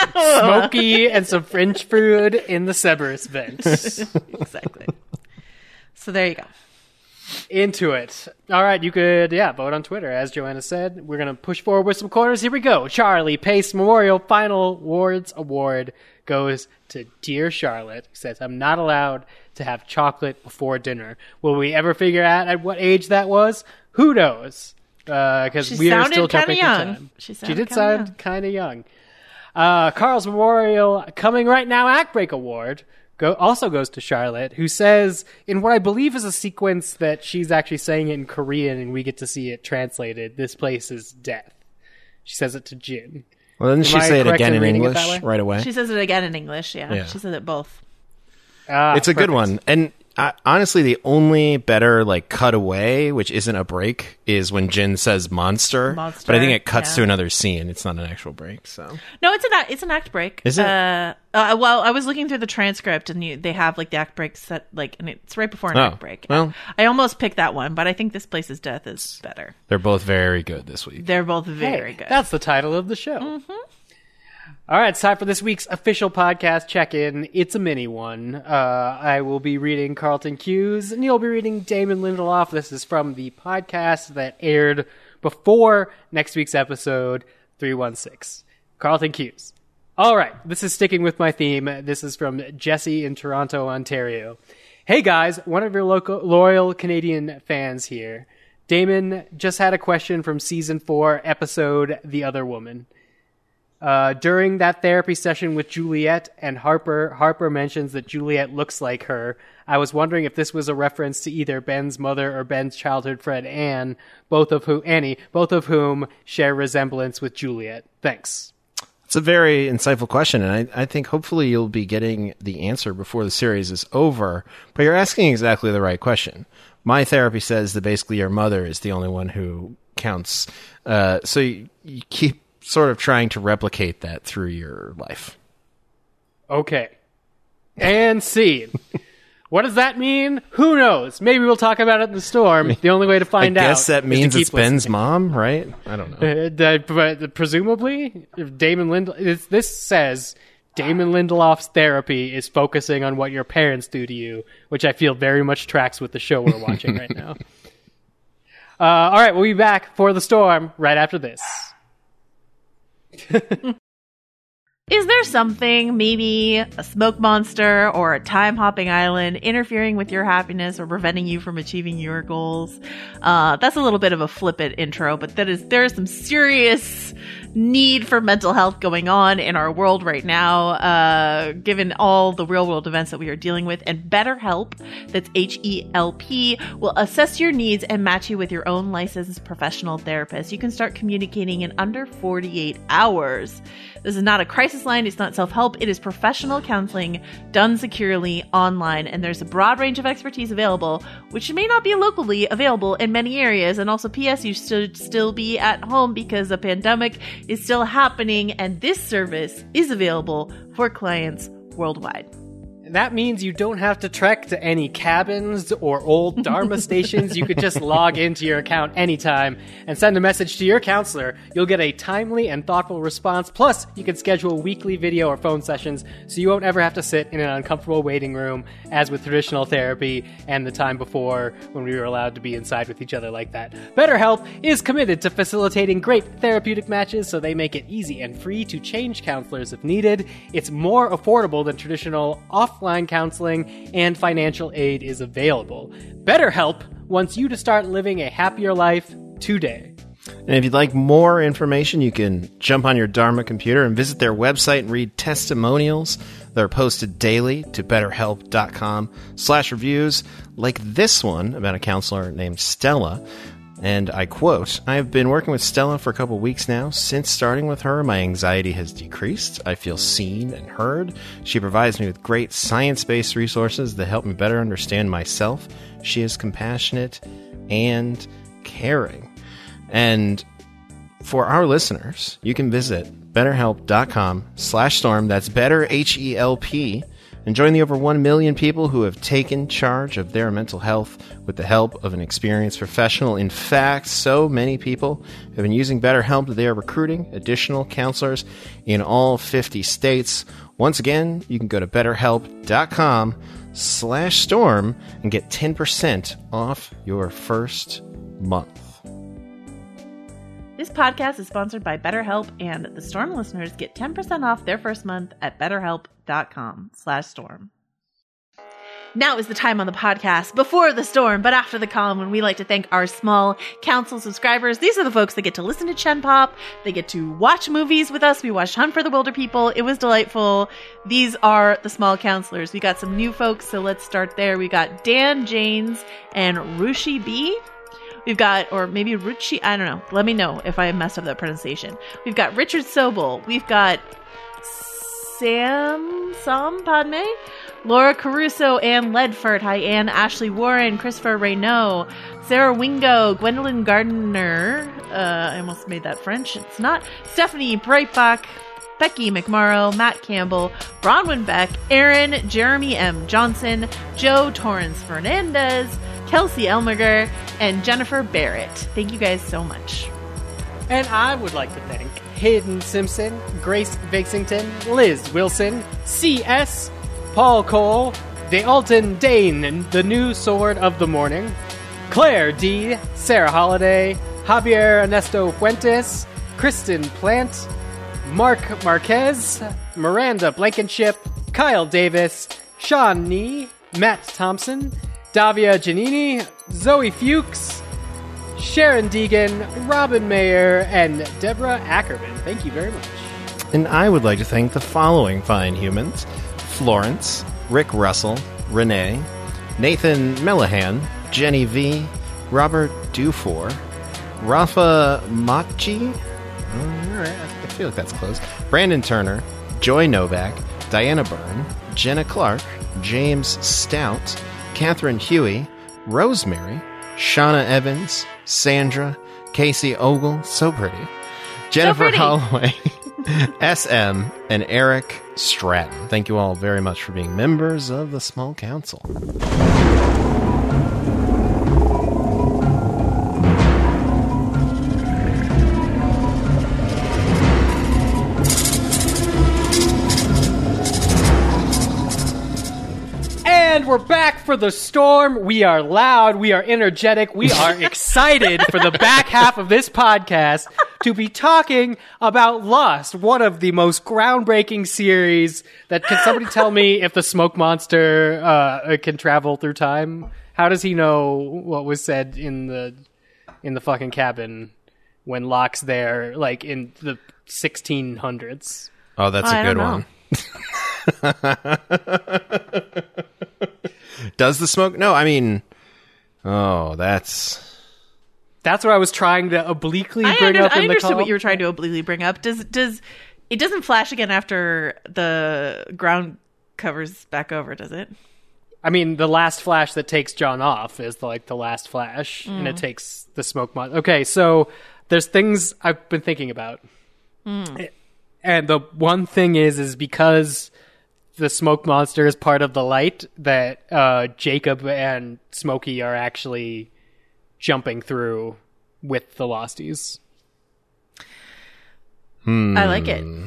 [SPEAKER 8] Smoky and some French food in the Cerberus vent.
[SPEAKER 9] Exactly. So there you go.
[SPEAKER 8] Into it. All right, you could, yeah, vote on Twitter. As Joanna said, we're going to push forward with some corners. Here we go. Charlie Pace Memorial Final Awards Award goes to Dear Charlotte, who says, I'm not allowed to have chocolate before dinner. Will we ever figure out at what age that was? Who knows? Because
[SPEAKER 9] She
[SPEAKER 8] we are
[SPEAKER 9] sounded
[SPEAKER 8] still
[SPEAKER 9] kinda
[SPEAKER 8] jumping through
[SPEAKER 9] young.
[SPEAKER 8] time.
[SPEAKER 9] She
[SPEAKER 8] She
[SPEAKER 9] sounded
[SPEAKER 8] did
[SPEAKER 9] kinda
[SPEAKER 8] sound
[SPEAKER 9] young.
[SPEAKER 8] kind of young. Uh, Carl's Memorial Coming Right Now Act Break Award go, also goes to Charlotte, who says, in what I believe is a sequence that she's actually saying it in Korean and we get to see it translated, this place is death. She says it to Jin.
[SPEAKER 10] Well, didn't she
[SPEAKER 8] Am I
[SPEAKER 10] say it
[SPEAKER 8] correct
[SPEAKER 10] again
[SPEAKER 8] in
[SPEAKER 10] in
[SPEAKER 8] reading it
[SPEAKER 10] English
[SPEAKER 8] that way?
[SPEAKER 10] right away?
[SPEAKER 9] She says it again in English. Yeah.
[SPEAKER 10] Yeah.
[SPEAKER 9] She says it both.
[SPEAKER 8] Ah,
[SPEAKER 10] It's a good
[SPEAKER 8] perfect.
[SPEAKER 10] one. And uh, honestly, the only better like cutaway, which isn't a break, is when Jin says monster.
[SPEAKER 9] Monster,
[SPEAKER 10] But I think it cuts
[SPEAKER 9] yeah.
[SPEAKER 10] to another scene. It's not an actual break. So
[SPEAKER 9] No, it's an act, it's an act break.
[SPEAKER 10] Is it?
[SPEAKER 9] Uh, uh, well, I was looking through the transcript, and you, they have like the act break set, like, and it's right before an
[SPEAKER 10] Oh,
[SPEAKER 9] act break.
[SPEAKER 10] well.
[SPEAKER 9] I almost picked that one, but I think This Place's Death is better.
[SPEAKER 10] they're both very good this week.
[SPEAKER 9] They're both
[SPEAKER 8] Hey,
[SPEAKER 9] very good.
[SPEAKER 8] That's the title of the show. All right, it's time for this week's official podcast check-in. It's a mini one. Uh, I will be reading Carlton Cuse, and you'll be reading Damon Lindelof. This is from the podcast that aired before next week's episode, three one six. Carlton Cuse. All right, this is sticking with my theme. This is from Jesse in Toronto, Ontario. Hey guys, one of your local loyal Canadian fans here. Damon just had a question from season four, episode The Other Woman. Uh, during that therapy session with Juliet and Harper, Harper mentions that Juliet looks like her. I was wondering if this was a reference to either Ben's mother or Ben's childhood friend Anne, both of who Annie, both of whom share resemblance with Juliet. Thanks.
[SPEAKER 10] It's a very insightful question, and I, I think hopefully you'll be getting the answer before the series is over. But you're asking exactly the right question. My therapy says that basically your mother is the only one who counts. Uh, so you, you keep sort of trying to replicate that through your life.
[SPEAKER 8] Okay. And scene. What does that mean? Who knows? Maybe we'll talk about it in the storm. The only way to find out.
[SPEAKER 10] I guess
[SPEAKER 8] out
[SPEAKER 10] that means it's Ben's
[SPEAKER 8] listening.
[SPEAKER 10] mom, right? I don't know.
[SPEAKER 8] Uh, but presumably, if Damon Lindelof. This says Damon Lindelof's therapy is focusing on what your parents do to you, which I feel very much tracks with the show we're watching right now. Uh, all right, we'll be back for the storm right after this.
[SPEAKER 9] Is there something, maybe a smoke monster or a time-hopping island, interfering with your happiness or preventing you from achieving your goals? Uh, that's a little bit of a flippant intro, but that is there is some serious need for mental health going on in our world right now, uh, given all the real-world events that we are dealing with. And BetterHelp, that's H E L P, will assess your needs and match you with your own licensed professional therapist. You can start communicating in under forty-eight hours. This is not a crisis line. It's not self-help. It is professional counseling done securely online. And there's a broad range of expertise available, which may not be locally available in many areas. And also, P S, you should still be at home because the pandemic is still happening. And this service is available for clients worldwide.
[SPEAKER 8] That means you don't have to trek to any cabins or old Dharma stations. You could just log into your account anytime and send a message to your counselor. You'll get a timely and thoughtful response. Plus, you can schedule weekly video or phone sessions so you won't ever have to sit in an uncomfortable waiting room as with traditional therapy and the time before when we were allowed to be inside with each other like that. BetterHelp is committed to facilitating great therapeutic matches so they make it easy and free to change counselors if needed. It's more affordable than traditional off offline counseling, and financial aid is available. BetterHelp wants you to start living a happier life today.
[SPEAKER 10] And if you'd like more information, you can jump on your Dharma computer and visit their website and read testimonials that are posted daily to betterhelp.com slash reviews, like this one about a counselor named Stella. And I quote, "I have been working with Stella for a couple weeks now. Since starting with her, my anxiety has decreased. I feel seen and heard. She provides me with great science-based resources that help me better understand myself. She is compassionate and caring." And for our listeners, you can visit betterhelp.com slash storm. That's better, H E L P. And join the over one million people who have taken charge of their mental health with the help of an experienced professional. In fact, so many people have been using BetterHelp that they are recruiting additional counselors in all fifty states. Once again, you can go to betterhelp.com slash storm and get ten percent off your first month.
[SPEAKER 9] This podcast is sponsored by BetterHelp, and the Storm listeners get ten percent off their first month at betterhelp.com slash storm. Now is the time on the podcast, before the storm, but after the calm, when we like to thank our small council subscribers. These are the folks that get to listen to Chen Pop. They get to watch movies with us. We watched Hunt for the Wilder People. It was delightful. These are the small counselors. We got some new folks, so let's start there. We got Dan Janes and Rushi B. We've got, or maybe Ruchi, I don't know. Let me know if I messed up that pronunciation. We've got Richard Sobel. We've got Sam, Sam Padme, Laura Caruso, Ann Ledford. Hi, Ann. Ashley Warren, Christopher Reynaud, Sarah Wingo, Gwendolyn Gardner. Uh, I almost made that French. It's not. Stephanie Breitbach, Becky McMorrow, Matt Campbell, Bronwyn Beck, Aaron, Jeremy M. Johnson, Joe Torrance Fernandez, Kelsey Elmiger, and Jennifer Barrett. Thank you guys so much.
[SPEAKER 8] And I would like to thank Hayden Simpson, Grace Vixington, Liz Wilson, C S, Paul Cole, Dealton Dane, the new sword of the morning, Claire D, Sarah Holiday, Javier Ernesto Fuentes, Kristen Plant, Mark Marquez, Miranda Blankenship, Kyle Davis, Sean Nee, Matt Thompson, Davia Giannini, Zoe Fuchs, Sharon Deegan, Robin Mayer, and Deborah Ackerman. Thank you very much.
[SPEAKER 10] And I would like to thank the following fine humans: Florence, Rick Russell, Renee, Nathan Mellahan, Jenny V, Robert Dufour, Rafa Machi, alright, I feel like that's close, Brandon Turner, Joy Novak, Diana Byrne, Jenna Clark, James Stout, Catherine Huey, Rosemary, Shauna Evans, Sandra, Casey Ogle, so pretty, Jennifer
[SPEAKER 9] pretty.
[SPEAKER 10] Holloway, S M, and Eric Stratton. Thank you all very much for being members of the Small Council.
[SPEAKER 8] And we're back for the storm. We are loud. We are energetic. We are excited for the back half of this podcast to be talking about Lost, one of the most groundbreaking series that, can somebody tell me if the smoke monster uh, can travel through time? How does he know what was said in the in the fucking cabin when Locke's there, like in the sixteen hundreds?
[SPEAKER 10] Oh, that's
[SPEAKER 9] I
[SPEAKER 10] a good
[SPEAKER 9] don't
[SPEAKER 10] one. Does the smoke? No, I mean, oh, that's
[SPEAKER 8] That's what I was trying to obliquely
[SPEAKER 9] I,
[SPEAKER 8] bring
[SPEAKER 9] under-
[SPEAKER 8] up in
[SPEAKER 9] I
[SPEAKER 8] the
[SPEAKER 9] understood
[SPEAKER 8] call.
[SPEAKER 9] what you were trying to obliquely bring up. Does does it doesn't flash again after the ground covers back over? Does it?
[SPEAKER 8] I mean, the last flash that takes John off is the, like the last flash, and
[SPEAKER 9] Mm.
[SPEAKER 8] it takes the smoke mon- Okay, so there's things I've been thinking about,
[SPEAKER 9] Mm.
[SPEAKER 8] and the one thing is, is because the smoke monster is part of the light, that uh, Jacob and Smokey are actually jumping through with the Losties.
[SPEAKER 10] hmm.
[SPEAKER 9] I like it.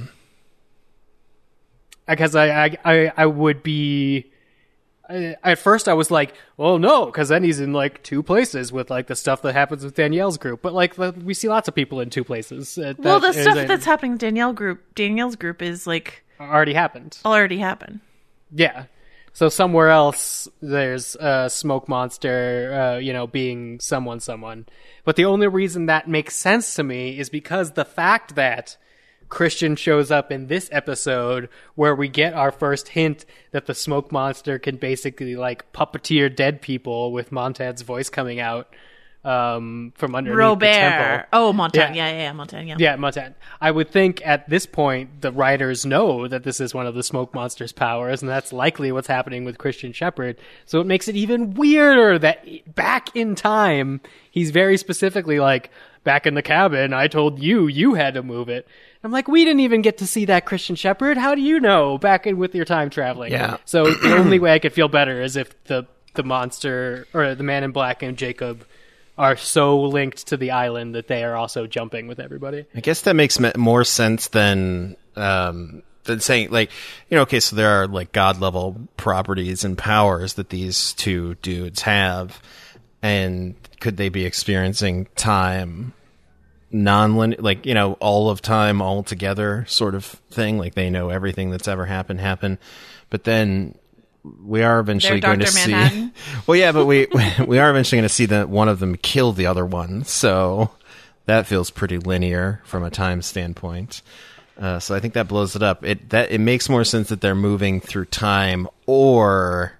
[SPEAKER 8] Because I, I, I, I would be. I- At first, I was like, "Well, no," because then he's in like two places with like the stuff that happens with Danielle's group. But like, the, we see lots of people in two places. uh,
[SPEAKER 9] Well,
[SPEAKER 8] that
[SPEAKER 9] the stuff
[SPEAKER 8] is-
[SPEAKER 9] that's happening in Danielle group, Danielle's group is like
[SPEAKER 8] already happened.
[SPEAKER 9] already happened.
[SPEAKER 8] Yeah. So somewhere else, there's a smoke monster, uh, you know, being someone, someone. But the only reason that makes sense to me is because the fact that Christian shows up in this episode, where we get our first hint that the smoke monster can basically like puppeteer dead people with Montand's voice coming out um, from underneath the temple.
[SPEAKER 9] Robert. Oh, Montagne.
[SPEAKER 8] Yeah.
[SPEAKER 9] Yeah, yeah, yeah, Montagne. Yeah.
[SPEAKER 8] Yeah, Montand. I would think at this point the writers know that this is one of the smoke monster's powers, and that's likely what's happening with Christian Shepherd. So it makes it even weirder that back in time, he's very specifically like, back in the cabin, I told you you had to move it. I'm like, we didn't even get to see that, Christian Shepherd. How do you know? Back in with your time traveling.
[SPEAKER 10] Yeah.
[SPEAKER 8] So the only way I could feel better is if the the monster or the Man in Black and Jacob are so linked to the island that they are also jumping with everybody.
[SPEAKER 10] I guess that makes me- more sense than um, than saying, like, you know, okay, so there are like god level properties and powers that these two dudes have, and could they be experiencing time non-linear, like, you know, all of time all together sort of thing, like they know everything that's ever happened happened, but then we are eventually
[SPEAKER 9] They're
[SPEAKER 10] going to
[SPEAKER 9] Doctor Manhattan.
[SPEAKER 10] see. Well, yeah, but we we are eventually going to see that one of them kill the other one, so that feels pretty linear from a time standpoint. Uh, so I think that blows it up. It that it makes more sense that they're moving through time, or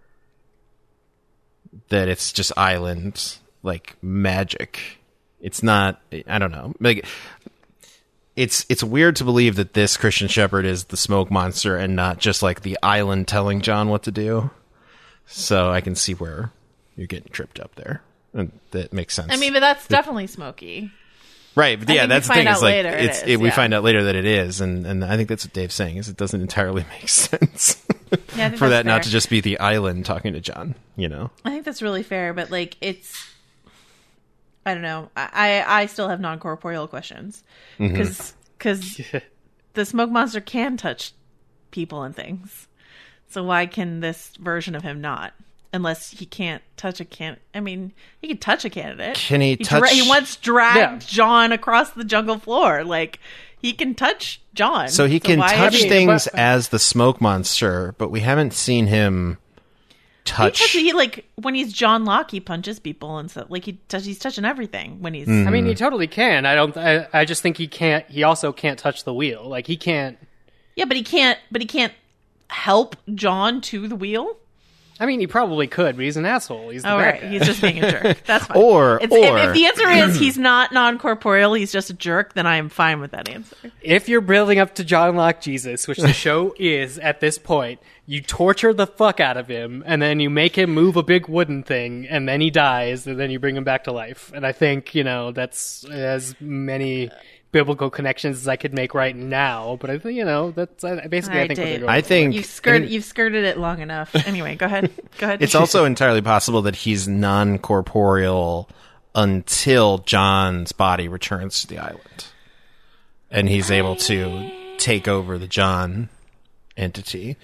[SPEAKER 10] that it's just island like magic. It's not. I don't know. Like, it's it's weird to believe that this Christian Shepherd is the smoke monster and not just like the island telling John what to do. So I can see where you're getting tripped up there, and that makes sense.
[SPEAKER 9] I mean, but that's definitely Smokey.
[SPEAKER 10] Right, but
[SPEAKER 9] I
[SPEAKER 10] yeah,
[SPEAKER 9] think we
[SPEAKER 10] that's the
[SPEAKER 9] find
[SPEAKER 10] thing.
[SPEAKER 9] out
[SPEAKER 10] Is like
[SPEAKER 9] later it
[SPEAKER 10] it's
[SPEAKER 9] is,
[SPEAKER 10] it, we
[SPEAKER 9] yeah.
[SPEAKER 10] find out later that it is, and and I think that's what Dave's saying is it doesn't entirely make sense
[SPEAKER 9] Yeah, I think
[SPEAKER 10] for that
[SPEAKER 9] that's
[SPEAKER 10] not
[SPEAKER 9] fair.
[SPEAKER 10] to just be the island talking to John. You know,
[SPEAKER 9] I think that's really fair, but like it's, I don't know. I I, I still have non corporeal questions
[SPEAKER 10] Mm-hmm.
[SPEAKER 9] because because the smoke monster can touch people and things. So why can this version of him not? Unless he can't touch a can. I mean, he can touch a candidate.
[SPEAKER 10] Can he
[SPEAKER 9] dra-
[SPEAKER 10] touch-
[SPEAKER 9] he once dragged
[SPEAKER 8] Yeah.
[SPEAKER 9] John across the jungle floor. Like he can touch John.
[SPEAKER 10] so he can
[SPEAKER 9] why
[SPEAKER 10] touch
[SPEAKER 9] is he-
[SPEAKER 10] things
[SPEAKER 8] but-
[SPEAKER 10] as the smoke monster, but we haven't seen him touch.
[SPEAKER 9] He, touches, he like when he's John Locke, he punches people and stuff. Like he touch, he's touching everything when he's.
[SPEAKER 10] Mm.
[SPEAKER 8] I mean, he totally can. I don't. I, I just think he can't. He also can't touch the wheel. Like he can't.
[SPEAKER 9] Yeah, but he can't. But he can't help John to the wheel.
[SPEAKER 8] I mean, he probably could, but he's an asshole. He's the
[SPEAKER 9] Oh,
[SPEAKER 8] bad
[SPEAKER 9] right.
[SPEAKER 8] guy.
[SPEAKER 9] He's just being a jerk. That's fine.
[SPEAKER 10] Or-
[SPEAKER 9] It's-
[SPEAKER 10] or-
[SPEAKER 9] if, if the answer is he's not non-corporeal, he's just a jerk, then I am fine with that answer.
[SPEAKER 8] If you're building up to John Locke Jesus, which the show is at this point, you torture the fuck out of him, and then you make him move a big wooden thing, and then he dies, and then you bring him back to life. And I think, you know, that's as many biblical connections as I could make right now. But I think, you know, that's uh, basically,
[SPEAKER 9] All
[SPEAKER 8] I
[SPEAKER 9] right,
[SPEAKER 8] think what they're
[SPEAKER 9] Dave.
[SPEAKER 8] going
[SPEAKER 10] I
[SPEAKER 8] for.
[SPEAKER 10] think
[SPEAKER 9] You've skirted,
[SPEAKER 10] and
[SPEAKER 9] you've skirted it long enough. Anyway, go ahead. Go ahead.
[SPEAKER 10] it's also entirely possible that he's non-corporeal until John's body returns to the island, and he's able to take over the John entity.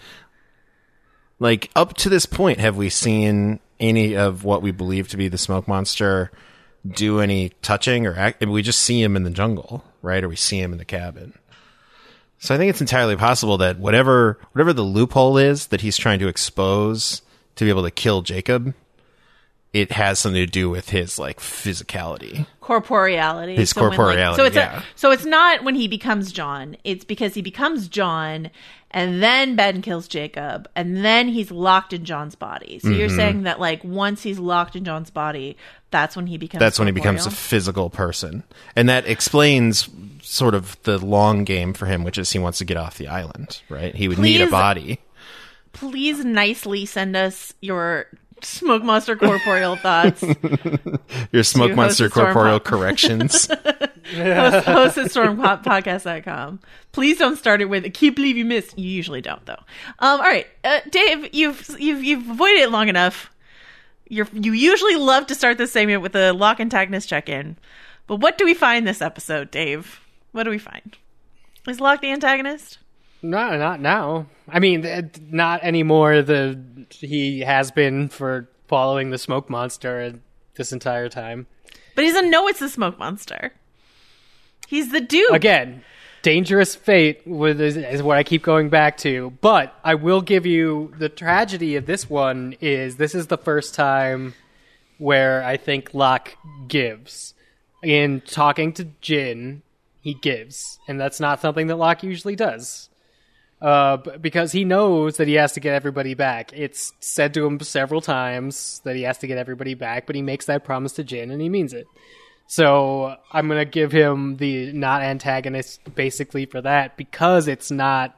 [SPEAKER 10] Like, up to this point, have we seen any of what we believe to be the smoke monster do any touching or act? We just see him in the jungle, right? Or we see him in the cabin. So I think it's entirely possible that whatever whatever the loophole is that he's trying to expose to be able to kill Jacob, it has something to do with his like physicality.
[SPEAKER 9] Corporeality.
[SPEAKER 10] His
[SPEAKER 9] So when, like-
[SPEAKER 10] corporeality,
[SPEAKER 9] so it's
[SPEAKER 10] yeah.
[SPEAKER 9] a, so it's not when he becomes John. It's because he becomes John, and then Ben kills Jacob, and then he's locked in John's body. So
[SPEAKER 10] Mm-hmm.
[SPEAKER 9] you're saying that like once he's locked in John's body, that's when he becomes.
[SPEAKER 10] That's when he becomes a
[SPEAKER 9] corporeal?
[SPEAKER 10] physical person. And that explains sort of the long game for him, which is he wants to get off the island, right? He would need a
[SPEAKER 9] Please-
[SPEAKER 10] body.
[SPEAKER 9] Please nicely send us your Smoke Monster corporeal thoughts.
[SPEAKER 10] Your Smoke
[SPEAKER 9] host
[SPEAKER 10] Monster
[SPEAKER 9] at Storm
[SPEAKER 10] corporeal
[SPEAKER 9] Pop.
[SPEAKER 10] corrections.
[SPEAKER 9] host, host at storm podcast dot com. Please don't start it with I can't believe you missed. You usually don't though. Um, all right, uh, Dave, you've you've you've avoided it long enough. You're you usually love to start this segment with a Locke antagonist check-in, but what do we find this episode, Dave? What do we find? Is Locke the antagonist?
[SPEAKER 8] No, not now. I mean, th- not anymore. The he has been for following the smoke monster this entire time.
[SPEAKER 9] But he doesn't know it's the smoke monster. He's the dude.
[SPEAKER 8] Again, dangerous fate with, is, is what I keep going back to. But I will give you the tragedy of this one is this is the first time where I think Locke gives. In talking to Jin, he gives. And that's not something that Locke usually does. Uh, b- because he knows that he has to get everybody back. It's said to him several times that he has to get everybody back, but he makes that promise to Jin and he means it. So I'm going to give him the not antagonist basically for that because it's not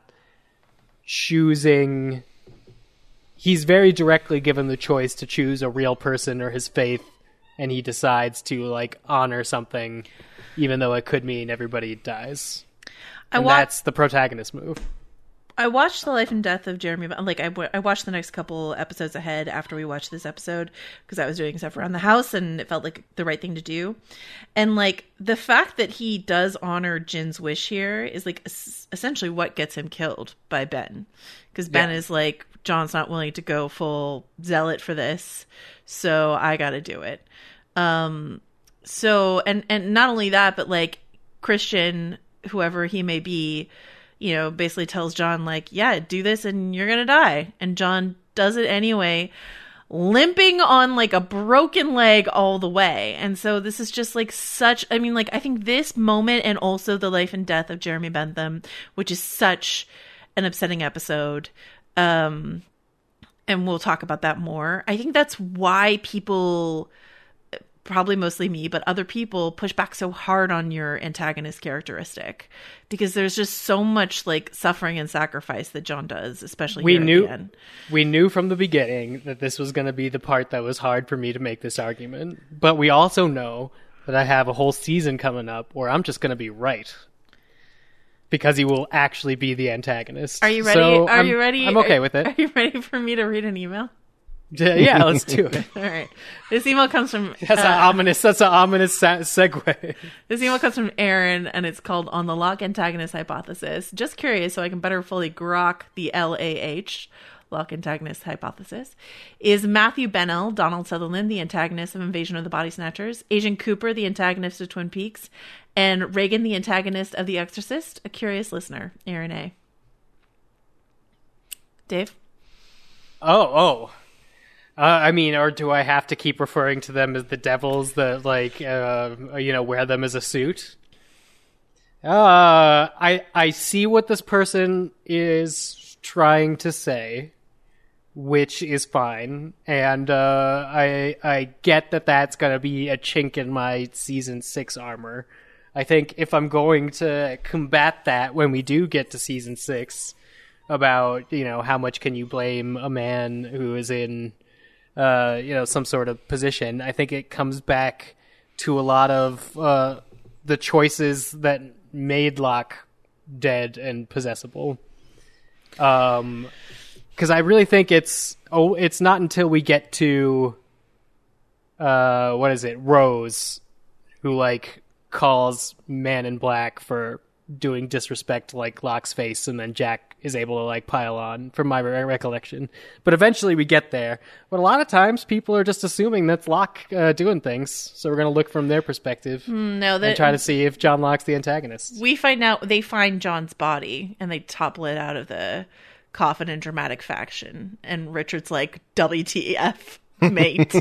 [SPEAKER 8] choosing. He's very directly given the choice to choose a real person or his faith, and he decides to like honor something even though it could mean everybody dies.
[SPEAKER 9] I
[SPEAKER 8] And
[SPEAKER 9] wa-
[SPEAKER 8] that's the protagonist move.
[SPEAKER 9] I watched The Life and Death of Jeremy. Like I, w- I watched the next couple episodes ahead after we watched this episode because I was doing stuff around the house and it felt like the right thing to do. And like the fact that he does honor Jin's wish here is like es- essentially what gets him killed by Ben, because Ben
[SPEAKER 8] Yeah.
[SPEAKER 9] is like, John's not willing to go full zealot for this, so I got to do it. Um, so and and not only that, but like Christian, whoever he may be, you know, basically tells John, like, yeah, do this and you're going to die. And John does it anyway, limping on like a broken leg all the way. And so this is just like such, I mean, like, I think this moment and also the life and death of Jeremy Bentham, which is such an upsetting episode. Um, and we'll talk about that more. I think that's why people, probably mostly me, but other people push back so hard on your antagonist characteristic because there's just so much like suffering and sacrifice that John does, especially
[SPEAKER 8] We
[SPEAKER 9] here
[SPEAKER 8] knew
[SPEAKER 9] at the end.
[SPEAKER 8] we knew from the beginning that this was going to be the part that was hard for me to make this argument. But we also know that I have a whole season coming up where I'm just going to be right. Because he will actually be the antagonist.
[SPEAKER 9] Are you ready?
[SPEAKER 8] So
[SPEAKER 9] are
[SPEAKER 8] I'm-
[SPEAKER 9] you ready?
[SPEAKER 8] I'm okay
[SPEAKER 9] are,
[SPEAKER 8] with it.
[SPEAKER 9] Are you ready for me to read an email?
[SPEAKER 8] Yeah, yeah, let's do it.
[SPEAKER 9] All right. This email comes from
[SPEAKER 8] That's
[SPEAKER 9] uh,
[SPEAKER 8] an ominous. That's an ominous sa- segue.
[SPEAKER 9] This email comes from Aaron, and it's called On the Locke Antagonist Hypothesis. Just curious, so I can better fully grok the L A H, Locke Antagonist Hypothesis. Is Matthew Bennell, Donald Sutherland, the antagonist of Invasion of the Body Snatchers, Agent Cooper, the antagonist of Twin Peaks, and Reagan, the antagonist of The Exorcist? A curious listener, Aaron A. Dave?
[SPEAKER 8] Oh, oh. Uh, I mean, or do I have to keep referring to them as the devils that, like, uh, you know, wear them as a suit? Uh, I I see what this person is trying to say, which is fine, and uh, I I get that that's gonna be a chink in my season six armor. I think if I'm going to combat that when we do get to season six, about, you know, how much can you blame a man who is in, uh, you know, some sort of position, I think it comes back to a lot of uh, the choices that made Locke dead and possessible. Um, because I really think it's oh, it's not until we get to uh, what is it, Rose, who like calls Man in Black for doing disrespect to like Locke's face, and then Jack is able to like pile on, from my re- recollection. But eventually we get there. But a lot of times people are just assuming that's Locke uh, doing things, so we're going to look from their perspective
[SPEAKER 9] No, that
[SPEAKER 8] and try to see if John Locke's the antagonist.
[SPEAKER 9] we find out they find John's body and they topple it out of the coffin in dramatic fashion, and Richard's like, W T F, mate.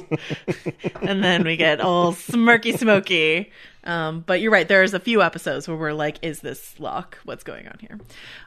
[SPEAKER 9] And then we get all smirky smoky. Um, but you're right, there's a few episodes where we're like, is this Locke? What's going on here?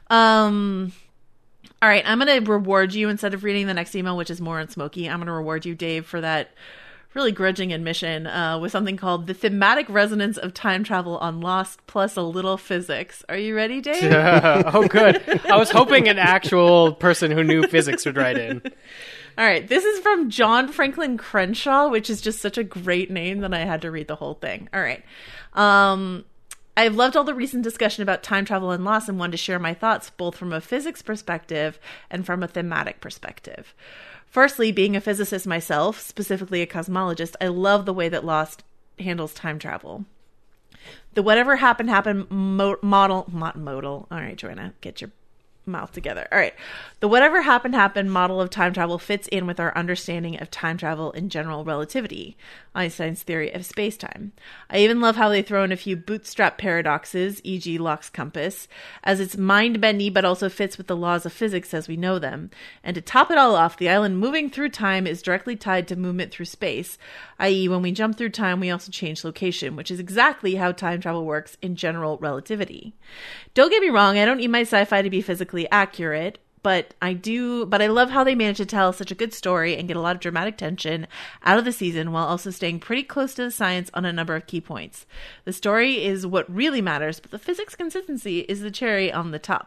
[SPEAKER 9] Um, all right, I'm going to reward you, instead of reading the next email, which is more on Smokey, I'm going to reward you, Dave, for that really grudging admission uh, with something called The Thematic Resonance of Time Travel on Lost plus a little physics. Are you ready, Dave?
[SPEAKER 8] Uh, oh, good. I was hoping an actual person who knew physics would write in.
[SPEAKER 9] All right, this is from John Franklin Crenshaw, which is just such a great name that I had to read the whole thing. All right. Um, I've loved all the recent discussion about time travel and loss, and wanted to share my thoughts both from a physics perspective and from a thematic perspective. Firstly, being a physicist myself, specifically a cosmologist, I love the way that Lost handles time travel. The whatever happened happened mo- model, not modal. All right, Joanna, get your mouth together. All right. The whatever happened happened model of time travel fits in with our understanding of time travel in general relativity, Einstein's theory of space-time. I even love how they throw in a few bootstrap paradoxes, for example. Locke's compass, as it's mind-bendy but also fits with the laws of physics as we know them. And to top it all off, the island moving through time is directly tied to movement through space, that is when we jump through time, we also change location, which is exactly how time travel works in general relativity. Don't get me wrong, I don't need my sci-fi to be physically accurate, but I do, but I love how they manage to tell such a good story and get a lot of dramatic tension out of the season while also staying pretty close to the science on a number of key points. The story is what really matters, but the physics consistency is the cherry on the top.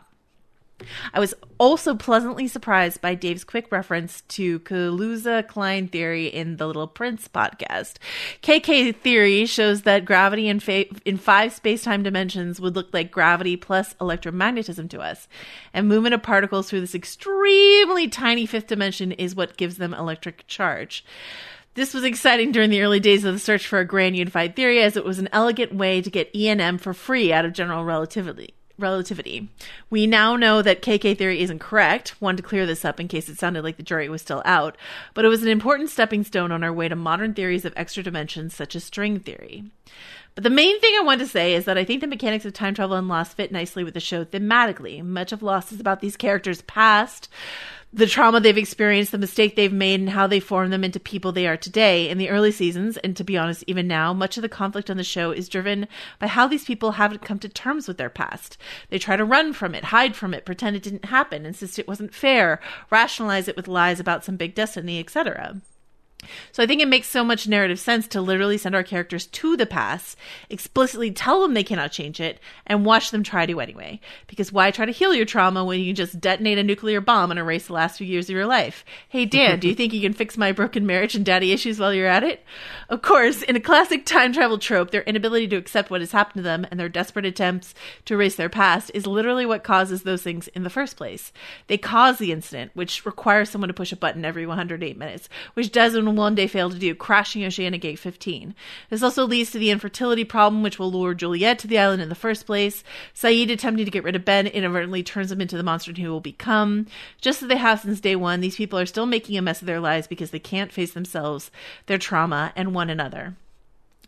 [SPEAKER 9] I was also pleasantly surprised by Dave's quick reference to Kaluza-Klein theory in the Little Prince podcast. K K theory shows that gravity in, fa- in five space-time dimensions would look like gravity plus electromagnetism to us, and movement of particles through this extremely tiny fifth dimension is what gives them electric charge. This was exciting during the early days of the search for a grand unified theory, as it was an elegant way to get E and M for free out of general relativity. Relativity. We now know that K K theory isn't correct. Wanted to clear this up in case it sounded like the jury was still out, but it was an important stepping stone on our way to modern theories of extra dimensions such as string theory. But the main thing I want to say is that I think the mechanics of time travel and Lost fit nicely with the show thematically. Much of Lost is about these characters' past, the trauma they've experienced, the mistake they've made, and how they form them into people they are today. In the early seasons, and to be honest, even now, much of the conflict on the show is driven by how these people haven't come to terms with their past. They try to run from it, hide from it, pretend it didn't happen, insist it wasn't fair, rationalize it with lies about some big destiny, et cetera. So I think it makes so much narrative sense to literally send our characters to the past, explicitly tell them they cannot change it, and watch them try to anyway. Because why try to heal your trauma when you can just detonate a nuclear bomb and erase the last few years of your life? Hey, Dan, do you think you can fix my broken marriage and daddy issues while you're at it? Of course, in a classic time travel trope, their inability to accept what has happened to them and their desperate attempts to erase their past is literally what causes those things in the first place. They cause the incident, which requires someone to push a button every one hundred eight minutes, which does and one day fail to do, crashing Oceana Gate fifteen. This also leads to the infertility problem, which will lure Juliet to the island in the first place. Saeed attempting to get rid of Ben inadvertently turns him into the monster he will become. Just as they have since day one, these people are still making a mess of their lives because they can't face themselves, their trauma, and one another.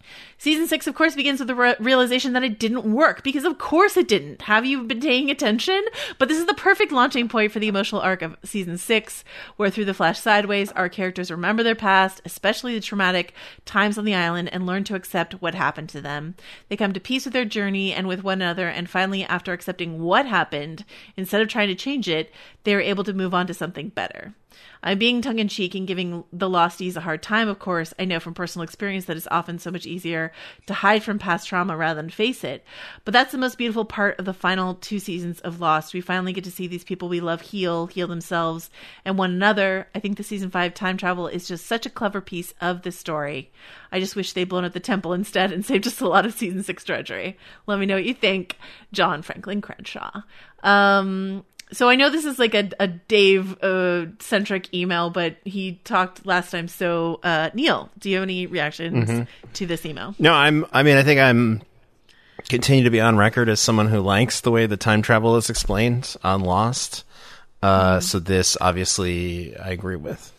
[SPEAKER 9] Season six, of course, begins with the re- realization that it didn't work, because of course it didn't. Have you been paying attention? But this is the perfect launching point for the emotional arc of season six, where through the Flash Sideways, our characters remember their past, especially the traumatic times on the island, and learn to accept what happened to them. They come to peace with their journey and with one another, and finally, after accepting what happened, instead of trying to change it, they are able to move on to something better. I'm being tongue-in-cheek and giving the Losties a hard time, of course. I know from personal experience that it's often so much easier to hide from past trauma rather than face it. But that's the most beautiful part of the final two seasons of Lost. We finally get to see these people we love heal, heal themselves, and one another. I think the season five time travel is just such a clever piece of this story. I just wish they'd blown up the temple instead and saved us a lot of season six drudgery. Let me know what you think. John Franklin Crenshaw. Um... So I know this is like a, a Dave-centric uh, email, but he talked last time. So, uh, Neil, do you have any reactions mm-hmm. to this email?
[SPEAKER 10] No, I'm. I mean, I think I'm continue to be on record as someone who likes the way the time travel is explained on Lost. Uh, mm-hmm. So this, obviously, I agree with.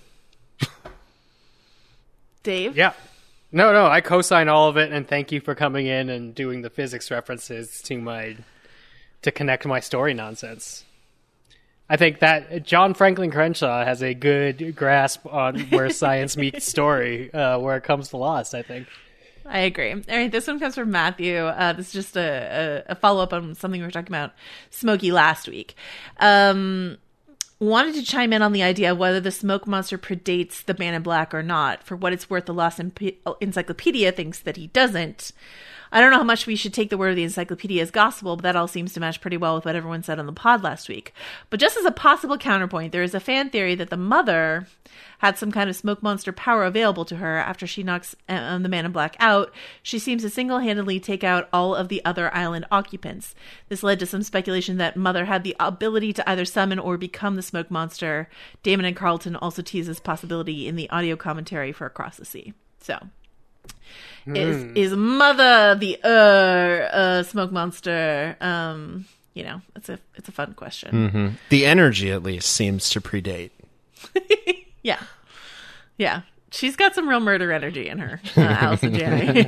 [SPEAKER 9] Dave?
[SPEAKER 8] Yeah. No, no, I co-sign all of it, and thank you for coming in and doing the physics references to my to connect my story nonsense. I think that John Franklin Crenshaw has a good grasp on where science meets story, uh, where it comes to Lost, I think.
[SPEAKER 9] I agree. All right, this one comes from Matthew. Uh, this is just a, a, a follow-up on something we were talking about, Smokey, last week. Um, wanted to chime in on the idea of whether the smoke monster predates the Man in Black or not. For what it's worth, the Lost Encyclopedia thinks that he doesn't. I don't know how much we should take the word of the encyclopedia as gospel, but that all seems to match pretty well with what everyone said on the pod last week. But just as a possible counterpoint, there is a fan theory that the mother had some kind of smoke monster power available to her after she knocks um, the Man in Black out. She seems to single-handedly take out all of the other island occupants. This led to some speculation that Mother had the ability to either summon or become the smoke monster. Damon and Carlton also tease this possibility in the audio commentary for Across the Sea. So... Is is Mother the uh, uh smoke monster? Um, you know, it's a it's a fun question.
[SPEAKER 10] Mm-hmm. The energy, at least, seems to predate.
[SPEAKER 9] yeah, yeah, she's got some real murder energy in her, uh, Allison Janney.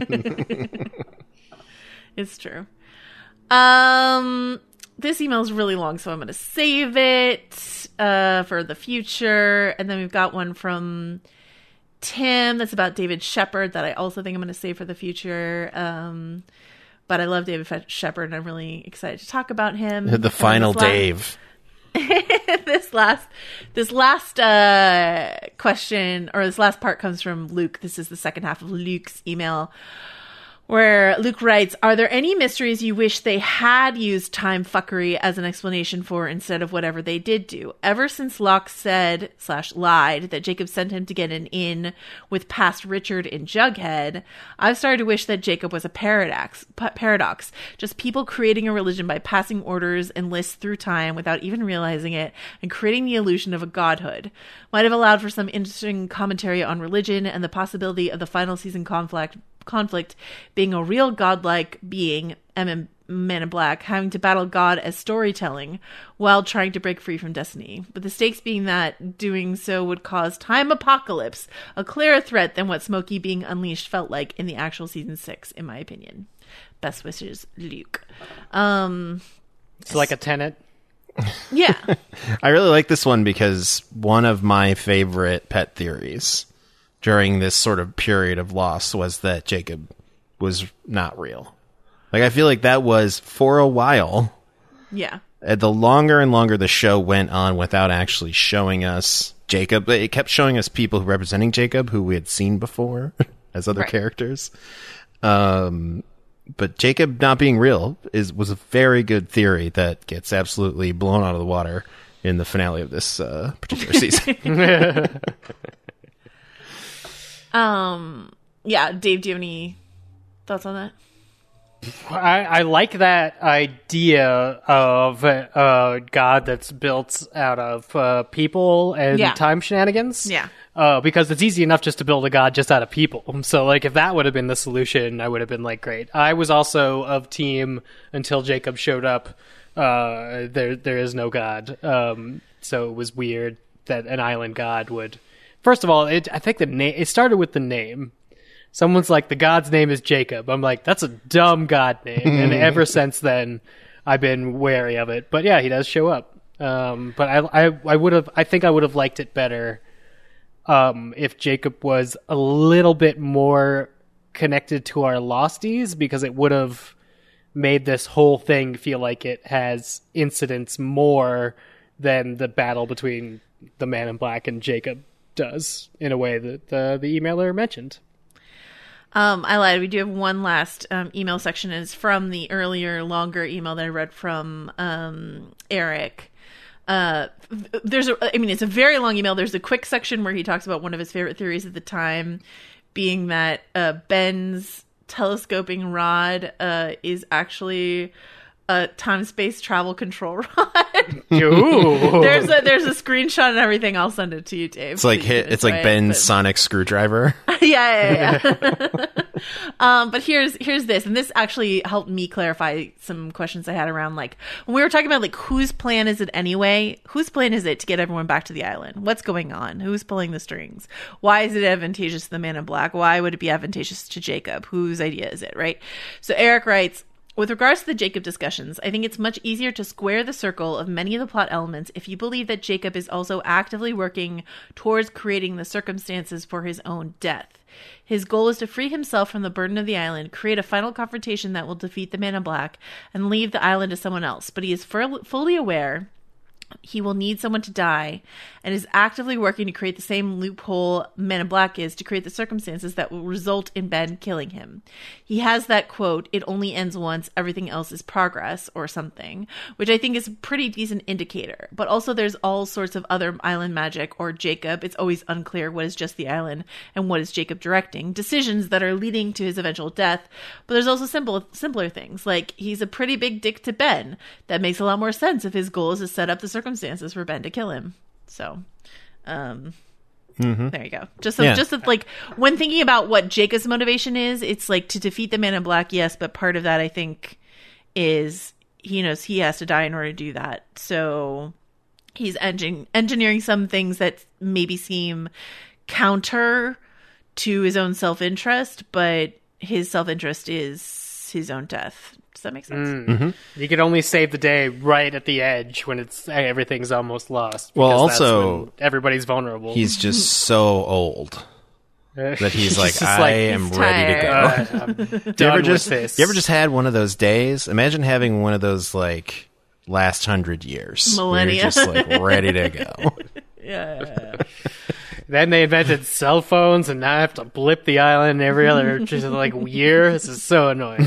[SPEAKER 9] It's true. Um, this email is really long, so I'm going to save it uh for the future, and then we've got one from Tim that's about David Shepard that I also think I'm going to save for the future. Um, but I love David Fe- Shepard, and I'm really excited to talk about him.
[SPEAKER 10] The final last, Dave.
[SPEAKER 9] this last, this last uh, question, or this last part comes from Luke. This is the second half of Luke's email, where Luke writes, are there any mysteries you wish they had used time fuckery as an explanation for instead of whatever they did do? Ever since Locke said, slash lied, that Jacob sent him to get an in with past Richard in Jughead, I've started to wish that Jacob was a paradox, p- paradox, just people creating a religion by passing orders and lists through time without even realizing it, and creating the illusion of a godhood. Might have allowed for some interesting commentary on religion and the possibility of the final season conflict conflict being a real godlike being, M. Man in Black, having to battle God as storytelling while trying to break free from destiny. But the stakes being that doing so would cause time apocalypse, a clearer threat than what Smokey being unleashed felt like in the actual season six, in my opinion. Best wishes, Luke. Um,
[SPEAKER 8] it's like a Tenet.
[SPEAKER 9] Yeah.
[SPEAKER 10] I really like this one because one of my favorite pet theories during this sort of period of loss was that Jacob was not real. Like, I feel like that was, for a while,
[SPEAKER 9] yeah.
[SPEAKER 10] Uh, the longer and longer the show went on without actually showing us Jacob, it kept showing us people representing Jacob who we had seen before as other
[SPEAKER 9] right.
[SPEAKER 10] characters. Um, but Jacob not being real is was a very good theory that gets absolutely blown out of the water in the finale of this uh, particular season.
[SPEAKER 9] Um, yeah, Dave, do you have any thoughts on that?
[SPEAKER 8] I, I like that idea of uh, God that's built out of uh, people and
[SPEAKER 9] yeah.
[SPEAKER 8] time shenanigans.
[SPEAKER 9] Yeah.
[SPEAKER 8] Uh, because it's easy enough just to build a God just out of people. So, like, if that would have been the solution, I would have been like, great. I was also of team until Jacob showed up. Uh, there, there is no God. Um, so it was weird that an island God would... First of all, it, I think the name it started with the name, someone's like, the god's name is Jacob. I'm like, that's a dumb god name. And ever since then, I've been wary of it. But yeah, he does show up. Um, but I, I, I would have, I think I would have liked it better um, if Jacob was a little bit more connected to our losties, because it would have made this whole thing feel like it has incidents more than the battle between the Man in Black and Jacob does, in a way that the, the emailer mentioned.
[SPEAKER 9] Um, I lied. We do have one last um, email section. It's from the earlier, longer email that I read from um, Eric. Uh, there's a, I mean, it's a very long email. There's a quick section where he talks about one of his favorite theories at the time, being that uh, Ben's telescoping rod uh, is actually a time-space travel control rod.
[SPEAKER 8] Ooh.
[SPEAKER 9] There's a there's a screenshot and everything. I'll send it to you, Dave.
[SPEAKER 10] It's like
[SPEAKER 9] so
[SPEAKER 10] hit, it's like Ben's
[SPEAKER 9] but...
[SPEAKER 10] sonic screwdriver.
[SPEAKER 9] yeah, yeah, yeah. um, but here's here's this, and this actually helped me clarify some questions I had around, like, when we were talking about, like, whose plan is it anyway? Whose plan is it to get everyone back to the island? What's going on? Who's pulling the strings? Why is it advantageous to the Man in Black? Why would it be advantageous to Jacob? Whose idea is it, right? So Eric writes, with regards to the Jacob discussions, I think it's much easier to square the circle of many of the plot elements if you believe that Jacob is also actively working towards creating the circumstances for his own death. His goal is to free himself from the burden of the island, create a final confrontation that will defeat the Man in Black, and leave the island to someone else. But he is fur- fully aware he will need someone to die, and is actively working to create the same loophole Man in Black is to create the circumstances that will result in Ben killing him. He has that quote, "It only ends once, everything else is progress," or something, which I think is a pretty decent indicator. But also there's all sorts of other island magic, or Jacob. It's always unclear what is just the island and what is Jacob directing. Decisions that are leading to his eventual death. But there's also simple, simpler things, like he's a pretty big dick to Ben. That makes a lot more sense if his goal is to set up the circumstances for Ben to kill him. So, um, mm-hmm. There you go. Just, so,
[SPEAKER 10] yeah.
[SPEAKER 9] just so, like, when thinking about what Jacob's motivation is, it's like to defeat the Man in Black, yes, but part of that, I think, is he knows he has to die in order to do that. So he's engin- engineering some things that maybe seem counter to his own self-interest, but his self-interest is his own death. Does that make sense?
[SPEAKER 8] Mm-hmm. You can only save the day right at the edge when it's everything's almost lost.
[SPEAKER 10] Well,
[SPEAKER 8] because that's
[SPEAKER 10] also,
[SPEAKER 8] when everybody's vulnerable.
[SPEAKER 10] He's just so old that he's like,
[SPEAKER 8] just
[SPEAKER 10] I
[SPEAKER 8] like,
[SPEAKER 10] am
[SPEAKER 9] he's
[SPEAKER 10] ready to go.
[SPEAKER 8] Uh, I'm
[SPEAKER 10] you
[SPEAKER 8] done
[SPEAKER 10] ever just
[SPEAKER 8] with this.
[SPEAKER 10] you ever just had one of those days? Imagine having one of those like last hundred years,
[SPEAKER 9] millennia,
[SPEAKER 10] where you're just like ready to go.
[SPEAKER 9] yeah, yeah, yeah.
[SPEAKER 8] Then they invented cell phones, and now I have to blip the island every other just like year. This is so annoying.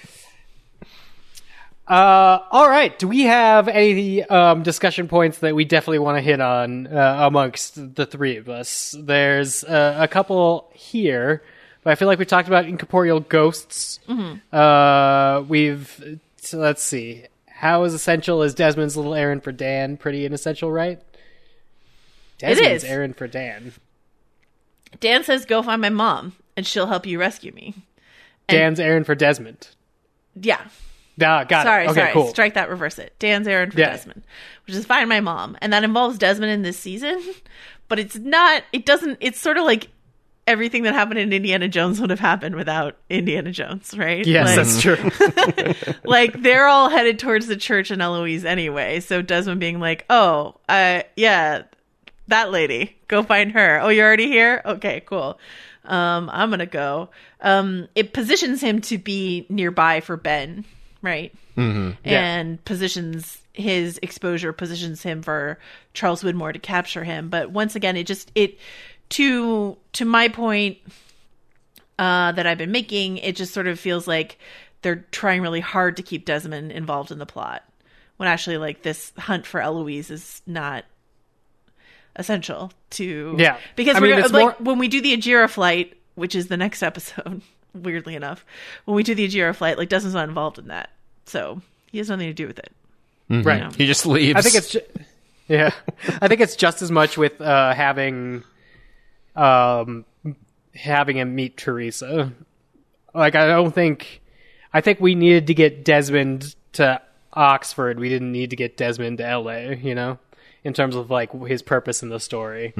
[SPEAKER 8] Uh, all right. Do we have any um, discussion points that we definitely want to hit on uh, amongst the three of us? There's uh, a couple here, but I feel like we talked about incorporeal ghosts. Mm-hmm. Uh, we've so let's see. How is essential is Desmond's little errand for Dan? Pretty inessential, right? Desmond's
[SPEAKER 9] is.
[SPEAKER 8] errand for Dan.
[SPEAKER 9] Dan says, "Go find my mom, and she'll help you rescue me." And,
[SPEAKER 8] Dan's errand for Desmond.
[SPEAKER 9] Yeah.
[SPEAKER 8] Ah, got
[SPEAKER 9] sorry,
[SPEAKER 8] it. Okay,
[SPEAKER 9] sorry.
[SPEAKER 8] cool.
[SPEAKER 9] Strike that, reverse it. Dan's errand for
[SPEAKER 8] Yeah.
[SPEAKER 9] Desmond, which is find my mom. And that involves Desmond in this season, but it's not, it doesn't, it's sort of like everything that happened in Indiana Jones would have happened without Indiana Jones, right?
[SPEAKER 8] Yes,
[SPEAKER 9] like,
[SPEAKER 8] that's true.
[SPEAKER 9] like, they're all headed towards the church in Eloise anyway. So Desmond being like, oh, uh, yeah, that lady, go find her. Oh, you're already here? Okay, cool. Um, I'm going to go. Um, it positions him to be nearby for Ben, right?
[SPEAKER 10] Mm-hmm.
[SPEAKER 9] And yeah. positions his exposure positions him for Charles Widmore to capture him. But once again, it just it to to my point uh, that I've been making, it just sort of feels like they're trying really hard to keep Desmond involved in the plot, when actually, like, this hunt for Eloise is not essential to
[SPEAKER 8] yeah
[SPEAKER 9] because
[SPEAKER 8] I
[SPEAKER 9] we're
[SPEAKER 8] mean,
[SPEAKER 9] gonna, like
[SPEAKER 8] more...
[SPEAKER 9] when we do the Ajira flight, which is the next episode. Weirdly enough, when we do the Ajira flight, like, Desmond's not involved in that, so he has nothing to do with it.
[SPEAKER 10] Mm-hmm.
[SPEAKER 8] Right?
[SPEAKER 9] You know?
[SPEAKER 10] He just leaves.
[SPEAKER 8] I think it's ju- yeah. I think it's just as much with uh, having um having him meet Teresa. Like, I don't think I think we needed to get Desmond to Oxford. We didn't need to get Desmond to L A. You know, in terms of like his purpose in the story.
[SPEAKER 10] Mm.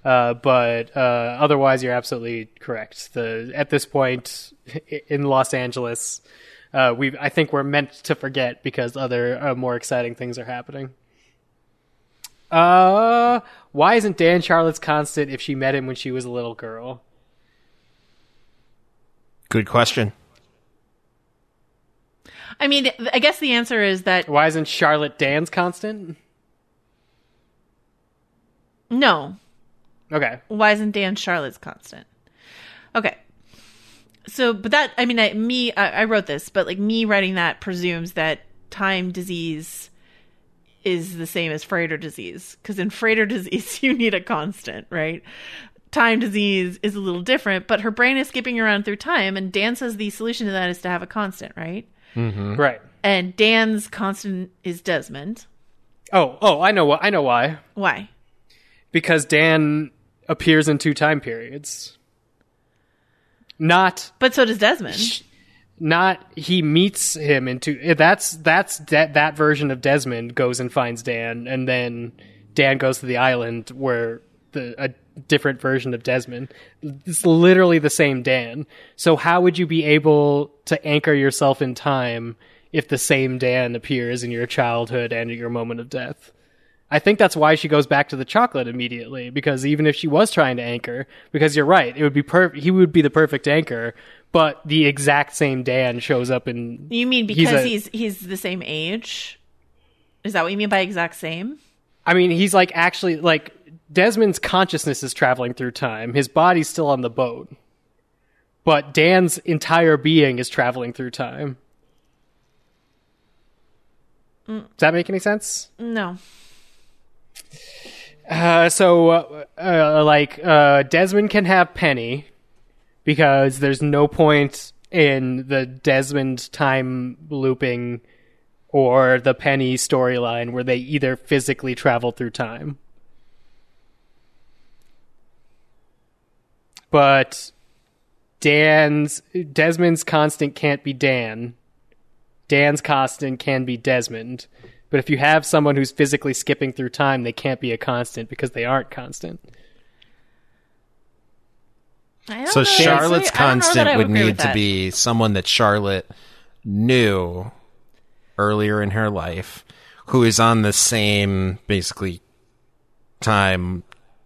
[SPEAKER 8] Uh, but uh, otherwise, you're absolutely correct. The at this point in Los Angeles, uh, we I think we're meant to forget because other uh, more exciting things are happening. Uh, why isn't Dan Charlotte's constant if she met him when she was a little girl?
[SPEAKER 10] Good question.
[SPEAKER 9] I mean, I guess the answer is that
[SPEAKER 8] Why isn't Charlotte Dan's constant?
[SPEAKER 9] no.
[SPEAKER 8] Okay.
[SPEAKER 9] Why isn't Dan Charlotte's constant? Okay. So, but that, I mean, I, me, I, I wrote this, but like me writing that presumes that time disease is the same as Frater disease. Because in Frater disease, you need a constant, right? Time disease is a little different, but her brain is skipping around through time, and Dan says the solution to that is to have a constant, right?
[SPEAKER 10] Mm-hmm.
[SPEAKER 8] Right.
[SPEAKER 9] And Dan's constant is Desmond.
[SPEAKER 8] Oh, oh, I know. wh- I know why.
[SPEAKER 9] Why?
[SPEAKER 8] Because Dan appears in two time periods. Not,
[SPEAKER 9] But so does Desmond.
[SPEAKER 8] not he meets him in two. That's that's that that version of Desmond goes and finds Dan, and then Dan goes to the island where the a different version of Desmond. It's literally the same Dan. So how would you be able to anchor yourself in time if the same Dan appears in your childhood and at your moment of death? I think that's why she goes back to the chocolate immediately, because even if she was trying to anchor, because you're right, it would be per- he would be the perfect anchor, but the exact same Dan shows up in...
[SPEAKER 9] You mean because
[SPEAKER 8] he's,
[SPEAKER 9] he's he's the same age? Is that what you mean by exact same?
[SPEAKER 8] I mean, he's like actually, like, Desmond's consciousness is traveling through time. His body's still on the boat. But Dan's entire being is traveling through time.
[SPEAKER 9] Mm.
[SPEAKER 8] Does that make any sense?
[SPEAKER 9] No.
[SPEAKER 8] Uh, so, uh, uh, like, uh, Desmond can have Penny because there's no point in the Desmond time looping or the Penny storyline where they either physically travel through time. But Dan's Desmond's constant can't be Dan. Dan's constant can be Desmond. But if you have someone who's physically skipping through time, they can't be a constant because they aren't constant.
[SPEAKER 9] I don't
[SPEAKER 10] So
[SPEAKER 9] know.
[SPEAKER 10] Charlotte's
[SPEAKER 9] I don't know that I
[SPEAKER 10] constant would
[SPEAKER 9] agree
[SPEAKER 10] need
[SPEAKER 9] with
[SPEAKER 10] to
[SPEAKER 9] that.
[SPEAKER 10] be someone that Charlotte knew earlier in her life, who is on the same, basically, time,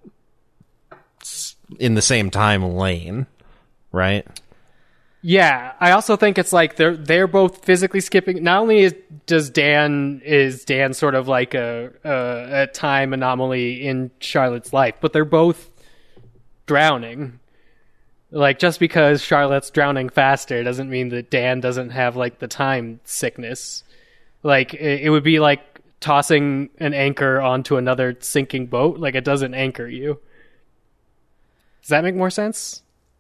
[SPEAKER 10] in the same time lane, right?
[SPEAKER 8] Yeah, I also think it's like they're they're both physically skipping. Not only is, does Dan is Dan sort of like a, a a time anomaly in Charlotte's life, but they're both drowning. Like, just because Charlotte's drowning faster doesn't mean that Dan doesn't have like the time sickness. Like, it, it would be like tossing an anchor onto another sinking boat. Like, it doesn't anchor you. Does that make more sense?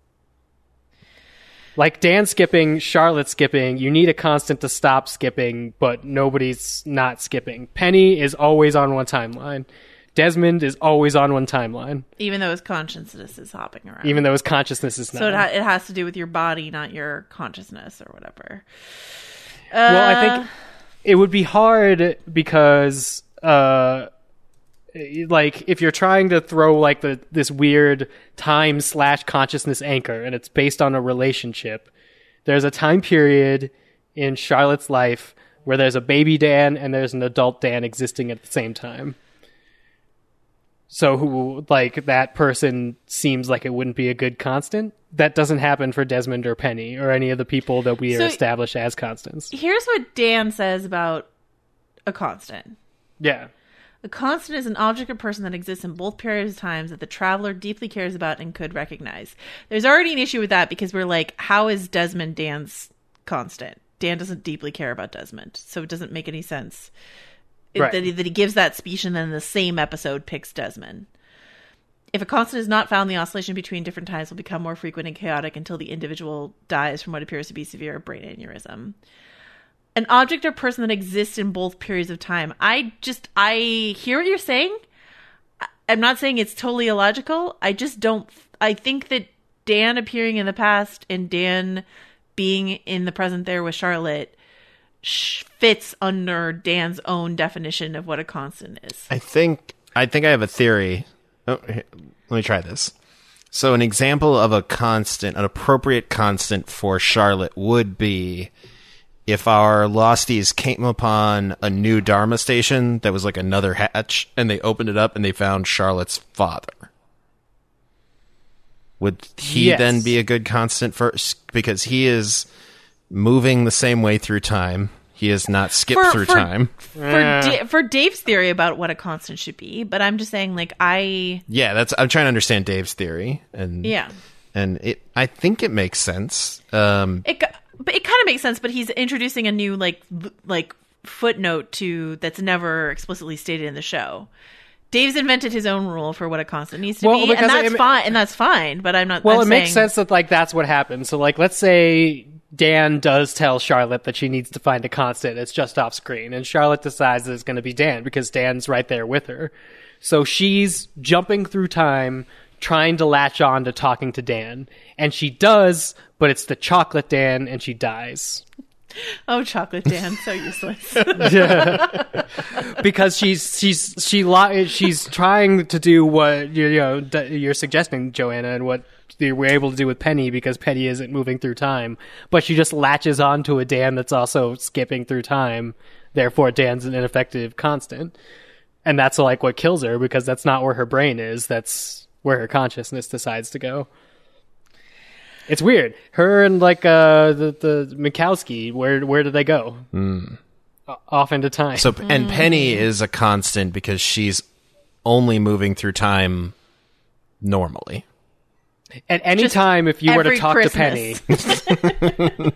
[SPEAKER 8] Like, Dan skipping, Charlotte skipping, you need a constant to stop skipping, but nobody's not skipping. Penny is always on one timeline. Desmond is always on one timeline,
[SPEAKER 9] Even though his consciousness is hopping around.
[SPEAKER 8] even though his consciousness is not.
[SPEAKER 9] So it, ha- it has to do with your body, not your consciousness or whatever.
[SPEAKER 8] Well, I
[SPEAKER 9] Uh,
[SPEAKER 8] think it would be hard because, uh, like, if you're trying to throw like the this weird time slash consciousness anchor, and it's based on a relationship, there's a time period in Charlotte's life where there's a baby Dan and there's an adult Dan existing at the same time. So, who like that person seems like it wouldn't be a good constant. That doesn't happen for Desmond or Penny or any of the people that we
[SPEAKER 9] So-
[SPEAKER 8] are established as constants.
[SPEAKER 9] Here's what Dan says about a constant.
[SPEAKER 8] Yeah.
[SPEAKER 9] A constant is an object or person that exists in both periods of times that the traveler deeply cares about and could recognize. There's already an issue with that because we're like, how is Desmond Dan's constant? Dan doesn't deeply care about Desmond, so it doesn't make any sense it-
[SPEAKER 8] Right.
[SPEAKER 9] that, he, that he gives that speech and then in the same episode picks Desmond. If a constant is not found, the oscillation between different times will become more frequent and chaotic until the individual dies from what appears to be severe brain aneurysm. An object or person that exists in both periods of time. I just, I hear what you're saying. I- I'm not saying it's totally illogical. I just don't, I think that Dan appearing in the past and Dan being in the present there with Charlotte sh- fits under Dan's own definition of what a constant is.
[SPEAKER 10] I think I think I have a theory Oh, here, let me try this. So an example of a constant, an appropriate constant for Charlotte would be if our Losties came upon a new Dharma station that was like another hatch, and they opened it up and they found Charlotte's father. Would he
[SPEAKER 8] Yes.
[SPEAKER 10] then be a good constant first? Because he is moving the same way through time. He is not skipped
[SPEAKER 9] For-
[SPEAKER 10] through
[SPEAKER 9] for-
[SPEAKER 10] time.
[SPEAKER 9] For, Da- for Dave's theory about what a constant should be, but I'm just saying, like, I
[SPEAKER 10] Yeah, that's. I'm trying to understand Dave's theory, and
[SPEAKER 9] yeah,
[SPEAKER 10] and it. I think it makes sense. Um,
[SPEAKER 9] it go- but it kind of makes sense. But he's introducing a new like l- like footnote to that's never explicitly stated in the show. Dave's invented his own rule for what a constant needs to
[SPEAKER 8] Well,
[SPEAKER 9] be,
[SPEAKER 8] because
[SPEAKER 9] and that's
[SPEAKER 8] it-
[SPEAKER 9] fine. And that's fine. But I'm not.
[SPEAKER 8] Well,
[SPEAKER 9] I'm
[SPEAKER 8] it makes
[SPEAKER 9] saying-
[SPEAKER 8] sense that like that's what happens. So like, let's say Dan does tell Charlotte that she needs to find a constant. It's just off screen, and Charlotte decides that it's going to be Dan because Dan's right there with her. So she's jumping through time, trying to latch on to talking to Dan, and she does, but it's the chocolate Dan, and she dies.
[SPEAKER 9] Oh, chocolate Dan, so useless.
[SPEAKER 8] Because she's she's she li- she's trying to do what you you know d- you're suggesting, Joanna, and what they were able to do with Penny, because Penny isn't moving through time, but she just latches on to a Dan that's also skipping through time. Therefore, Dan's an ineffective constant, and that's like what kills her, because that's not where her brain is. That's where her consciousness decides to go. It's weird. Her and like uh, the the Mikowski, where where do they go?
[SPEAKER 10] Mm.
[SPEAKER 8] O- Off into time.
[SPEAKER 10] So, and Penny is a constant because she's only moving through time normally.
[SPEAKER 8] At any
[SPEAKER 9] Just
[SPEAKER 8] time, if you were to
[SPEAKER 9] every
[SPEAKER 8] talk
[SPEAKER 9] Christmas.
[SPEAKER 8] to Penny,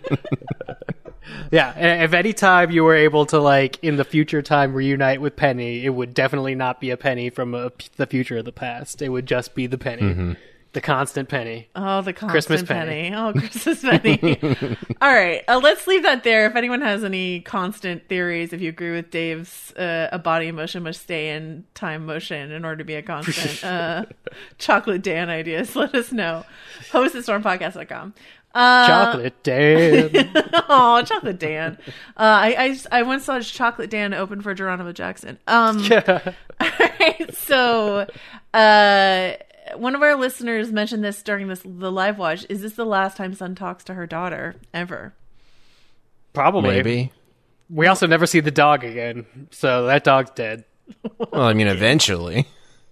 [SPEAKER 8] yeah, a- if any time you were able to like in the future time reunite with Penny, it would definitely not be a Penny from a, the future of the past. It would just be the Penny,
[SPEAKER 10] Mm-hmm.
[SPEAKER 8] the constant Penny.
[SPEAKER 9] Oh, the constant
[SPEAKER 8] Christmas
[SPEAKER 9] penny.
[SPEAKER 8] penny.
[SPEAKER 9] Oh, Christmas penny. All right, uh, let's leave that there. If anyone has any constant theories, if you agree with Dave's, uh, a body in motion must stay in time motion in order to be a constant. uh, chocolate Dan ideas, let us know. Host at storm podcast dot com. Uh,
[SPEAKER 8] Chocolate Dan.
[SPEAKER 9] Oh, Chocolate Dan. Uh, I, I just- I once saw Chocolate Dan open for Geronimo Jackson. Um, all right, so uh, one of our listeners mentioned this during this the live watch. Is this the last time Sun talks to her daughter ever?
[SPEAKER 8] Probably.
[SPEAKER 10] Maybe.
[SPEAKER 8] We also never see the dog again, so that dog's dead.
[SPEAKER 10] Well, I mean, eventually.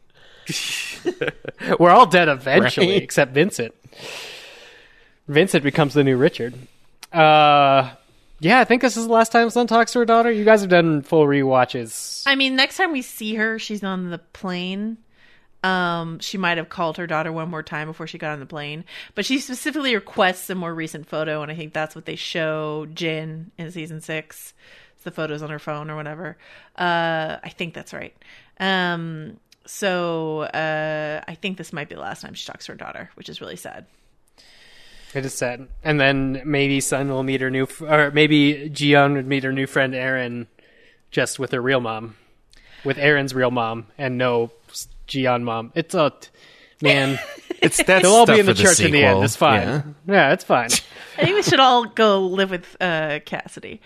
[SPEAKER 8] We're all dead eventually,
[SPEAKER 10] Right.
[SPEAKER 8] except Vincent. Vincent becomes the new Richard. Uh, yeah, I think this is the last time Sun talks to her daughter. You guys have done full rewatches.
[SPEAKER 9] I mean, next time we see her, she's on the plane. Um, she might have called her daughter one more time before she got on the plane, but she specifically requests a more recent photo, and I think that's what they show Jin in season six. It's the photos on her phone or whatever. Uh, I think that's right. Um, so uh, I think this might be the last time she talks to her daughter, which is really sad.
[SPEAKER 8] It is sad. And then maybe Sun will meet her new, f- or maybe Jiyeon would meet her new friend Aaron, just with her real mom, with Aaron's real mom, and no Jiyeon mom. It's a man.
[SPEAKER 10] It's that's
[SPEAKER 8] They'll all
[SPEAKER 10] stuff
[SPEAKER 8] be in the
[SPEAKER 10] for
[SPEAKER 8] church in the end.
[SPEAKER 10] sequel.
[SPEAKER 8] It's fine.
[SPEAKER 10] Yeah.
[SPEAKER 8] Yeah, it's fine.
[SPEAKER 9] I think we should all go live with uh, Cassidy.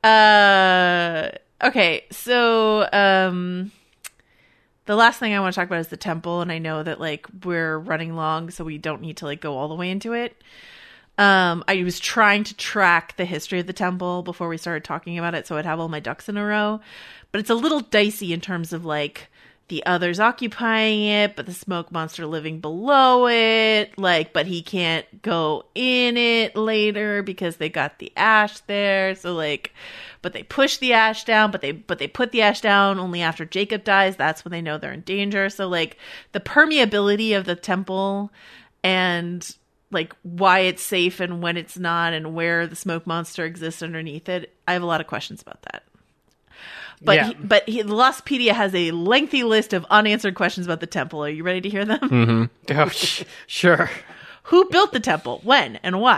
[SPEAKER 9] Uh, okay, so um, the last thing I want to talk about is the temple, and I know that like we're running long, so we don't need to like go all the way into it. Um, I was trying to track the history of the temple before we started talking about it, so I'd have all my ducks in a row. But it's a little dicey in terms of like the others occupying it, but the smoke monster living below it, like, but he can't go in it later because they got the ash there. So like, but they push the ash down, but they, but they put the ash down only after Jacob dies. That's when they know they're in danger. So like the permeability of the temple and like why it's safe and when it's not and where the smoke monster exists underneath it. I have a lot of questions about that. But
[SPEAKER 8] Yeah.
[SPEAKER 9] he, but he, the Lostpedia has a lengthy list of unanswered questions about the temple. Are you ready to hear them?
[SPEAKER 10] Mm-hmm.
[SPEAKER 8] Oh, sh- sure.
[SPEAKER 9] Who built the temple? When and why?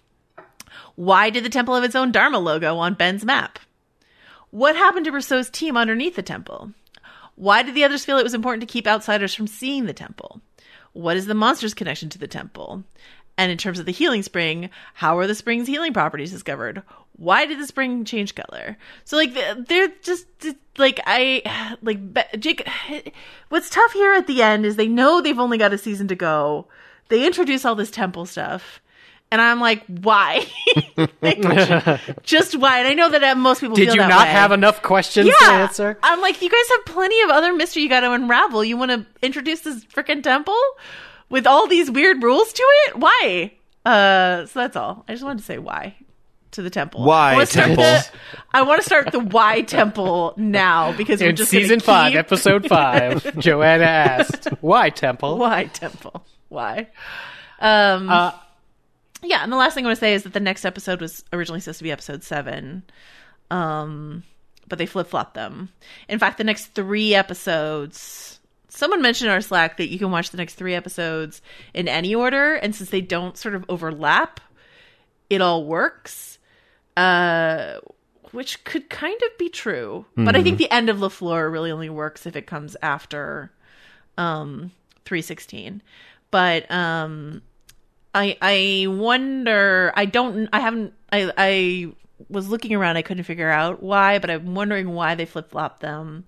[SPEAKER 9] Why did the temple have its own Dharma logo on Ben's map? What happened to Rousseau's team underneath the temple? Why did the others feel it was important to keep outsiders from seeing the temple? What is the monster's connection to the temple? And in terms of the healing spring, how are the spring's healing properties discovered? why did this spring change color? So like they're just like I like Jake. What's tough here at the end is they know they've only got a season to go. They introduce all this temple stuff, and I'm like, why? Like, just why? And I know that most people
[SPEAKER 8] did
[SPEAKER 9] feel
[SPEAKER 8] you
[SPEAKER 9] that
[SPEAKER 8] not
[SPEAKER 9] way.
[SPEAKER 8] have enough questions
[SPEAKER 9] yeah.
[SPEAKER 8] to answer?
[SPEAKER 9] I'm like, you guys have plenty of other mystery you got to unravel. You want to introduce this freaking temple with all these weird rules to it? Why? Uh, so that's all. I just wanted to say why. To the temple.
[SPEAKER 10] Why
[SPEAKER 9] I want to start
[SPEAKER 10] temple?
[SPEAKER 9] the, I want to start the why temple now because we're
[SPEAKER 8] In
[SPEAKER 9] just
[SPEAKER 8] season
[SPEAKER 9] keep...
[SPEAKER 8] five, episode five, Joanna asked, "Why temple?
[SPEAKER 9] Why temple? Why?" Um,
[SPEAKER 8] Uh,
[SPEAKER 9] yeah, and the last thing I want to say is that the next episode was originally supposed to be episode seven, um, but they flip flopped them. In fact, the next three episodes. Someone mentioned in our Slack that you can watch the next three episodes in any order, and since they don't sort of overlap, it all works. Uh, which could kind of be true, mm-hmm. but I think the end of LaFleur really only works if it comes after um, three sixteen. But um, I I wonder. I don't. I haven't. I I was looking around. I couldn't figure out why, but I'm wondering why they flip flopped them.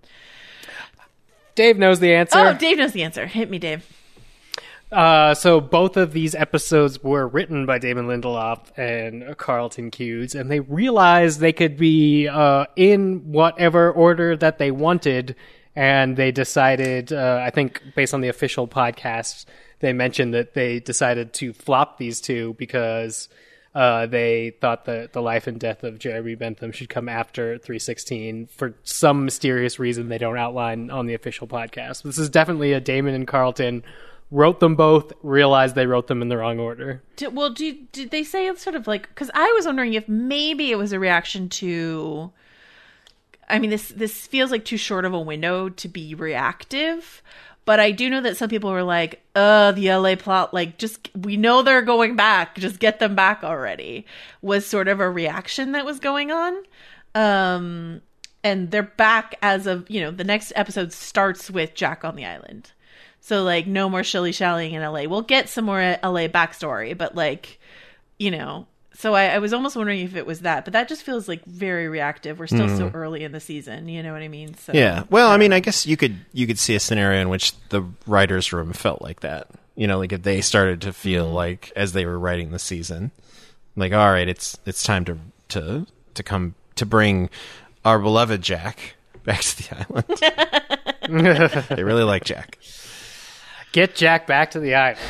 [SPEAKER 8] Dave knows the answer.
[SPEAKER 9] Oh, Dave knows the answer. Hit me, Dave.
[SPEAKER 8] Uh, so both of these episodes were written by Damon Lindelof and Carlton Cuse, and they realized they could be uh, in whatever order that they wanted, and they decided, uh, I think based on the official podcast, they mentioned that they decided to flop these two because uh, they thought that the life and death of Jeremy Bentham should come after three sixteen for some mysterious reason they don't outline on the official podcast. This is definitely a Damon and Carlton wrote them both, realized they wrote them in the wrong order.
[SPEAKER 9] Did, well, did, did they say it's sort of like... Because I was wondering if maybe it was a reaction to... I mean, this this feels like too short of a window to be reactive. But I do know that some people were like, uh, the L A plot, like, just... We know they're going back. Just get them back already. Was sort of a reaction that was going on. Um, and they're back as of... You know, the next episode starts with Jack on the island. So, like, no more shilly-shallying in L A. We'll get some more L A backstory, but, like, you know. So I, I was almost wondering if it was that. But that just feels, like, very reactive. We're still mm. so early in the season. You know what I mean? So,
[SPEAKER 10] yeah. Well, I mean, I guess you could you could see a scenario in which the writer's room felt like that. You know, like, if they started to feel like, as they were writing the season, like, all right, it's it's time to to to come to bring our beloved Jack back to the island. They really like Jack.
[SPEAKER 8] Get Jack back to the island.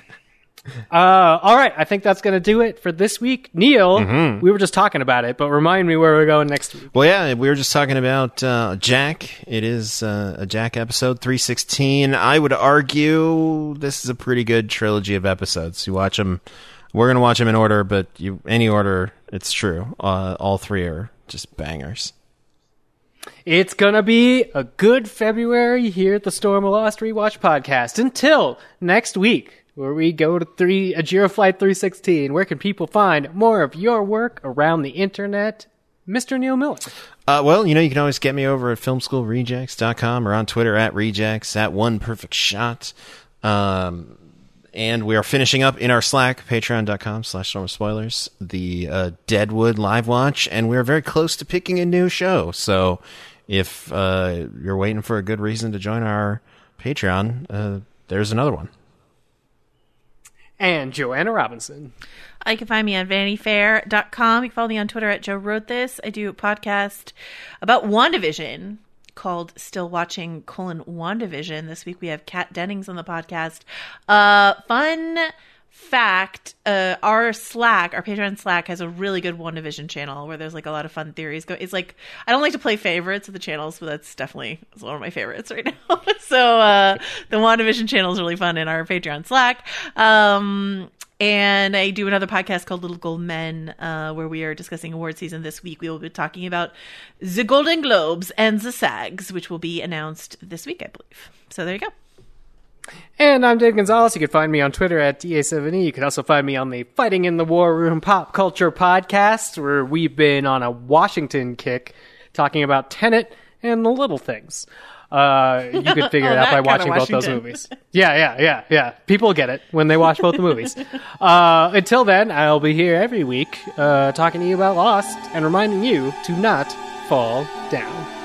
[SPEAKER 8] uh, all right, I think that's going to do it for this week. Neil, mm-hmm. we were just talking about it, but remind me where we're going next week.
[SPEAKER 10] Well, yeah, we were just talking about uh, Jack. It is uh, a Jack episode, three sixteen. I would argue this is a pretty good trilogy of episodes. You watch them, we're going to watch them in order, but you any order, it's true. Uh, all three are just bangers.
[SPEAKER 8] It's going to be a good February here at the Storm of Lost Rewatch podcast. Until next week, where we go to three, Ajiro Flight three sixteen. Where can people find more of your work around the internet? Mister Neil Miller.
[SPEAKER 10] Uh, well, you know, you can always get me over at film school rejects dot com or on Twitter at rejects, at one perfect shot. Um, and we are finishing up in our Slack, patreon dot com slash storm of spoilers, the uh, Deadwood live watch, and we're very close to picking a new show. So if uh, you're waiting for a good reason to join our Patreon, uh, there's another one.
[SPEAKER 8] And Joanna Robinson.
[SPEAKER 9] You can find me on vanity fair dot com. You can follow me on Twitter at Joe Wrote This. I do a podcast about WandaVision called Still Watching colon WandaVision. This week we have Kat Dennings on the podcast. Uh, fun fact, uh, our Slack, our Patreon Slack has a really good WandaVision channel where there's like a lot of fun theories. Go, it's like, I don't like to play favorites of the channels, but that's definitely it's one of my favorites right now. so uh, the WandaVision channel is really fun in our Patreon Slack. Um, And I do another podcast called Little Gold Men, uh, where we are discussing award season this week. We will be talking about the Golden Globes and the SAGs, which will be announced this week, I believe. So there you go.
[SPEAKER 8] And I'm Dave Gonzalez. You can find me on Twitter at D A seven E. You can also find me on the Fighting in the War Room Pop Culture podcast, where we've been on a Washington kick talking about Tenet and the little things. Uh, you could figure
[SPEAKER 9] Oh,
[SPEAKER 8] it out
[SPEAKER 9] that
[SPEAKER 8] by
[SPEAKER 9] kind of
[SPEAKER 8] watching both those
[SPEAKER 9] Washington.
[SPEAKER 8] movies. Yeah, yeah, yeah, yeah. People get it when they watch both the movies. Uh, until then, I'll be here every week uh, talking to you about Lost and reminding you to not fall down.